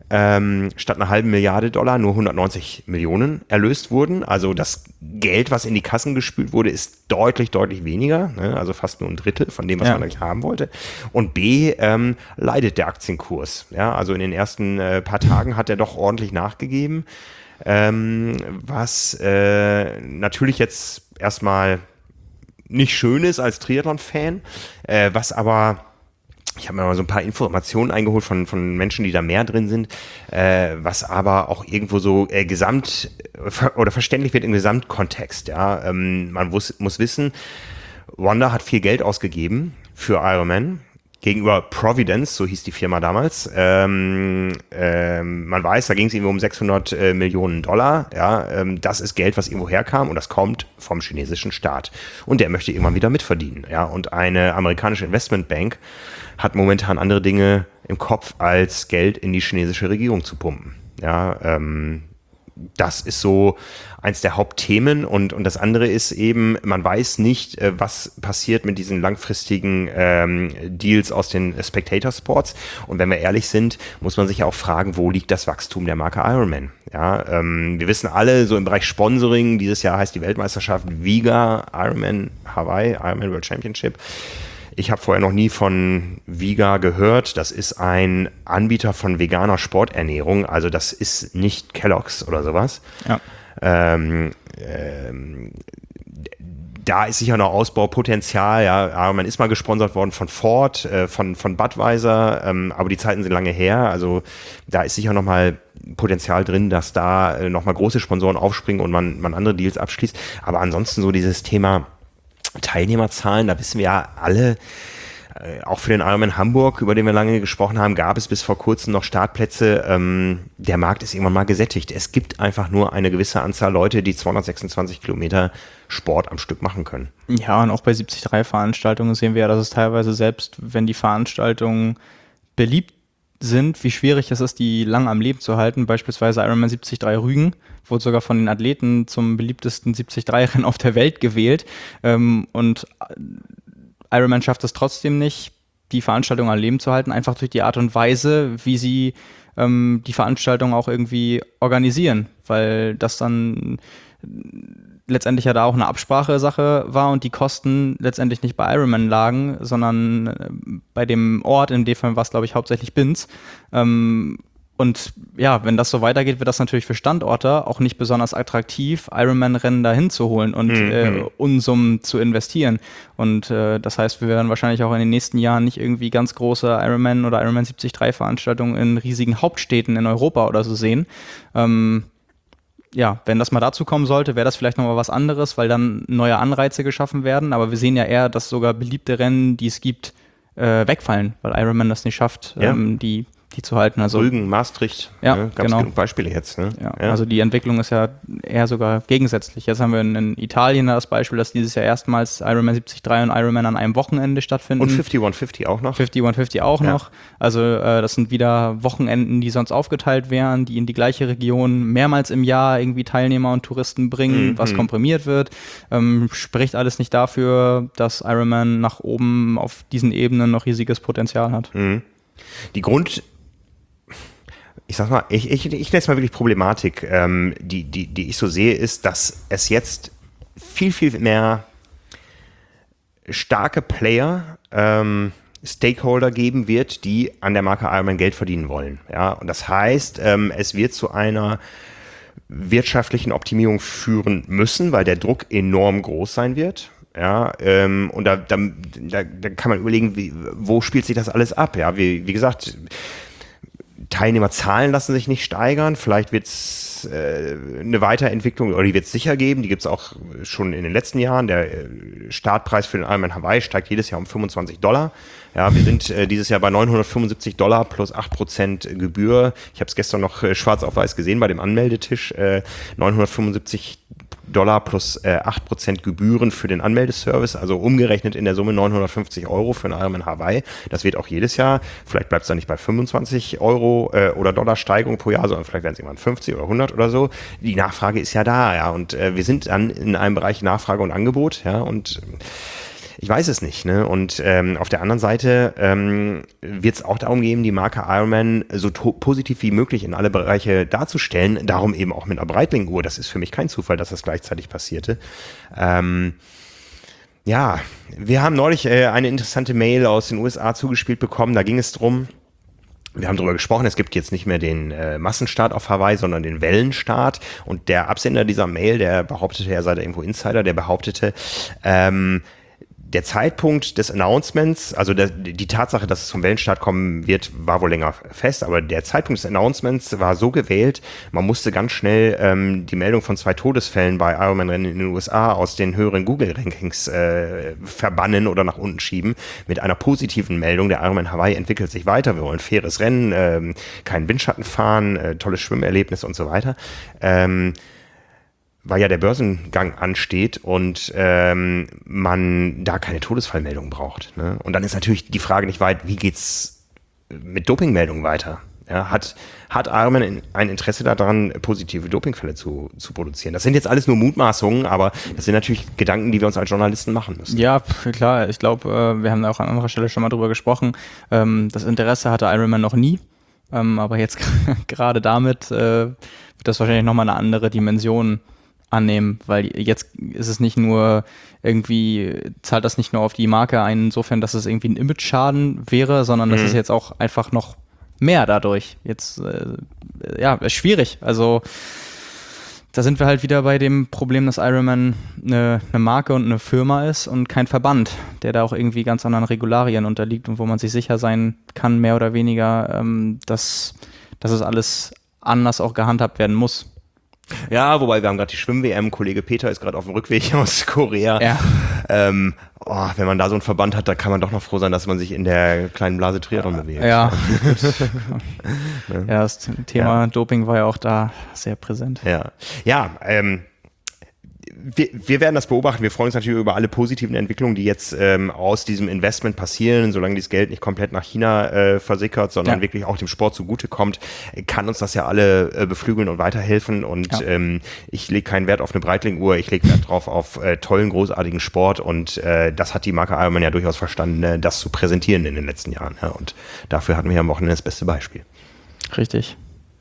ähm, statt einer halben Milliarde Dollar nur hundertneunzig Millionen erlöst wurden. Also das Geld, was in die Kassen gespült wurde, ist deutlich, deutlich weniger, ne? Also fast nur ein Drittel von dem, was ja. man eigentlich haben wollte. Und B, ähm, leidet der Aktienkurs. Ja? Also in den ersten äh, paar Tagen hat er doch ordentlich nachgegeben, ähm, was äh, natürlich jetzt erstmal nicht schön ist als Triathlon-Fan, äh, was aber... Ich habe mir mal so ein paar Informationen eingeholt von, von Menschen, die da mehr drin sind, äh, was aber auch irgendwo so äh, gesamt ver- oder verständlich wird im Gesamtkontext. Ja, ähm, man muss, muss wissen, Wanda hat viel Geld ausgegeben für Ironman gegenüber Providence, so hieß die Firma damals. Ähm, ähm, man weiß, da ging es irgendwie um sechshundert äh, Millionen Dollar. Ja, ähm, das ist Geld, was irgendwo herkam und das kommt vom chinesischen Staat. Und der möchte irgendwann wieder mitverdienen. Ja, und eine amerikanische Investmentbank hat momentan andere Dinge im Kopf, als Geld in die chinesische Regierung zu pumpen. Ja, ähm, das ist so eins der Hauptthemen und, und das andere ist eben, man weiß nicht, äh, was passiert mit diesen langfristigen ähm, Deals aus den Spectator Sports. Und wenn wir ehrlich sind, muss man sich auch fragen, wo liegt das Wachstum der Marke Ironman? Ja, ähm, wir wissen alle, so im Bereich Sponsoring, dieses Jahr heißt die Weltmeisterschaft Viga Ironman Hawaii, Ironman World Championship. Ich habe vorher noch nie von Viga gehört. Das ist ein Anbieter von veganer Sporternährung. Also das ist nicht Kellogg's oder sowas. Ja. Ähm, ähm, da ist sicher noch Ausbaupotenzial. Ja, man ist mal gesponsert worden von Ford, äh, von, von Budweiser, ähm, aber die Zeiten sind lange her. Also da ist sicher noch mal Potenzial drin, dass da äh, noch mal große Sponsoren aufspringen und man, man andere Deals abschließt. Aber ansonsten so dieses Thema Teilnehmerzahlen, da wissen wir ja alle, äh, auch für den Ironman Hamburg, über den wir lange gesprochen haben, gab es bis vor kurzem noch Startplätze. Ähm, der Markt ist irgendwann mal gesättigt. Es gibt einfach nur eine gewisse Anzahl Leute, die zweihundertsechsundzwanzig Kilometer Sport am Stück machen können. Ja, und auch bei siebzig Komma drei Veranstaltungen sehen wir ja, dass es teilweise selbst, wenn die Veranstaltungen beliebt sind, wie schwierig es ist, die lang am Leben zu halten. Beispielsweise Ironman siebzig Komma drei Rügen wurde sogar von den Athleten zum beliebtesten siebzig Komma drei Rennen auf der Welt gewählt. Ähm, und Ironman schafft es trotzdem nicht, die Veranstaltung am Leben zu halten, einfach durch die Art und Weise, wie sie ähm, die Veranstaltung auch irgendwie organisieren, weil das dann letztendlich ja da auch eine Absprache-Sache war und die Kosten letztendlich nicht bei Ironman lagen, sondern bei dem Ort, in dem Fall war es, glaube ich, hauptsächlich Binz. Ähm, und ja, wenn das so weitergeht, wird das natürlich für Standorte auch nicht besonders attraktiv, Ironman-Rennen dahin zu holen und mhm. äh, Unsummen zu investieren. Und äh, das heißt, wir werden wahrscheinlich auch in den nächsten Jahren nicht irgendwie ganz große Ironman oder Ironman siebzig Komma drei Veranstaltungen in riesigen Hauptstädten in Europa oder so sehen. Ähm, Ja, wenn das mal dazu kommen sollte, wäre das vielleicht nochmal was anderes, weil dann neue Anreize geschaffen werden. Aber wir sehen ja eher, dass sogar beliebte Rennen, die es gibt, äh, wegfallen, weil Ironman das nicht schafft, ja. ähm, die, die zu halten. Also, Rügen, Maastricht, ja, ne, gab es genau. genug Beispiele jetzt. Ne? Ja, ja. Also die Entwicklung ist ja eher sogar gegensätzlich. Jetzt haben wir in, in Italien das Beispiel, dass dieses Jahr erstmals Ironman siebzig Komma drei und Ironman an einem Wochenende stattfinden. Und fünfzig fünfzig auch noch. fünfzig fünfzig auch ja. noch. Also äh, das sind wieder Wochenenden, die sonst aufgeteilt wären, die in die gleiche Region mehrmals im Jahr irgendwie Teilnehmer und Touristen bringen, mhm. was komprimiert wird. Ähm, spricht alles nicht dafür, dass Ironman nach oben auf diesen Ebenen noch riesiges Potenzial hat. Mhm. Die Grund... Ich sag mal, ich, ich, ich nenne es mal wirklich Problematik, ähm, die, die, die ich so sehe, ist, dass es jetzt viel, viel mehr starke Player, ähm, Stakeholder geben wird, die an der Marke Ironman Geld verdienen wollen. Ja? Und das heißt, ähm, es wird zu einer wirtschaftlichen Optimierung führen müssen, weil der Druck enorm groß sein wird. Ja, ähm, und da, da, da, da kann man überlegen, wie, wo spielt sich das alles ab? Ja, wie, wie gesagt, Teilnehmerzahlen lassen sich nicht steigern. Vielleicht wird es äh, eine Weiterentwicklung, oder die wird es sicher geben. Die gibt es auch schon in den letzten Jahren. Der äh, Startpreis für den Ironman Hawaii steigt jedes Jahr um fünfundzwanzig Dollar. Ja, wir sind äh, dieses Jahr bei neunhundertfünfundsiebzig Dollar plus acht Prozent Gebühr. Ich habe es gestern noch äh, schwarz auf weiß gesehen bei dem Anmeldetisch. Äh, neunhundertfünfundsiebzig Dollar plus äh, acht Prozent Gebühren für den Anmeldeservice, also umgerechnet in der Summe neunhundertfünfzig Euro für einen Ironman Hawaii. Das wird auch jedes Jahr, vielleicht bleibt es dann nicht bei fünfundzwanzig Euro äh, oder Dollar Steigerung pro Jahr, sondern vielleicht werden es irgendwann fünfzig oder hundert oder so. Die Nachfrage ist ja da, ja, und äh, wir sind dann in einem Bereich Nachfrage und Angebot, ja, und Ich weiß es nicht, ne? Und ähm, auf der anderen Seite ähm, wird es auch darum gehen, die Marke Ironman so to- positiv wie möglich in alle Bereiche darzustellen. Darum eben auch mit einer Breitling-Uhr. Das ist für mich kein Zufall, dass das gleichzeitig passierte. Ähm, ja, wir haben neulich äh, eine interessante Mail aus den U S A zugespielt bekommen. Da ging es drum. Wir haben darüber gesprochen, es gibt jetzt nicht mehr den äh, Massenstart auf Hawaii, sondern den Wellenstart. Und der Absender dieser Mail, der behauptete, er sei der Info Insider, der behauptete, ähm, der Zeitpunkt des Announcements, also der, die Tatsache, dass es zum Wellenstart kommen wird, war wohl länger fest, aber der Zeitpunkt des Announcements war so gewählt, man musste ganz schnell ähm, die Meldung von zwei Todesfällen bei Ironman-Rennen in den U S A aus den höheren Google-Rankings äh, verbannen oder nach unten schieben, mit einer positiven Meldung, der Ironman Hawaii entwickelt sich weiter, wir wollen faires Rennen, ähm, keinen Windschatten fahren, äh, tolles Schwimmerlebnis und so weiter. Ähm, weil ja der Börsengang ansteht und ähm, man da keine Todesfallmeldung braucht. Ne? Und dann ist natürlich die Frage nicht weit, wie geht's mit Dopingmeldungen weiter? Ja, hat, hat Ironman ein Interesse daran, positive Dopingfälle zu, zu produzieren? Das sind jetzt alles nur Mutmaßungen, aber das sind natürlich Gedanken, die wir uns als Journalisten machen müssen. Ja, klar. Ich glaube, äh, wir haben da auch an anderer Stelle schon mal drüber gesprochen. Ähm, das Interesse hatte Ironman noch nie. Ähm, aber jetzt gerade damit äh, wird das wahrscheinlich nochmal eine andere Dimension annehmen, weil jetzt ist es nicht nur irgendwie, zahlt das nicht nur auf die Marke ein, insofern, dass es irgendwie ein Image-Schaden wäre, sondern das mhm. ist jetzt auch einfach noch mehr dadurch. Jetzt, äh, ja, ist schwierig. Also da sind wir halt wieder bei dem Problem, dass Ironman eine, eine Marke und eine Firma ist und kein Verband, der da auch irgendwie ganz anderen Regularien unterliegt und wo man sich sicher sein kann, mehr oder weniger, ähm, dass, dass es alles anders auch gehandhabt werden muss. Ja, wobei wir haben gerade die Schwimm-W M, Kollege Peter ist gerade auf dem Rückweg aus Korea. Ja. Ähm, oh, wenn man da so einen Verband hat, da kann man doch noch froh sein, dass man sich in der kleinen Blase Triathlon bewegt. Ja, ja, das Thema ja. Doping war ja auch da sehr präsent. Ja, ja ähm, Wir, wir werden das beobachten. Wir freuen uns natürlich über alle positiven Entwicklungen, die jetzt ähm, aus diesem Investment passieren. Solange dieses Geld nicht komplett nach China äh, versickert, sondern ja. wirklich auch dem Sport zugutekommt, kann uns das ja alle äh, beflügeln und weiterhelfen. Und ja. ähm, ich lege keinen Wert auf eine Breitling-Uhr, ich lege Wert drauf auf äh, tollen, großartigen Sport. Und äh, das hat die Marke Ironman ja durchaus verstanden, äh, das zu präsentieren in den letzten Jahren. Ja. Und dafür hatten wir am Wochenende das beste Beispiel. Richtig.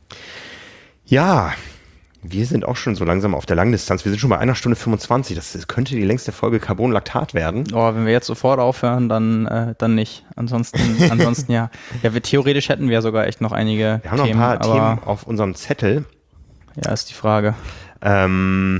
Ja, wir sind auch schon so langsam auf der Langdistanz. Wir sind schon bei einer Stunde fünfundzwanzig. Das, das könnte die längste Folge Carbonlaktat werden. Oh, wenn wir jetzt sofort aufhören, dann, äh, dann nicht. Ansonsten, ansonsten ja. Ja, wir, theoretisch hätten wir sogar echt noch einige Themen. Wir haben noch ein paar Themen auf unserem Zettel. Ja, ist die Frage. Ähm,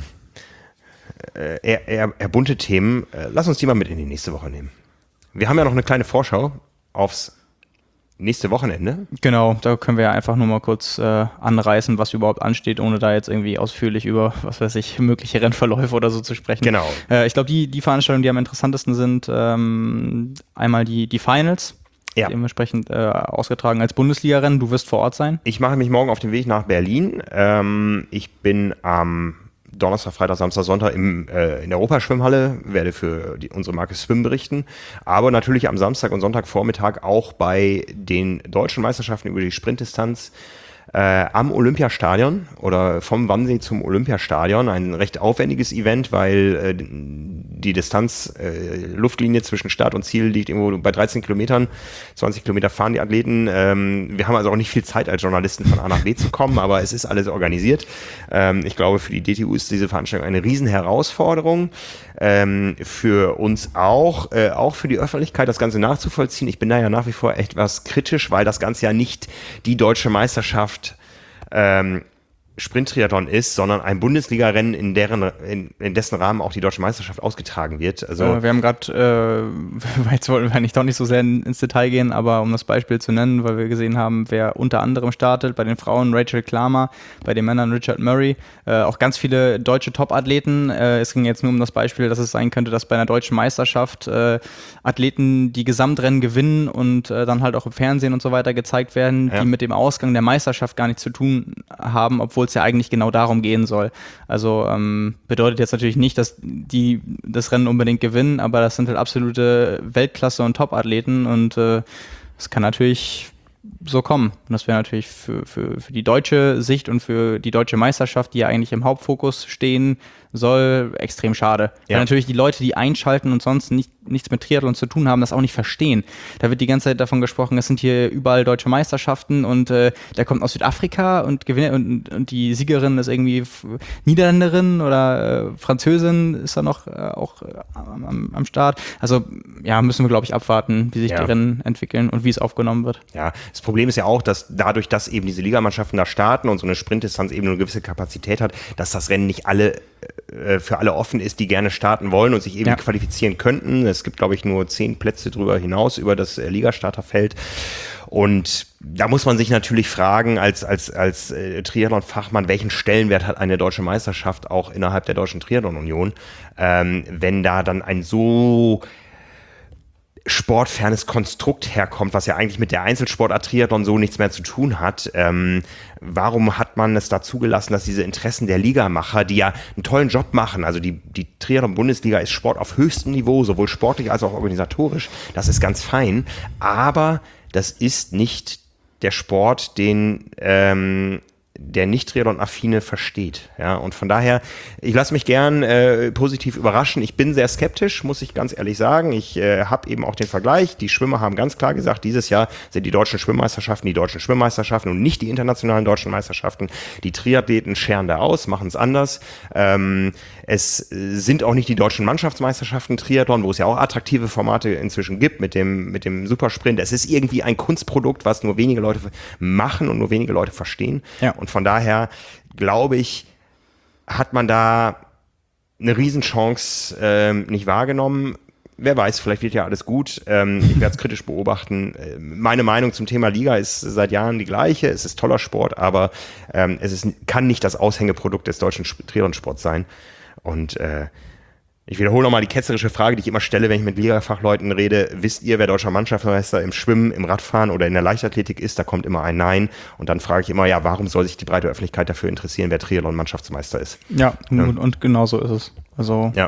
äh, eher, eher, eher bunte Themen. Äh, lass uns die mal mit in die nächste Woche nehmen. Wir haben ja noch eine kleine Vorschau aufs nächste Wochenende. Genau, da können wir ja einfach nur mal kurz äh, anreißen, was überhaupt ansteht, ohne da jetzt irgendwie ausführlich über, was weiß ich, mögliche Rennverläufe oder so zu sprechen. Genau. Äh, ich glaube, die, die Veranstaltungen, die am interessantesten sind, ähm, einmal die, die Finals, ja. dementsprechend äh, ausgetragen als Bundesliga-Rennen. Du wirst vor Ort sein. Ich mache mich morgen auf den Weg nach Berlin. Ähm, ich bin am Donnerstag, Freitag, Samstag, Sonntag im, äh, in der Europaschwimmhalle, werde für die, unsere Marke Swim berichten, aber natürlich am Samstag und Sonntagvormittag auch bei den deutschen Meisterschaften über die Sprintdistanz äh, am Olympiastadion oder vom Wannsee zum Olympiastadion. Ein recht aufwendiges Event, weil äh, die Distanz, äh, Luftlinie zwischen Start und Ziel liegt irgendwo bei dreizehn Kilometern. zwanzig Kilometer fahren die Athleten. Ähm, wir haben also auch nicht viel Zeit als Journalisten von A nach B zu kommen, aber es ist alles organisiert. Ähm, ich glaube, für die D T U ist diese Veranstaltung eine Riesenherausforderung. Ähm, für uns auch, äh, auch für die Öffentlichkeit das Ganze nachzuvollziehen. Ich bin da ja nach wie vor etwas kritisch, weil das Ganze ja nicht die deutsche Meisterschaft ähm, Sprint-Triathlon ist, sondern ein Bundesliga-Rennen, in deren in, in dessen Rahmen auch die deutsche Meisterschaft ausgetragen wird. Also äh, wir haben gerade, äh, jetzt wollten wir nicht doch nicht so sehr in, ins Detail gehen, aber um das Beispiel zu nennen, weil wir gesehen haben, wer unter anderem startet, bei den Frauen Rachel Klammer, bei den Männern Richard Murray, äh, auch ganz viele deutsche Top-Athleten. Äh, es ging jetzt nur um das Beispiel, dass es sein könnte, dass bei einer deutschen Meisterschaft äh, Athleten die Gesamtrennen gewinnen und äh, dann halt auch im Fernsehen und so weiter gezeigt werden, ja. die mit dem Ausgang der Meisterschaft gar nichts zu tun haben, obwohl es ja eigentlich genau darum gehen soll. Also ähm, bedeutet jetzt natürlich nicht, dass die das Rennen unbedingt gewinnen, aber das sind halt absolute Weltklasse- und Top-Athleten und äh, es kann natürlich so kommen. Und das wäre natürlich für, für, für die deutsche Sicht und für die deutsche Meisterschaft, die ja eigentlich im Hauptfokus stehen soll, extrem schade. Ja. Weil natürlich die Leute, die einschalten und sonst nicht, nichts mit Triathlon zu tun haben, das auch nicht verstehen. Da wird die ganze Zeit davon gesprochen, es sind hier überall deutsche Meisterschaften und äh, der kommt aus Südafrika und gewinnt und, und die Siegerin ist irgendwie Niederländerin oder äh, Französin ist da noch äh, auch äh, am, am Start. Also ja, müssen wir, glaube ich, abwarten, wie sich ja. die Rennen entwickeln und wie es aufgenommen wird. Ja, das Problem ist ja auch, dass dadurch, dass eben diese Ligamannschaften da starten und so eine Sprintdistanz eben eine gewisse Kapazität hat, dass das Rennen nicht alle äh, für alle offen ist, die gerne starten wollen und sich eben ja. qualifizieren könnten. Es gibt, glaube ich, nur zehn Plätze drüber hinaus über das äh, Ligastarterfeld. Und da muss man sich natürlich fragen, als, als, als äh, Triathlon-Fachmann, welchen Stellenwert hat eine deutsche Meisterschaft auch innerhalb der Deutschen Triathlon-Union, ähm, wenn da dann ein so sportfernes Konstrukt herkommt, was ja eigentlich mit der Einzelsportart Triathlon so nichts mehr zu tun hat. Ähm, warum hat man es da zugelassen, dass diese Interessen der Ligamacher, die ja einen tollen Job machen, also die, die Triathlon-Bundesliga ist Sport auf höchstem Niveau, sowohl sportlich als auch organisatorisch, das ist ganz fein, aber das ist nicht der Sport, den ähm, der Nicht-Triathlon-Affine versteht. Ja, und von daher, ich lasse mich gern äh, positiv überraschen. Ich bin sehr skeptisch, muss ich ganz ehrlich sagen. Ich äh, habe eben auch den Vergleich. Die Schwimmer haben ganz klar gesagt, dieses Jahr sind die deutschen Schwimmmeisterschaften die deutschen Schwimmmeisterschaften und nicht die internationalen deutschen Meisterschaften. Die Triathleten scheren da aus, machen es anders. Ähm, es sind auch nicht die deutschen Mannschaftsmeisterschaften Triathlon, wo es ja auch attraktive Formate inzwischen gibt mit dem, mit dem Supersprint. Es ist irgendwie ein Kunstprodukt, was nur wenige Leute machen und nur wenige Leute verstehen. Ja. Und von daher, glaube ich, hat man da eine Riesenchance ähm, nicht wahrgenommen. Wer weiß, vielleicht wird ja alles gut. Ähm, ich werde es kritisch beobachten. Meine Meinung zum Thema Liga ist seit Jahren die gleiche. Es ist toller Sport, aber ähm, es ist, kann nicht das Aushängeprodukt des deutschen Triathlonsports sein. Und äh, ich wiederhole nochmal die ketzerische Frage, die ich immer stelle, wenn ich mit Ligafachleuten rede. Wisst ihr, wer deutscher Mannschaftsmeister im Schwimmen, im Radfahren oder in der Leichtathletik ist? Da kommt immer ein Nein. Und dann frage ich immer, ja, warum soll sich die breite Öffentlichkeit dafür interessieren, wer Triathlon-Mannschaftsmeister ist? Ja, ja. Und, und genau so ist es. Also ja.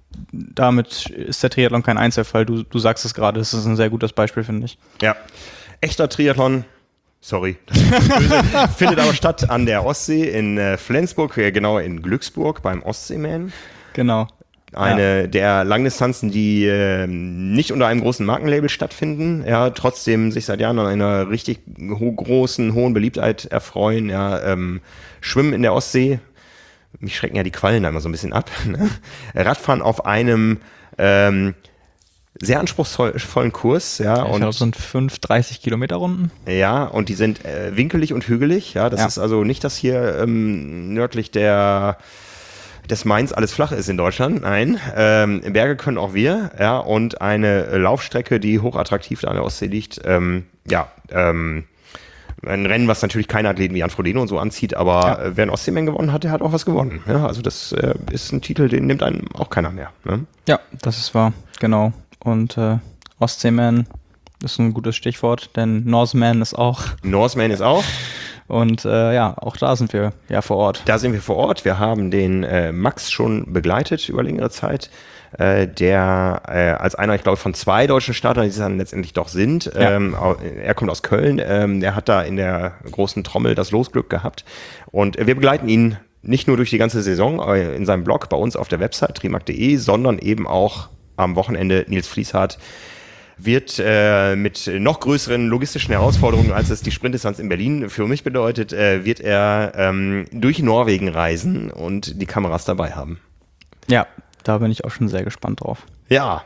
Damit ist der Triathlon kein Einzelfall. Du, du sagst es gerade, das ist ein sehr gutes Beispiel, finde ich. Ja, echter Triathlon. Sorry, das ist böse, findet aber statt an der Ostsee in äh, Flensburg, äh, genauer in Glücksburg beim Ostseeman. Genau. Eine ja. der Langdistanzen, die äh, nicht unter einem großen Markenlabel stattfinden, ja, trotzdem sich seit Jahren an einer richtig ho- großen, hohen Beliebtheit erfreuen, ja, ähm, Schwimmen in der Ostsee, mich schrecken ja die Quallen da immer so ein bisschen ab, ne? Radfahren auf einem ähm, sehr anspruchsvollen Kurs, ja. ja ich glaube, es sind fünf dreißig Kilometer Runden. Ja, und die sind äh, winkelig und hügelig, ja, das ja. ist also nicht, dass hier ähm, nördlich der des Mains alles flach ist in Deutschland, nein. Ähm, Berge können auch wir, ja, und eine Laufstrecke, die hochattraktiv da an der Ostsee liegt, ähm, ja, ähm, ein Rennen, was natürlich keine Athleten wie Jan Frodeno und so anzieht, aber ja. äh, wer einen Ostseeman gewonnen hat, der hat auch was gewonnen. Ja, also das äh, ist ein Titel, den nimmt einem auch keiner mehr. Ne? Ja, das ist wahr, genau. Und äh, Ostseeman ist ein gutes Stichwort, denn Norseman ist auch. Norseman ist auch. Und äh, ja, auch da sind wir ja vor Ort. Da sind wir vor Ort. Wir haben den äh, Max schon begleitet über längere Zeit, äh, der äh, als einer, ich glaube, von zwei deutschen Startern, die es dann letztendlich doch sind. Ja. Ähm, er kommt aus Köln. Ähm, der hat da in der großen Trommel das Losglück gehabt. Und wir begleiten ihn nicht nur durch die ganze Saison äh, in seinem Blog bei uns auf der Website trimark punkt de, sondern eben auch am Wochenende. Nils Fließhardt wird äh, mit noch größeren logistischen Herausforderungen, als es die Sprintdistanz in Berlin für mich bedeutet, äh, wird er ähm, durch Norwegen reisen und die Kameras dabei haben. Ja, da bin ich auch schon sehr gespannt drauf. Ja,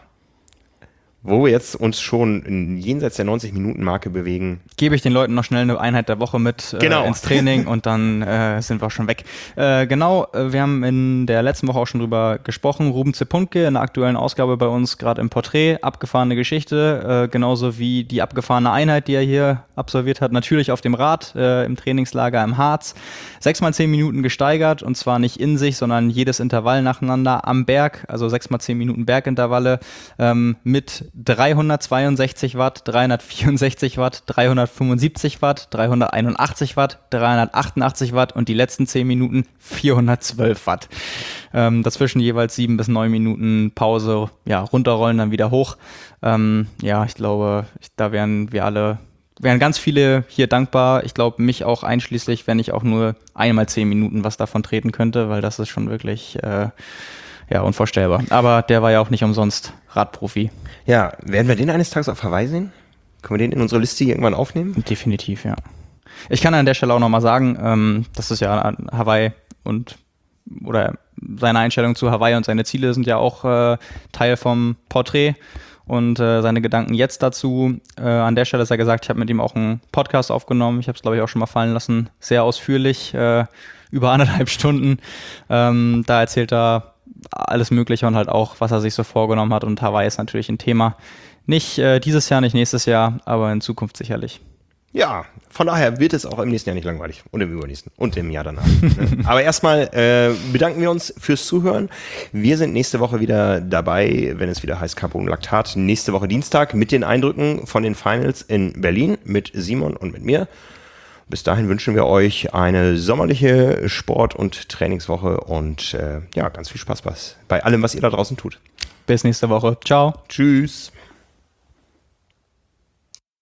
wo wir jetzt uns schon in jenseits der neunzig-Minuten-Marke bewegen. Gebe ich den Leuten noch schnell eine Einheit der Woche mit äh, genau. ins Training und dann äh, sind wir schon weg. Äh, genau, wir haben in der letzten Woche auch schon drüber gesprochen. Ruben Zepunke in der aktuellen Ausgabe bei uns gerade im Porträt. Abgefahrene Geschichte, äh, genauso wie die abgefahrene Einheit, die er hier absolviert hat. Natürlich auf dem Rad äh, im Trainingslager im Harz. Sechs mal zehn Minuten gesteigert und zwar nicht in sich, sondern jedes Intervall nacheinander am Berg. Also sechs mal zehn Minuten Bergintervalle ähm, mit dreihundertzweiundsechzig Watt, dreihundertvierundsechzig Watt, dreihundertfünfundsiebzig Watt, dreihunderteinundachtzig Watt, dreihundertachtundachtzig Watt und die letzten zehn Minuten vierhundertzwölf Watt. Ähm, dazwischen jeweils sieben bis neun Minuten Pause, ja, runterrollen, dann wieder hoch. Ähm, ja, ich glaube, ich, da wären wir alle wären ganz viele hier dankbar. Ich glaube, mich auch einschließlich, wenn ich auch nur einmal zehn Minuten was davon treten könnte, weil das ist schon wirklich äh, ja, unvorstellbar. Aber der war ja auch nicht umsonst Radprofi. Ja, werden wir den eines Tages auf Hawaii sehen? Können wir den in unsere Liste irgendwann aufnehmen? Definitiv, ja. Ich kann an der Stelle auch nochmal sagen, ähm, das ist ja Hawaii und oder seine Einstellung zu Hawaii und seine Ziele sind ja auch äh, Teil vom Porträt und äh, seine Gedanken jetzt dazu. Äh, an der Stelle ist er gesagt, ich habe mit ihm auch einen Podcast aufgenommen. Ich habe es, glaube ich, auch schon mal fallen lassen. Sehr ausführlich, äh, über anderthalb Stunden. Ähm, da erzählt er alles Mögliche und halt auch, was er sich so vorgenommen hat. Und Hawaii ist natürlich ein Thema. Nicht äh, dieses Jahr, nicht nächstes Jahr, aber in Zukunft sicherlich. Ja, von daher wird es auch im nächsten Jahr nicht langweilig und im übernächsten und im Jahr danach. Ne? Aber erstmal äh, bedanken wir uns fürs Zuhören. Wir sind nächste Woche wieder dabei, wenn es wieder heißt Capo und Laktat. Nächste Woche Dienstag mit den Eindrücken von den Finals in Berlin mit Simon und mit mir. Bis dahin wünschen wir euch eine sommerliche Sport- und Trainingswoche und äh, ja, ganz viel Spaß bei allem, was ihr da draußen tut. Bis nächste Woche. Ciao. Tschüss.